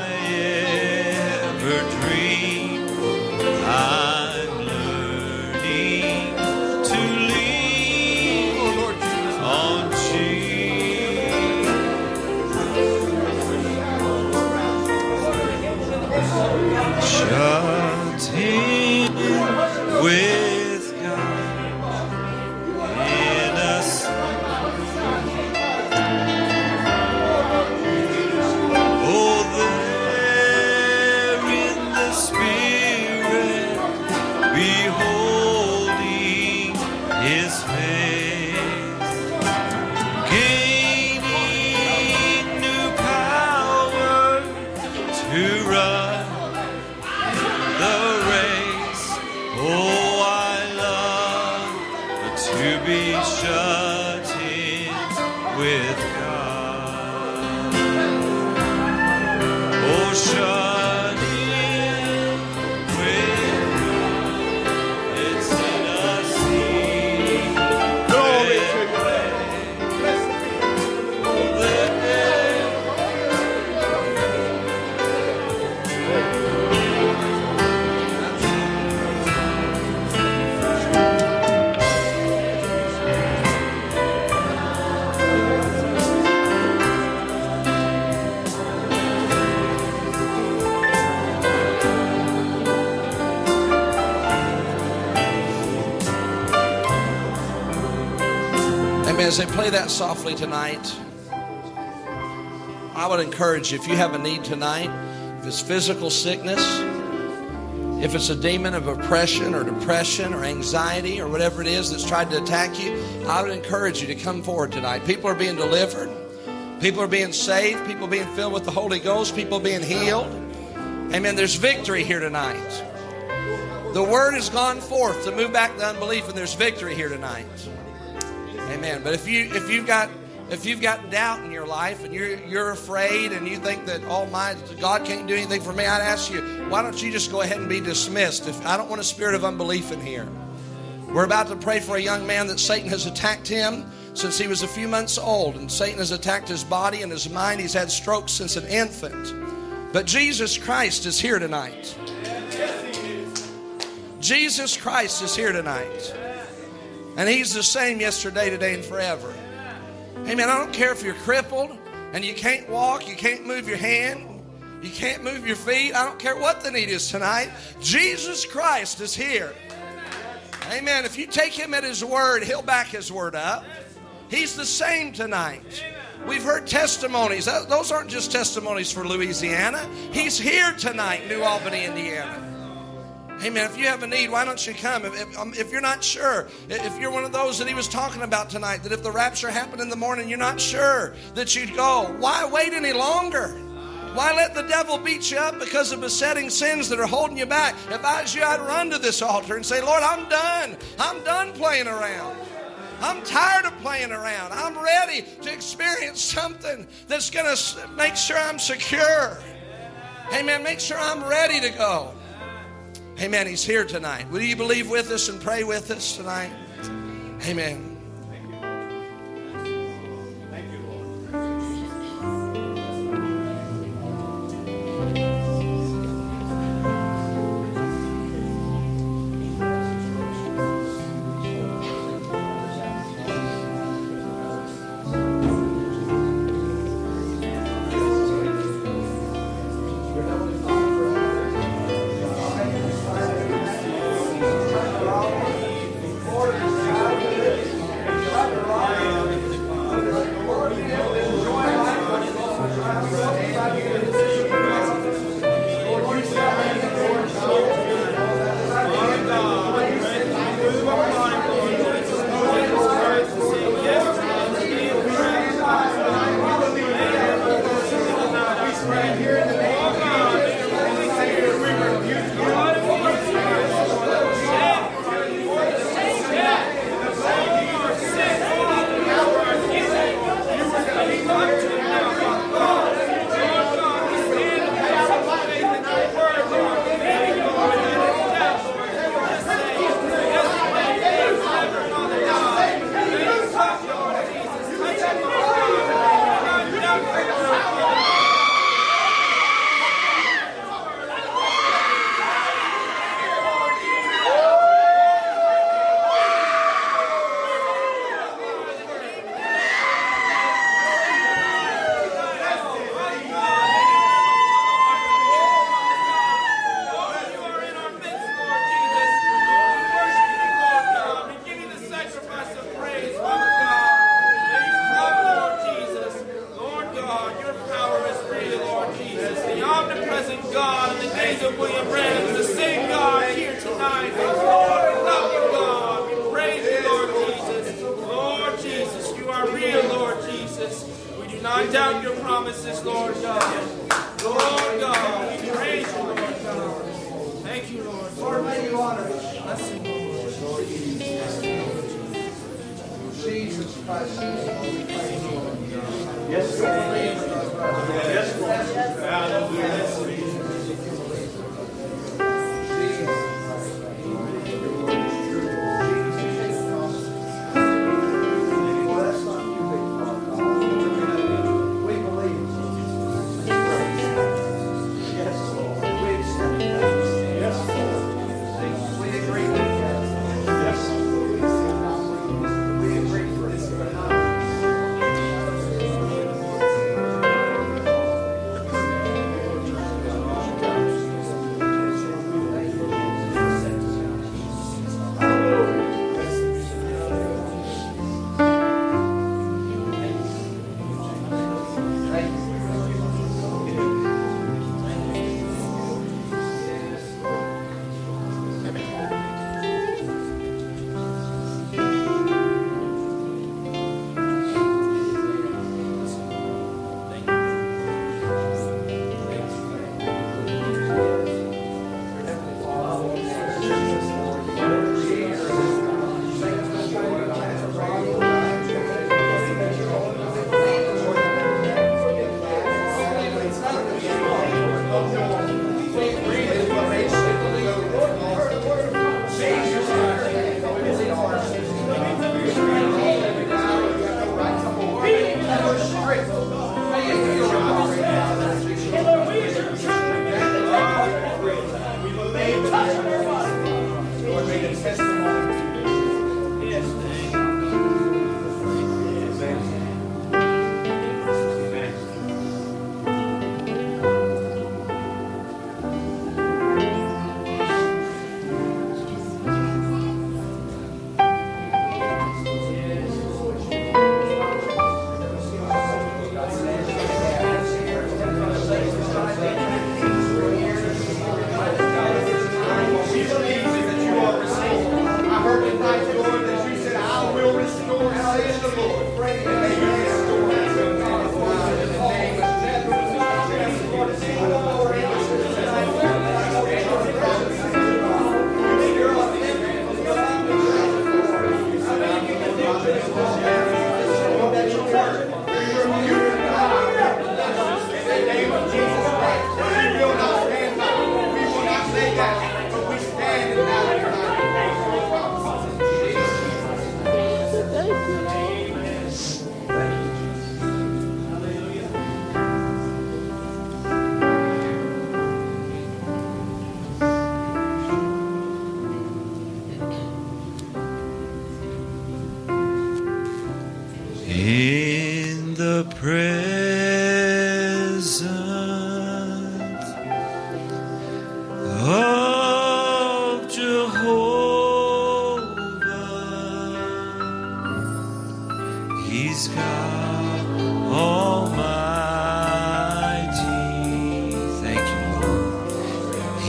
ever dreamed. I'm learning to lean on Jesus. Shut in with God in us. Oh, there in the Spirit, beholding His face, gaining new power to run the race. Oh, I love to be shut in with God. Oh, shut in with God. It's in a secret place. Amen. As they play that softly tonight, I would encourage you, if you have a need tonight, if it's physical sickness, if it's a demon of oppression or depression or anxiety or whatever it is that's tried to attack you, I would encourage you to come forward tonight. People are being delivered. People are being saved. People are being filled with the Holy Ghost. People are being healed. Amen. There's victory here tonight. The word has gone forth to move back the unbelief, and there's victory here tonight. Amen. But if you've got doubt in your life and you're afraid and you think that God can't do anything for me, I'd ask you, why don't you just go ahead and be dismissed? I don't want a spirit of unbelief in here. We're about to pray for a young man that Satan has attacked him since he was a few months old, and Satan has attacked his body and his mind. He's had strokes since an infant. But Jesus Christ is here tonight. Jesus Christ is here tonight. And He's the same yesterday, today, and forever. Amen. I don't care if you're crippled and you can't walk, you can't move your hand, you can't move your feet. I don't care what the need is tonight. Jesus Christ is here. Amen. If you take Him at His word, He'll back His word up. He's the same tonight. We've heard testimonies. Those aren't just testimonies for Louisiana. He's here tonight, New Albany, Indiana. Amen. If you have a need, why don't you come? If you're not sure, if you're one of those that he was talking about tonight, that if the rapture happened in the morning, you're not sure that you'd go, why wait any longer? Why let the devil beat you up because of besetting sins that are holding you back? If I was you, I'd run to this altar and say, Lord, I'm done. I'm done playing around. I'm tired of playing around. I'm ready to experience something that's going to make sure I'm secure. Amen. Make sure I'm ready to go. Amen. He's here tonight. Will you believe with us and pray with us tonight? Amen.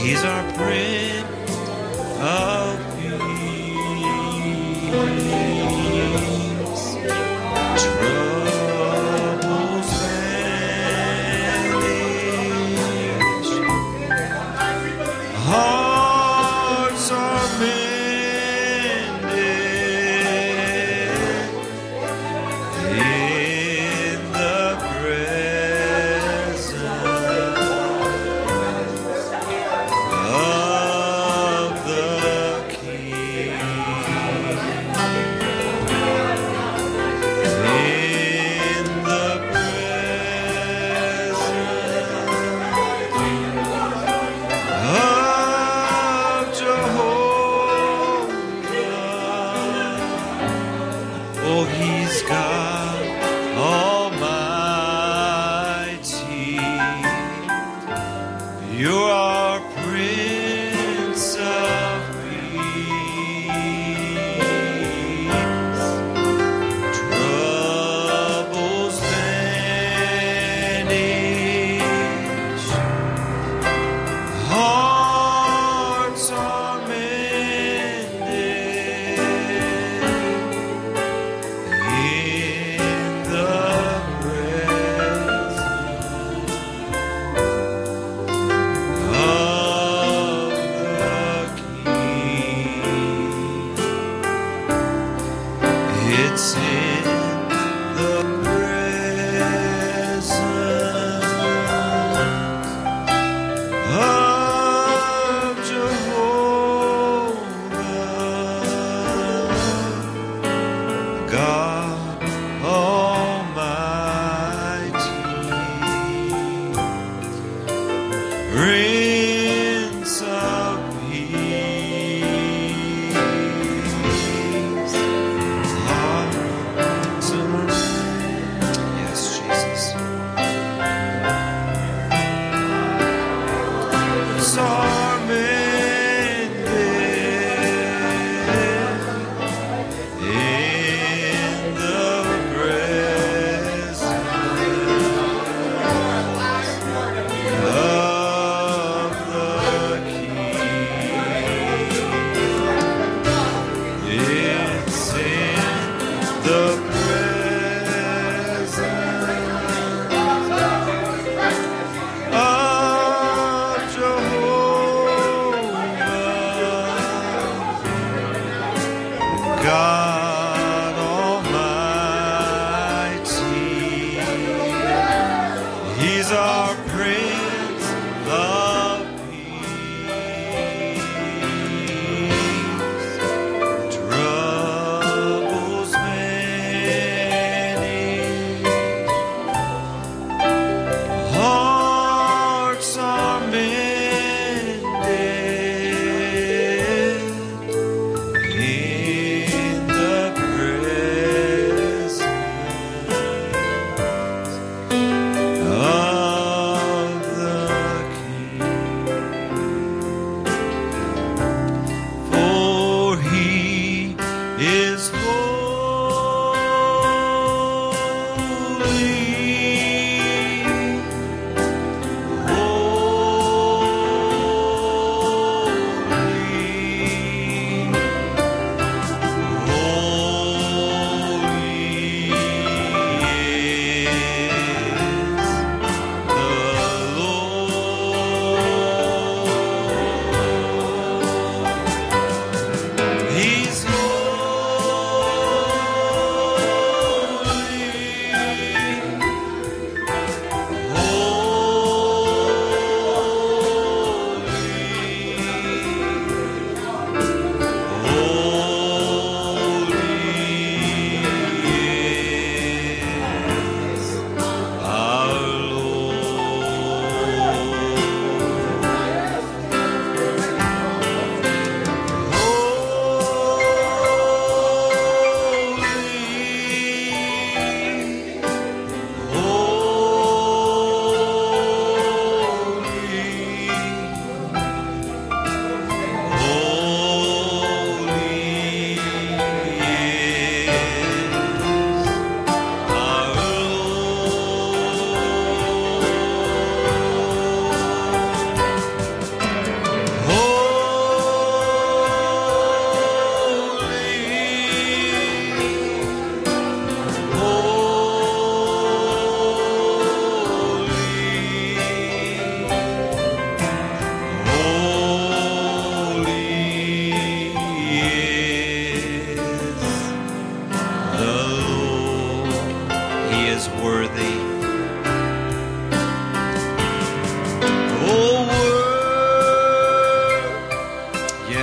He's our Prince of Peace. Troubles vanish. Hearts are mended in the presence of the King. In the presence of Jehovah. Oh, He's God Almighty. You're our Prince of Peace. Troubles vanish. Hearts are mended in the presence of the King. It's in the presence of Jehovah, God Almighty, Prince of Peace. Hearts are- Yes, Jesus. Hearts are mended in the presence of the King. It's in the presence of Jehovah.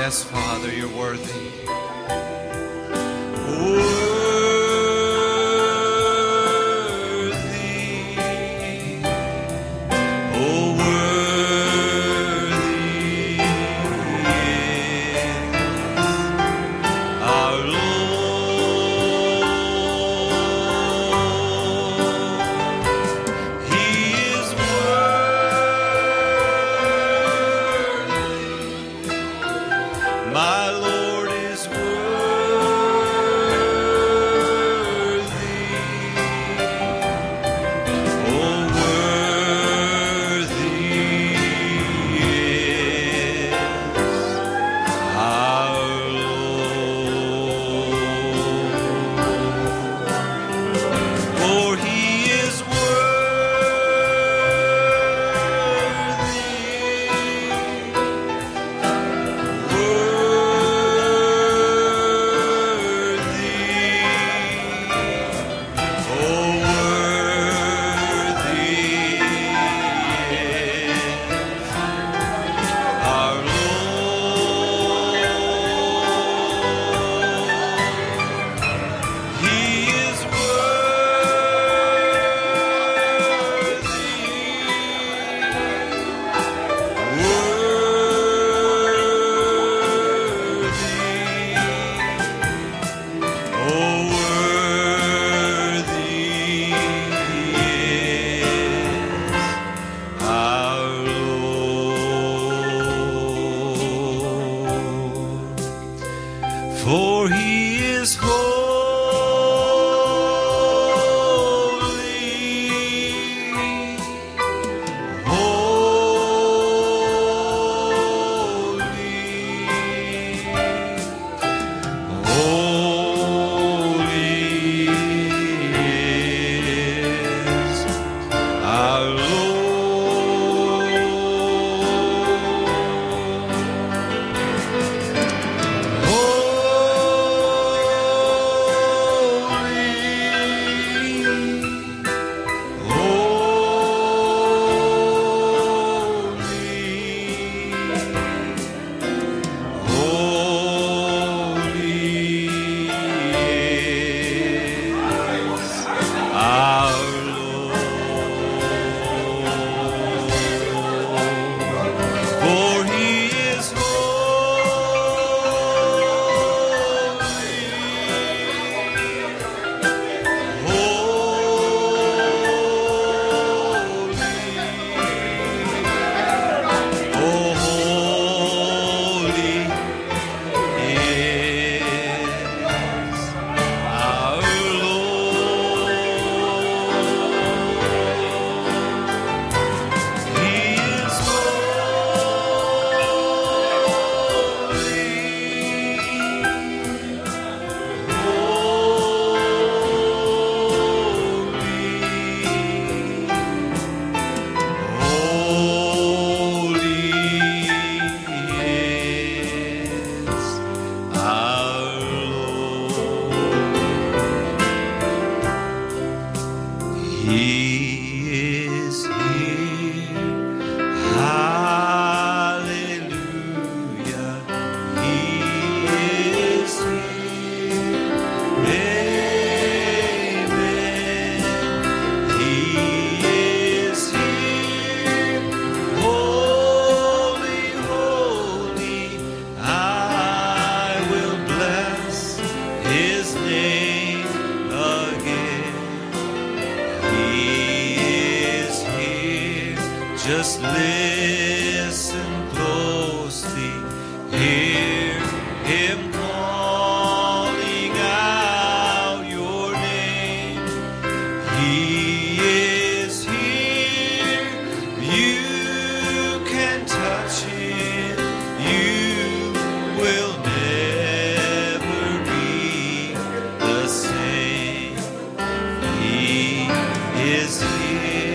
Yes, Father, you're worthy. My Lord is for he is Just listen closely, hear him calling out your name. He is here, you can touch him, you will never be the same. He is here.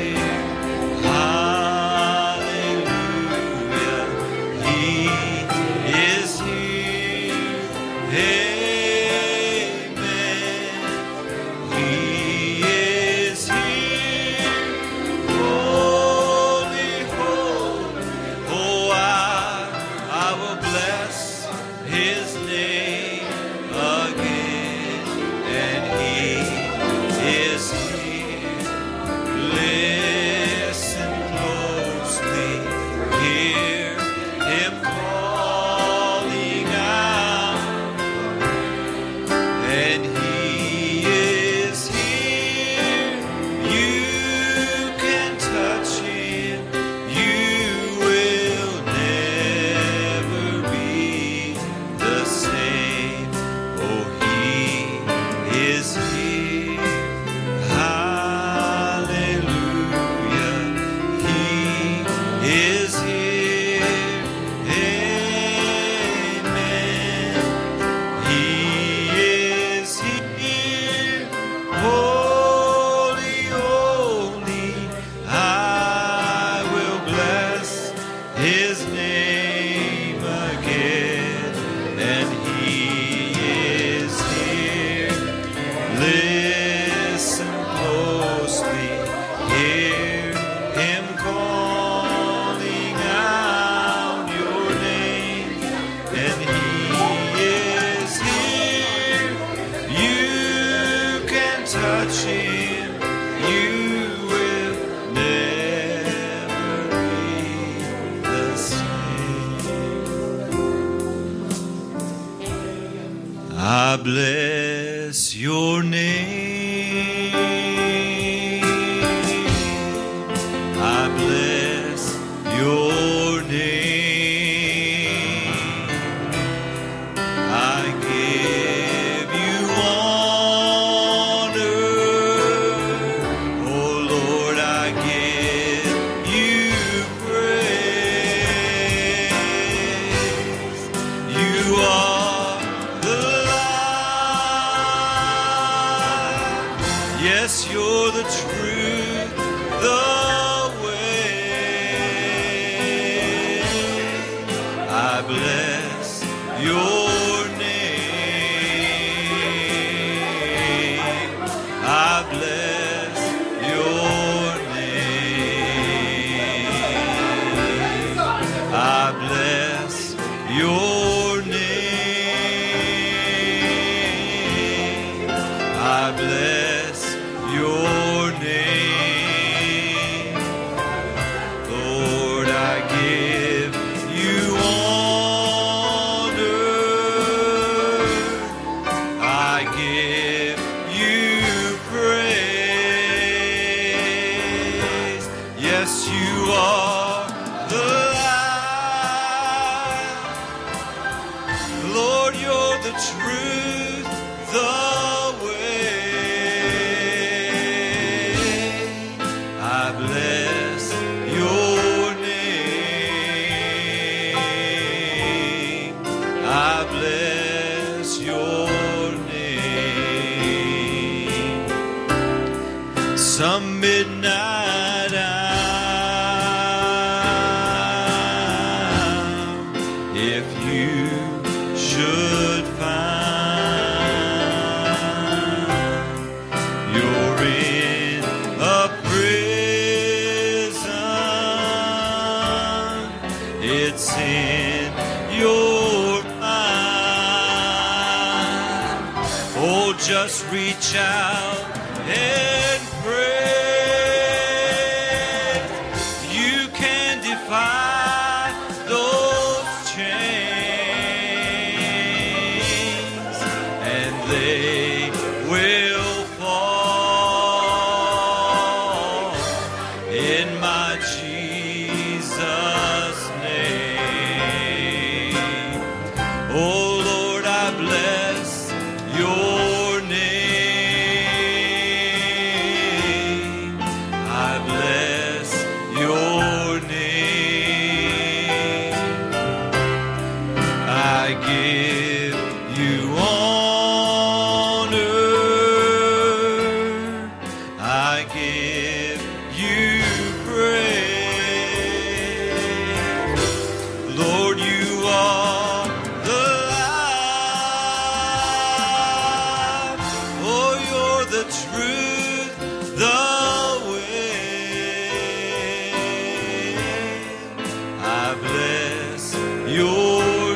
his name again, and he is here. Listen closely, hear him calling out your name, and he is here. You can touch him, you will never be the same. I bless your name. I bless your name. I give you honor. Oh Lord, I give you praise. You are the light. Yes, you're the truth, the way. I bless your name. I bless your name. I bless your name. I bless your name. Lord, I give you honor. I give you praise. Yes, you are the light. Lord, you're the truth, the way. I bless your name. I bless your name. Some midnight hour, if you should find you're in a prison, it's in your mind. Oh, just reach out and pray. You can defy those chains, and they will fall in my Jesus' name. Oh Lord, I bless your name. I bless your name. I give you honor. I give you praise. Lord, you are the light. Oh, you're the truth, the way. I bless your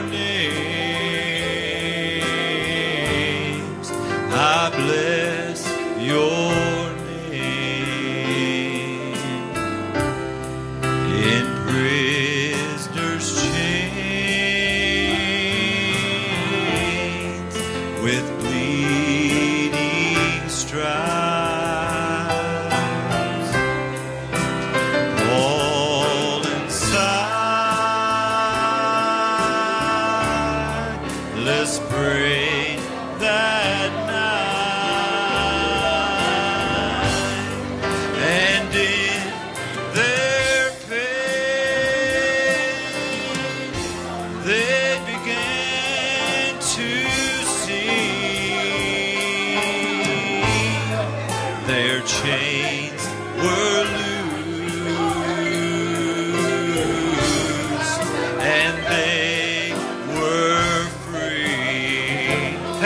names. I bless your name. In prisoners' chains, with bleeding stripes, all inside, let's pray that night, and in their pain they began to see their chains were loose.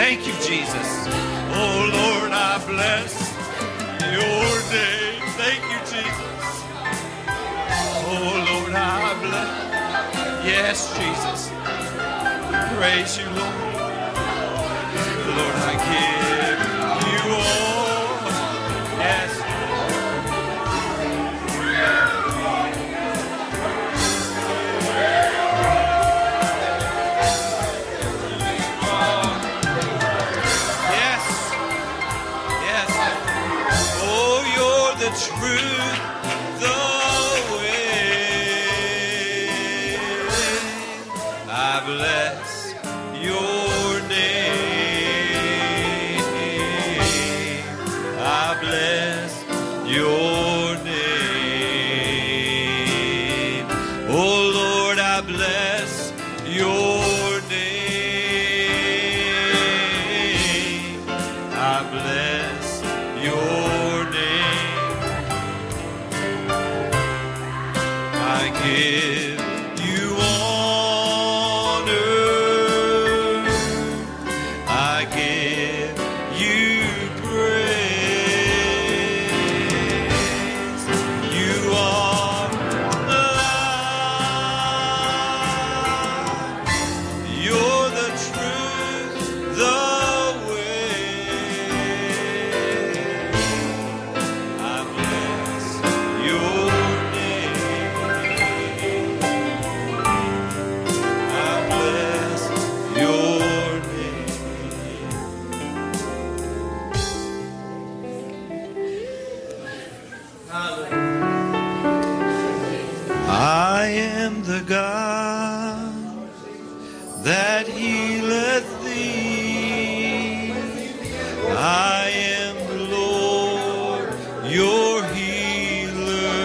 Thank you, Jesus. Oh, Lord, I bless your name. Thank you, Jesus. Oh, Lord, I bless. Yes, Jesus. Praise you, Lord. Lord, I give you all. Yes. Yes. Yes. Oh, you're the truth, the way. I bless your name. I bless your name. Oh Lord, I bless your name. I bless your name. I give you honor. I give you praise. You are alive. You're the truth, the way. I bless your name. I bless your name. I am the God that healeth thee. I am the Lord, your healer.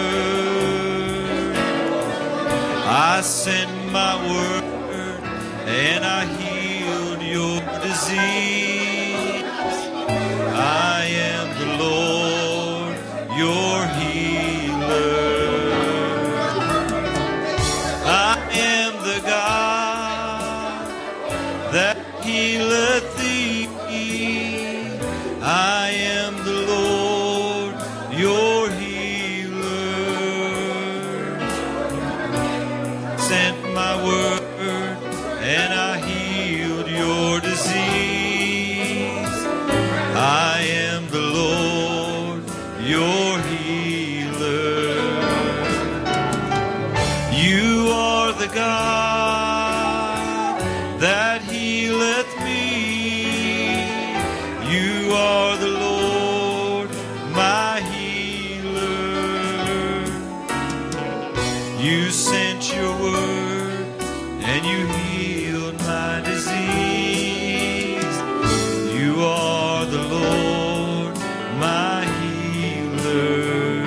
I sent my word and I healed your disease. I am the Lord, your healer. I am the God that healeth thee. I am the Lord, your healer. Sent my word and I healed your disease. I am the Lord, your healer. You are the God that healeth me. You are the Lord, my healer. You sent your word and you healed my disease. You are the Lord, my healer.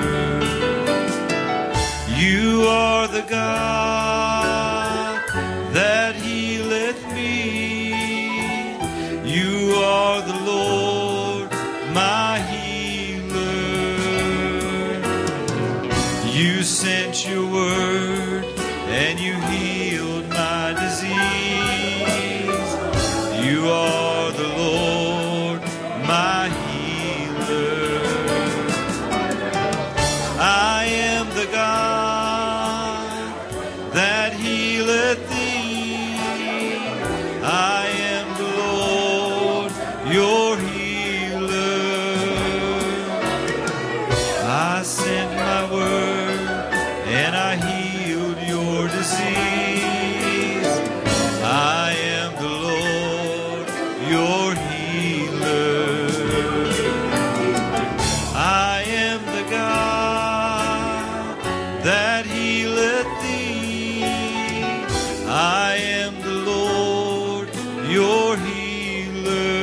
You are the God that healeth me. You are the Lord, my healer. You sent your word and you healed my disease. You are the Lord, my healer. I am the God that healeth thee. I am the Lord, your healer. I sent my word and I healed your disease. I am the Lord, your healer. I am the God that healeth thee. I am the Lord, your healer.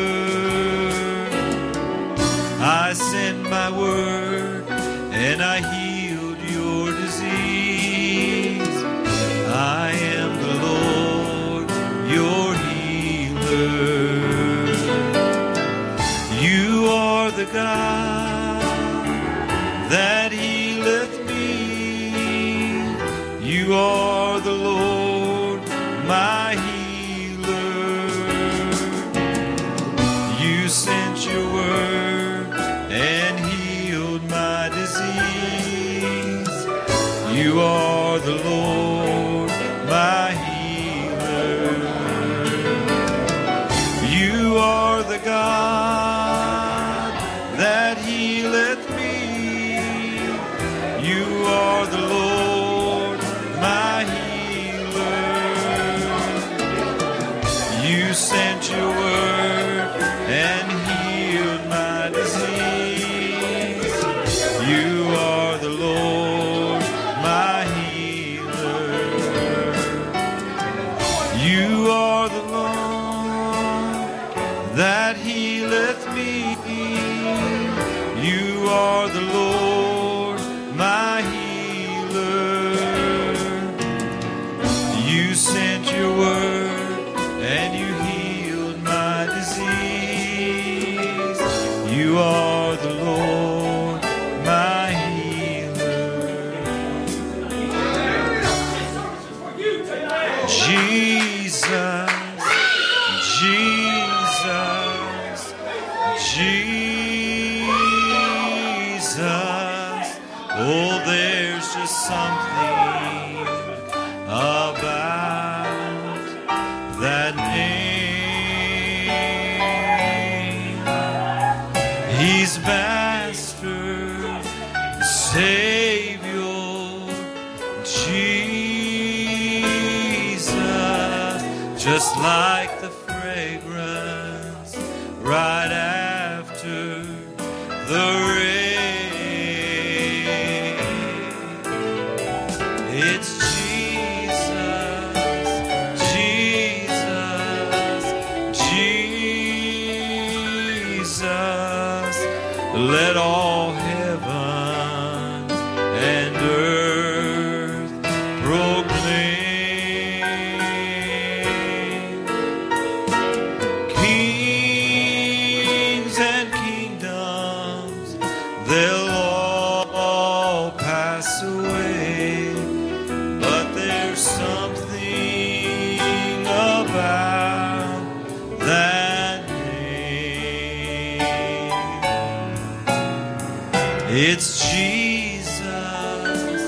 I sent my word and I healed your disease. I am the Lord, your healer. You are the God that healeth me. You are the Lord, my healer. sent your word and healed my disease. You are the Lord, my healer. You are the Lord that healeth me. You are the Lord, my healer. You sent your word and you healed my disease. You are the Lord, my healer. Jesus, Jesus, Jesus. Oh, there's just something about that name. He's Master, Savior, Jesus, just like the fragrance right after the rain. It's Jesus, Jesus, Jesus. Let all heaven and earth proclaim. Kings and kingdoms, they'll all pass away, but there's something about that name. It's Jesus,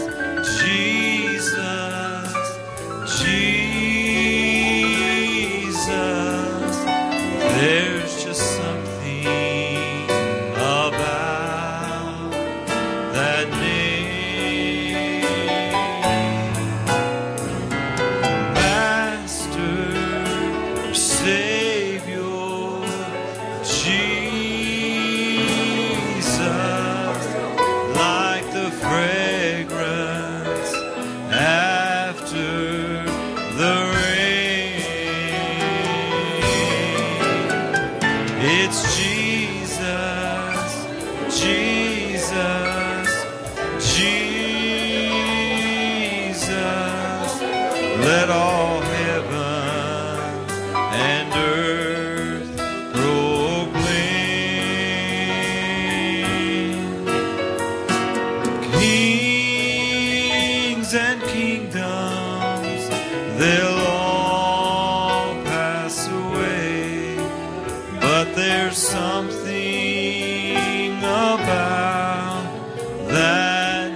Jesus, Jesus. There's just something about that name. Master, Savior, Jesus, like the fragrance after the rain. It's Jesus, Jesus, Jesus. Let all heaven and earth proclaim. Kings and kingdoms, they'll all pass away, but there's something about that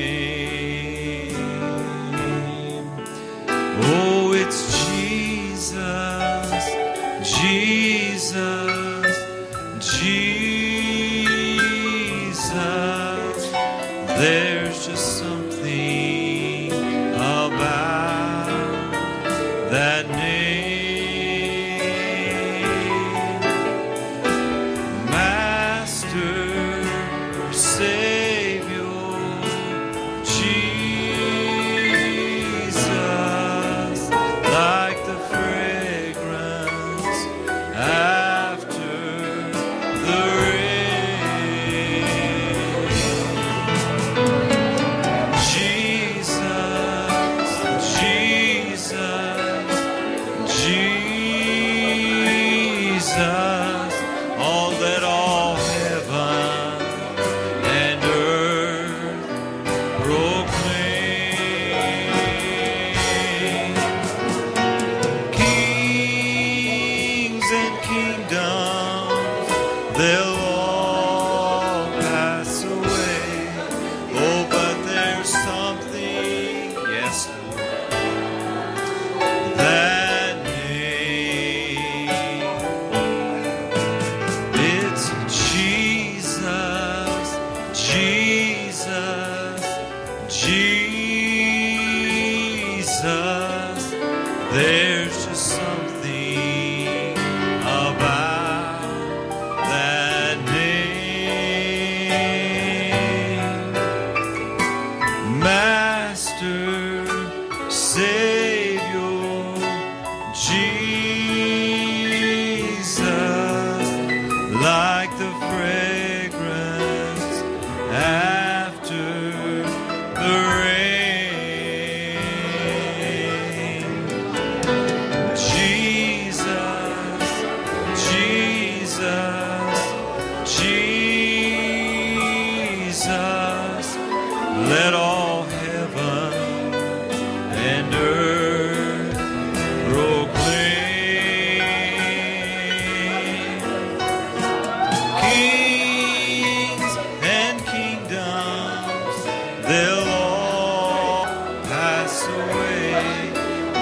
name. Oh, it's Jesus, Jesus, Jesus. There's just something about that name. Master, Savior, Jesus, like the fragrance after the rain. Jesus, Jesus, Jesus. All that all heaven and earth proclaim. Kings and kingdoms, they'll all pass away. Oh, but there's something, yes, that name. It's Jesus, Jesus, Jesus. There's just something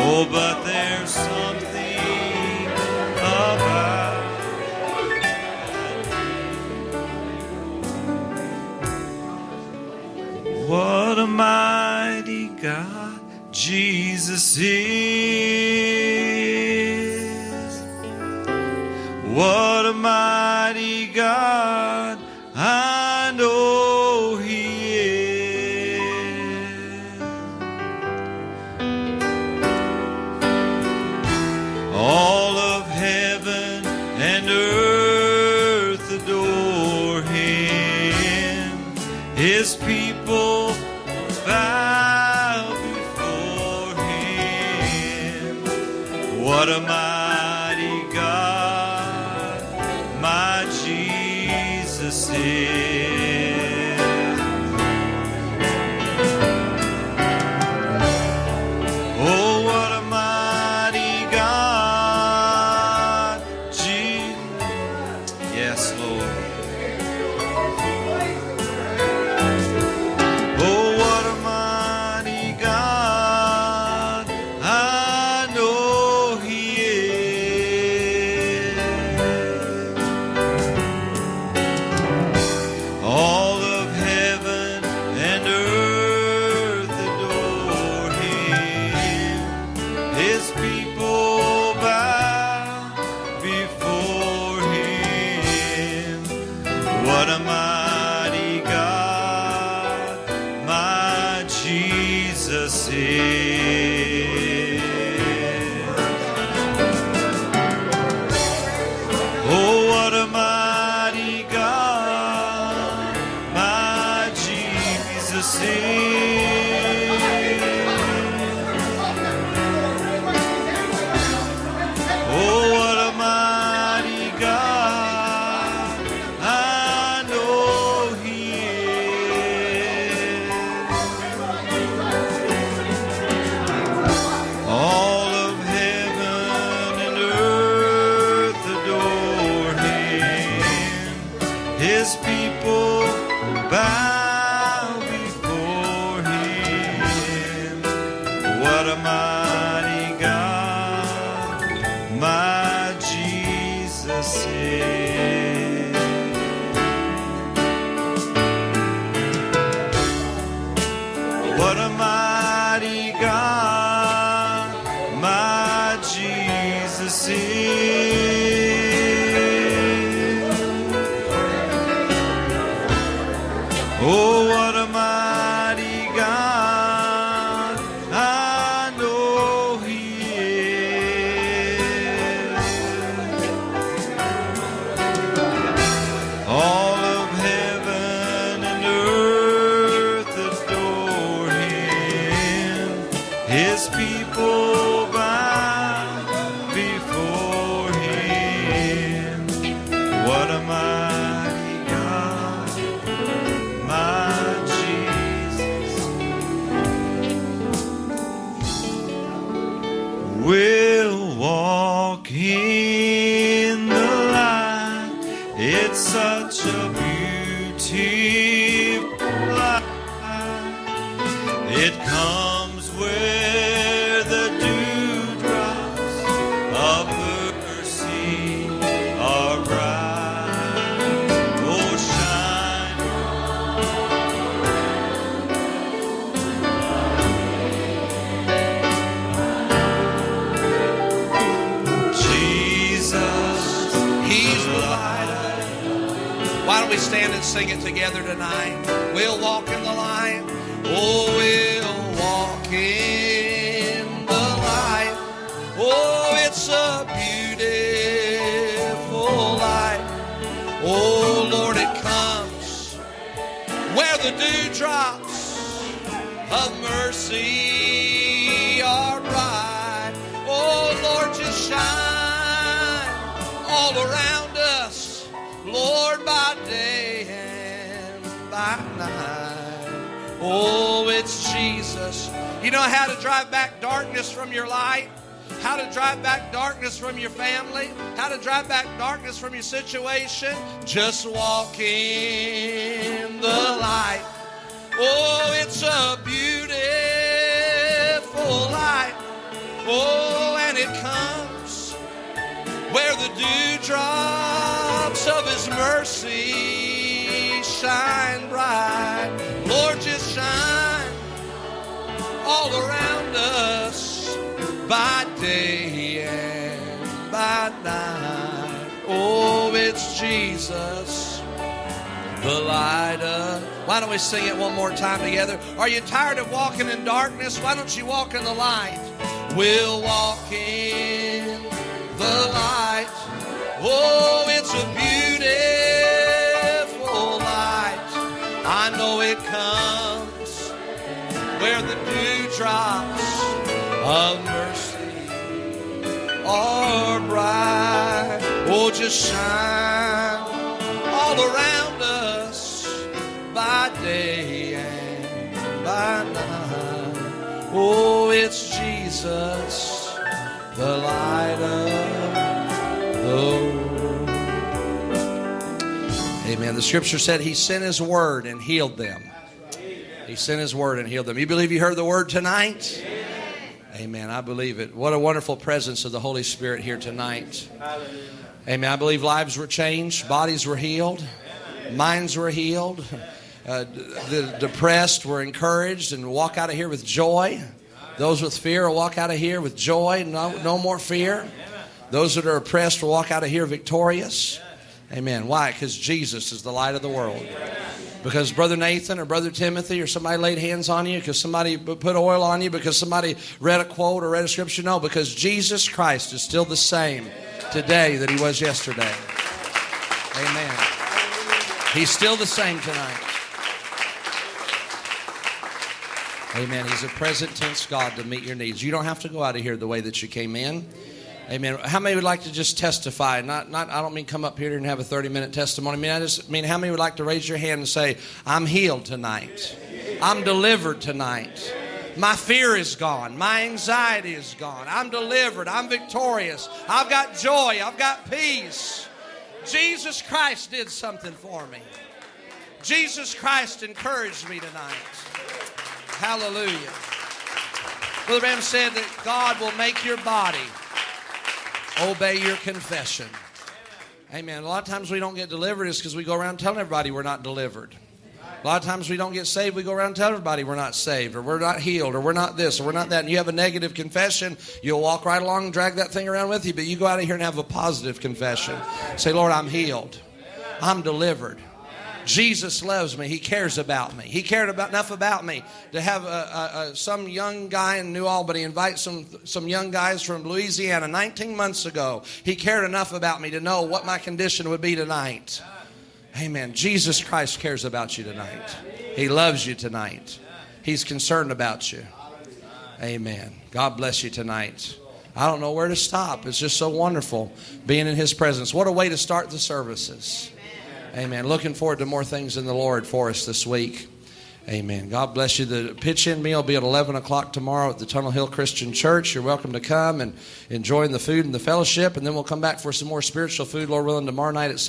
Oh, but there's something about what a mighty God Jesus is. What a mighty God I know He is. All of heaven and earth adore Him. His people bow before Him. What a mighty God my Jesus is. Oh, what a mighty God, Jesus. Yes, Lord. Oh, what a mighty God I know He is. All of heaven and earth adore Him. His people bow before Him. What a mighty God my Jesus is. Oh, what a mighty God my Jesus is. Oh, what a mighty God I know He is. All of heaven and earth adore Him. His people bow before Him. What a mighty God my Jesus is. What a mighty God my Jesus is. Oh, what a mighty God I know He is. All of heaven and earth adore Him. His people bow before Him. What a mighty God my Jesus. We'll walk in the light. It's such a beautiful light. It comes where the dewdrops of mercy are bright. Oh, shine Jesus, He's the light. Why don't we stand and sing it together tonight? We'll walk in the light. Oh, we'll walk in the light. Oh, it's a beautiful light. Oh, Lord, it comes where the dewdrops of mercy are bright. Oh, Lord, just shine all around us, Lord, by day and by night. Oh, it's Jesus. You know how to drive back darkness from your light? How to drive back darkness from your family? How to drive back darkness from your situation? Just walk in the light. Oh, it's a beautiful light. Oh, and it comes where the dewdrops of His mercy shine bright. Lord, just shine all around us by day and by night. Oh, it's Jesus, the light of... Why don't we sing it one more time together? Are you tired of walking in darkness? Why don't you walk in the light? We'll walk in the light. Oh, it's a beautiful light. I know it comes where the dewdrops of mercy are bright. Oh, just shine all around us by day and by night. Oh, it's Jesus, the light of the world. Amen. The scripture said He sent His word and healed them. He sent His word and healed them. You believe you heard the word tonight? Amen. I believe it. What a wonderful presence of the Holy Spirit here tonight. Amen. I believe lives were changed, bodies were healed, minds were healed. The depressed were encouraged and walk out of here with joy. Those with fear will walk out of here with joy, no more fear. Those that are oppressed will walk out of here victorious. Amen. Why? Because Jesus is the light of the world. Because Brother Nathan or Brother Timothy or somebody laid hands on you, because somebody put oil on you, because somebody read a quote or read a scripture. No, because Jesus Christ is still the same today that He was yesterday. Amen. He's still the same tonight. Amen. He's a present tense God to meet your needs. You don't have to go out of here the way that you came in. Amen. How many would like to just testify? Not. I don't mean come up here and have a 30-minute testimony. I just mean how many would like to raise your hand and say, I'm healed tonight. I'm delivered tonight. My fear is gone. My anxiety is gone. I'm delivered. I'm victorious. I've got joy. I've got peace. Jesus Christ did something for me. Jesus Christ encouraged me tonight. Hallelujah. Brother Branham said that God will make your body obey your confession. Amen. A lot of times we don't get delivered is because we go around telling everybody we're not delivered. A lot of times we don't get saved, we go around telling everybody we're not saved, or we're not healed, or we're not this, or we're not that. And you have a negative confession, you'll walk right along and drag that thing around with you, but you go out of here and have a positive confession. Say, Lord, I'm healed. I'm delivered. Jesus loves me. He cares about me. He cared enough about me to have some young guy in New Albany invite some young guys from Louisiana 19 months ago. He cared enough about me to know what my condition would be tonight. Amen. Jesus Christ cares about you tonight. He loves you tonight. He's concerned about you. Amen. God bless you tonight. I don't know where to stop. It's just so wonderful being in His presence. What a way to start the services. Amen. Looking forward to more things in the Lord for us this week. Amen. God bless you. The pitch-in meal will be at 11 o'clock tomorrow at the Tunnel Hill Christian Church. You're welcome to come and enjoy the food and the fellowship. And then we'll come back for some more spiritual food, Lord willing, tomorrow night at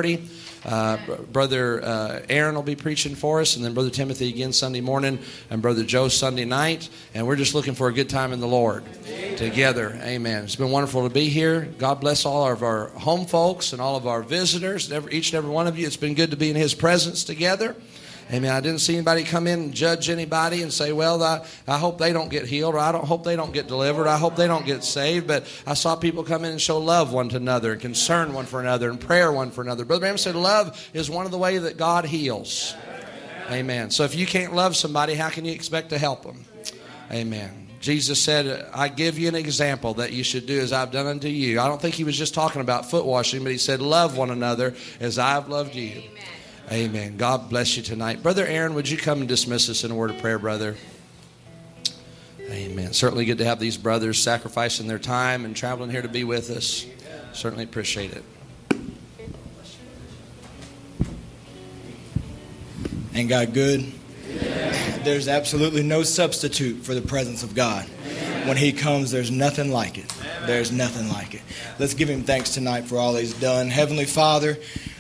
7:30. Brother Aaron will be preaching for us. And then Brother Timothy again Sunday morning. And Brother Joe Sunday night. And we're just looking for a good time in the Lord together. Amen. It's been wonderful to be here. God bless all of our home folks and all of our visitors. Each and every one of you. It's been good to be in His presence together. Amen. I didn't see anybody come in and judge anybody and say, well, I hope they don't get healed, or I don't hope they don't get delivered. I hope they don't get saved. But I saw people come in and show love one to another and concern one for another and prayer one for another. Brother Branham said love is one of the ways that God heals. Amen. So if you can't love somebody, how can you expect to help them? Amen. Jesus said, I give you an example that you should do as I've done unto you. I don't think He was just talking about foot washing, but He said, love one another as I've loved you. Amen. God bless you tonight. Brother Aaron, would you come and dismiss us in a word of prayer, brother? Amen. Certainly good to have these brothers sacrificing their time and traveling here to be with us. Certainly appreciate it. Ain't God good? There's absolutely no substitute for the presence of God. When He comes, there's nothing like it. There's nothing like it. Let's give Him thanks tonight for all He's done. Heavenly Father,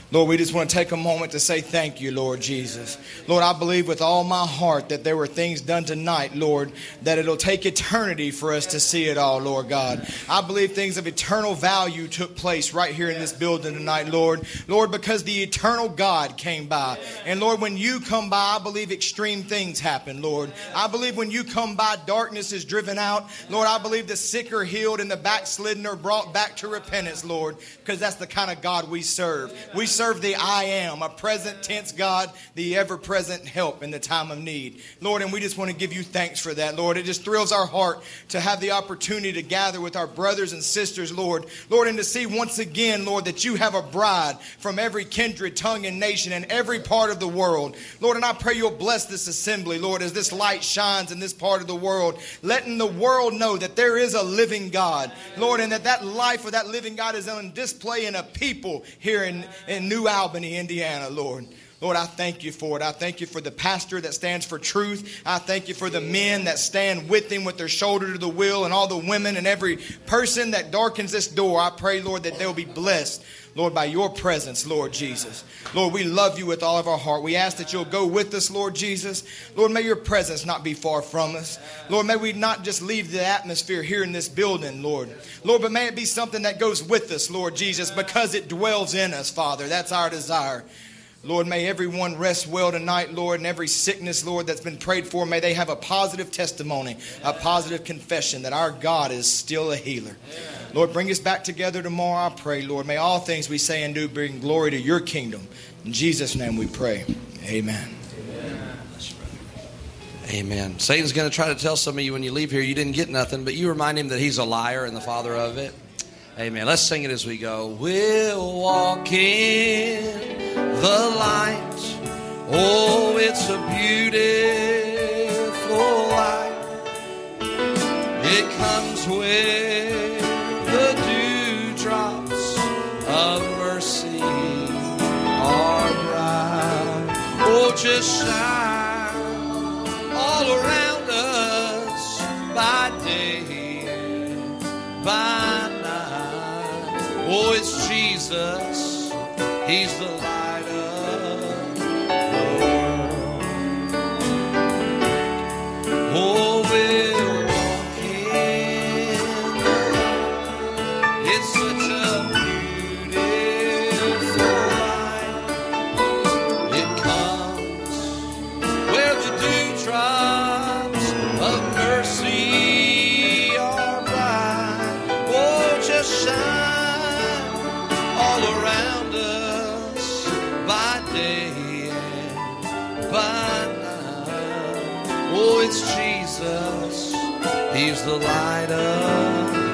Lord, we just want to take a moment to say thank you, Lord Jesus. Lord, I believe with all my heart that there were things done tonight, Lord, that it'll take eternity for us to see it all, Lord God. I believe things of eternal value took place right here in this building tonight, Lord. Lord, because the eternal God came by. And Lord, when you come by, I believe extreme things happen, Lord. I believe when you come by, darkness is driven out. Lord, I believe the sick are healed and the backslidden are brought back to repentance, Lord, because that's the kind of God we serve. We serve the I am, a present tense God, the ever-present help in the time of need. Lord, and we just want to give you thanks for that, Lord. It just thrills our heart to have the opportunity to gather with our brothers and sisters, Lord. Lord, and to see once again, Lord, that you have a bride from every kindred, tongue, and nation and every part of the world. Lord, and I pray you'll bless this assembly, Lord, as this light shines in this part of the world, letting the world know that there is a living God, Lord, and that life of that living God is on display in a people here in New Albany, Indiana, Lord. Lord, I thank you for it. I thank you for the pastor that stands for truth. I thank you for the men that stand with him with their shoulder to the wheel, and all the women and every person that darkens this door. I pray, Lord, that they'll be blessed, Lord, by your presence, Lord Jesus. Lord, we love you with all of our heart. We ask that you'll go with us, Lord Jesus. Lord, may your presence not be far from us. Lord, may we not just leave the atmosphere here in this building, Lord. Lord, but may it be something that goes with us, Lord Jesus, because it dwells in us, Father. That's our desire. Lord, may everyone rest well tonight, Lord, and every sickness, Lord, that's been prayed for, may they have a positive testimony, a positive confession that our God is still a healer. Lord, bring us back together tomorrow, I pray, Lord. May all things we say and do bring glory to your kingdom. In Jesus' name we pray. Amen. Amen. Satan's going to try to tell some of you when you leave here you didn't get nothing, but you remind him that he's a liar and the father of it. Amen. Let's sing it as we go. We'll walk in the light. Oh, it's a beautiful light. It comes with the dewdrops of mercy are bright. Oh, just shine all around us by day, by night. Oh, it's Jesus. He's the light of the world. Oh, we'll walk in the light. It's such a beautiful light. It comes where the dewdrops of mercy are bright. Oh, just shine all around us by day and by night. Oh, it's Jesus. He's the light of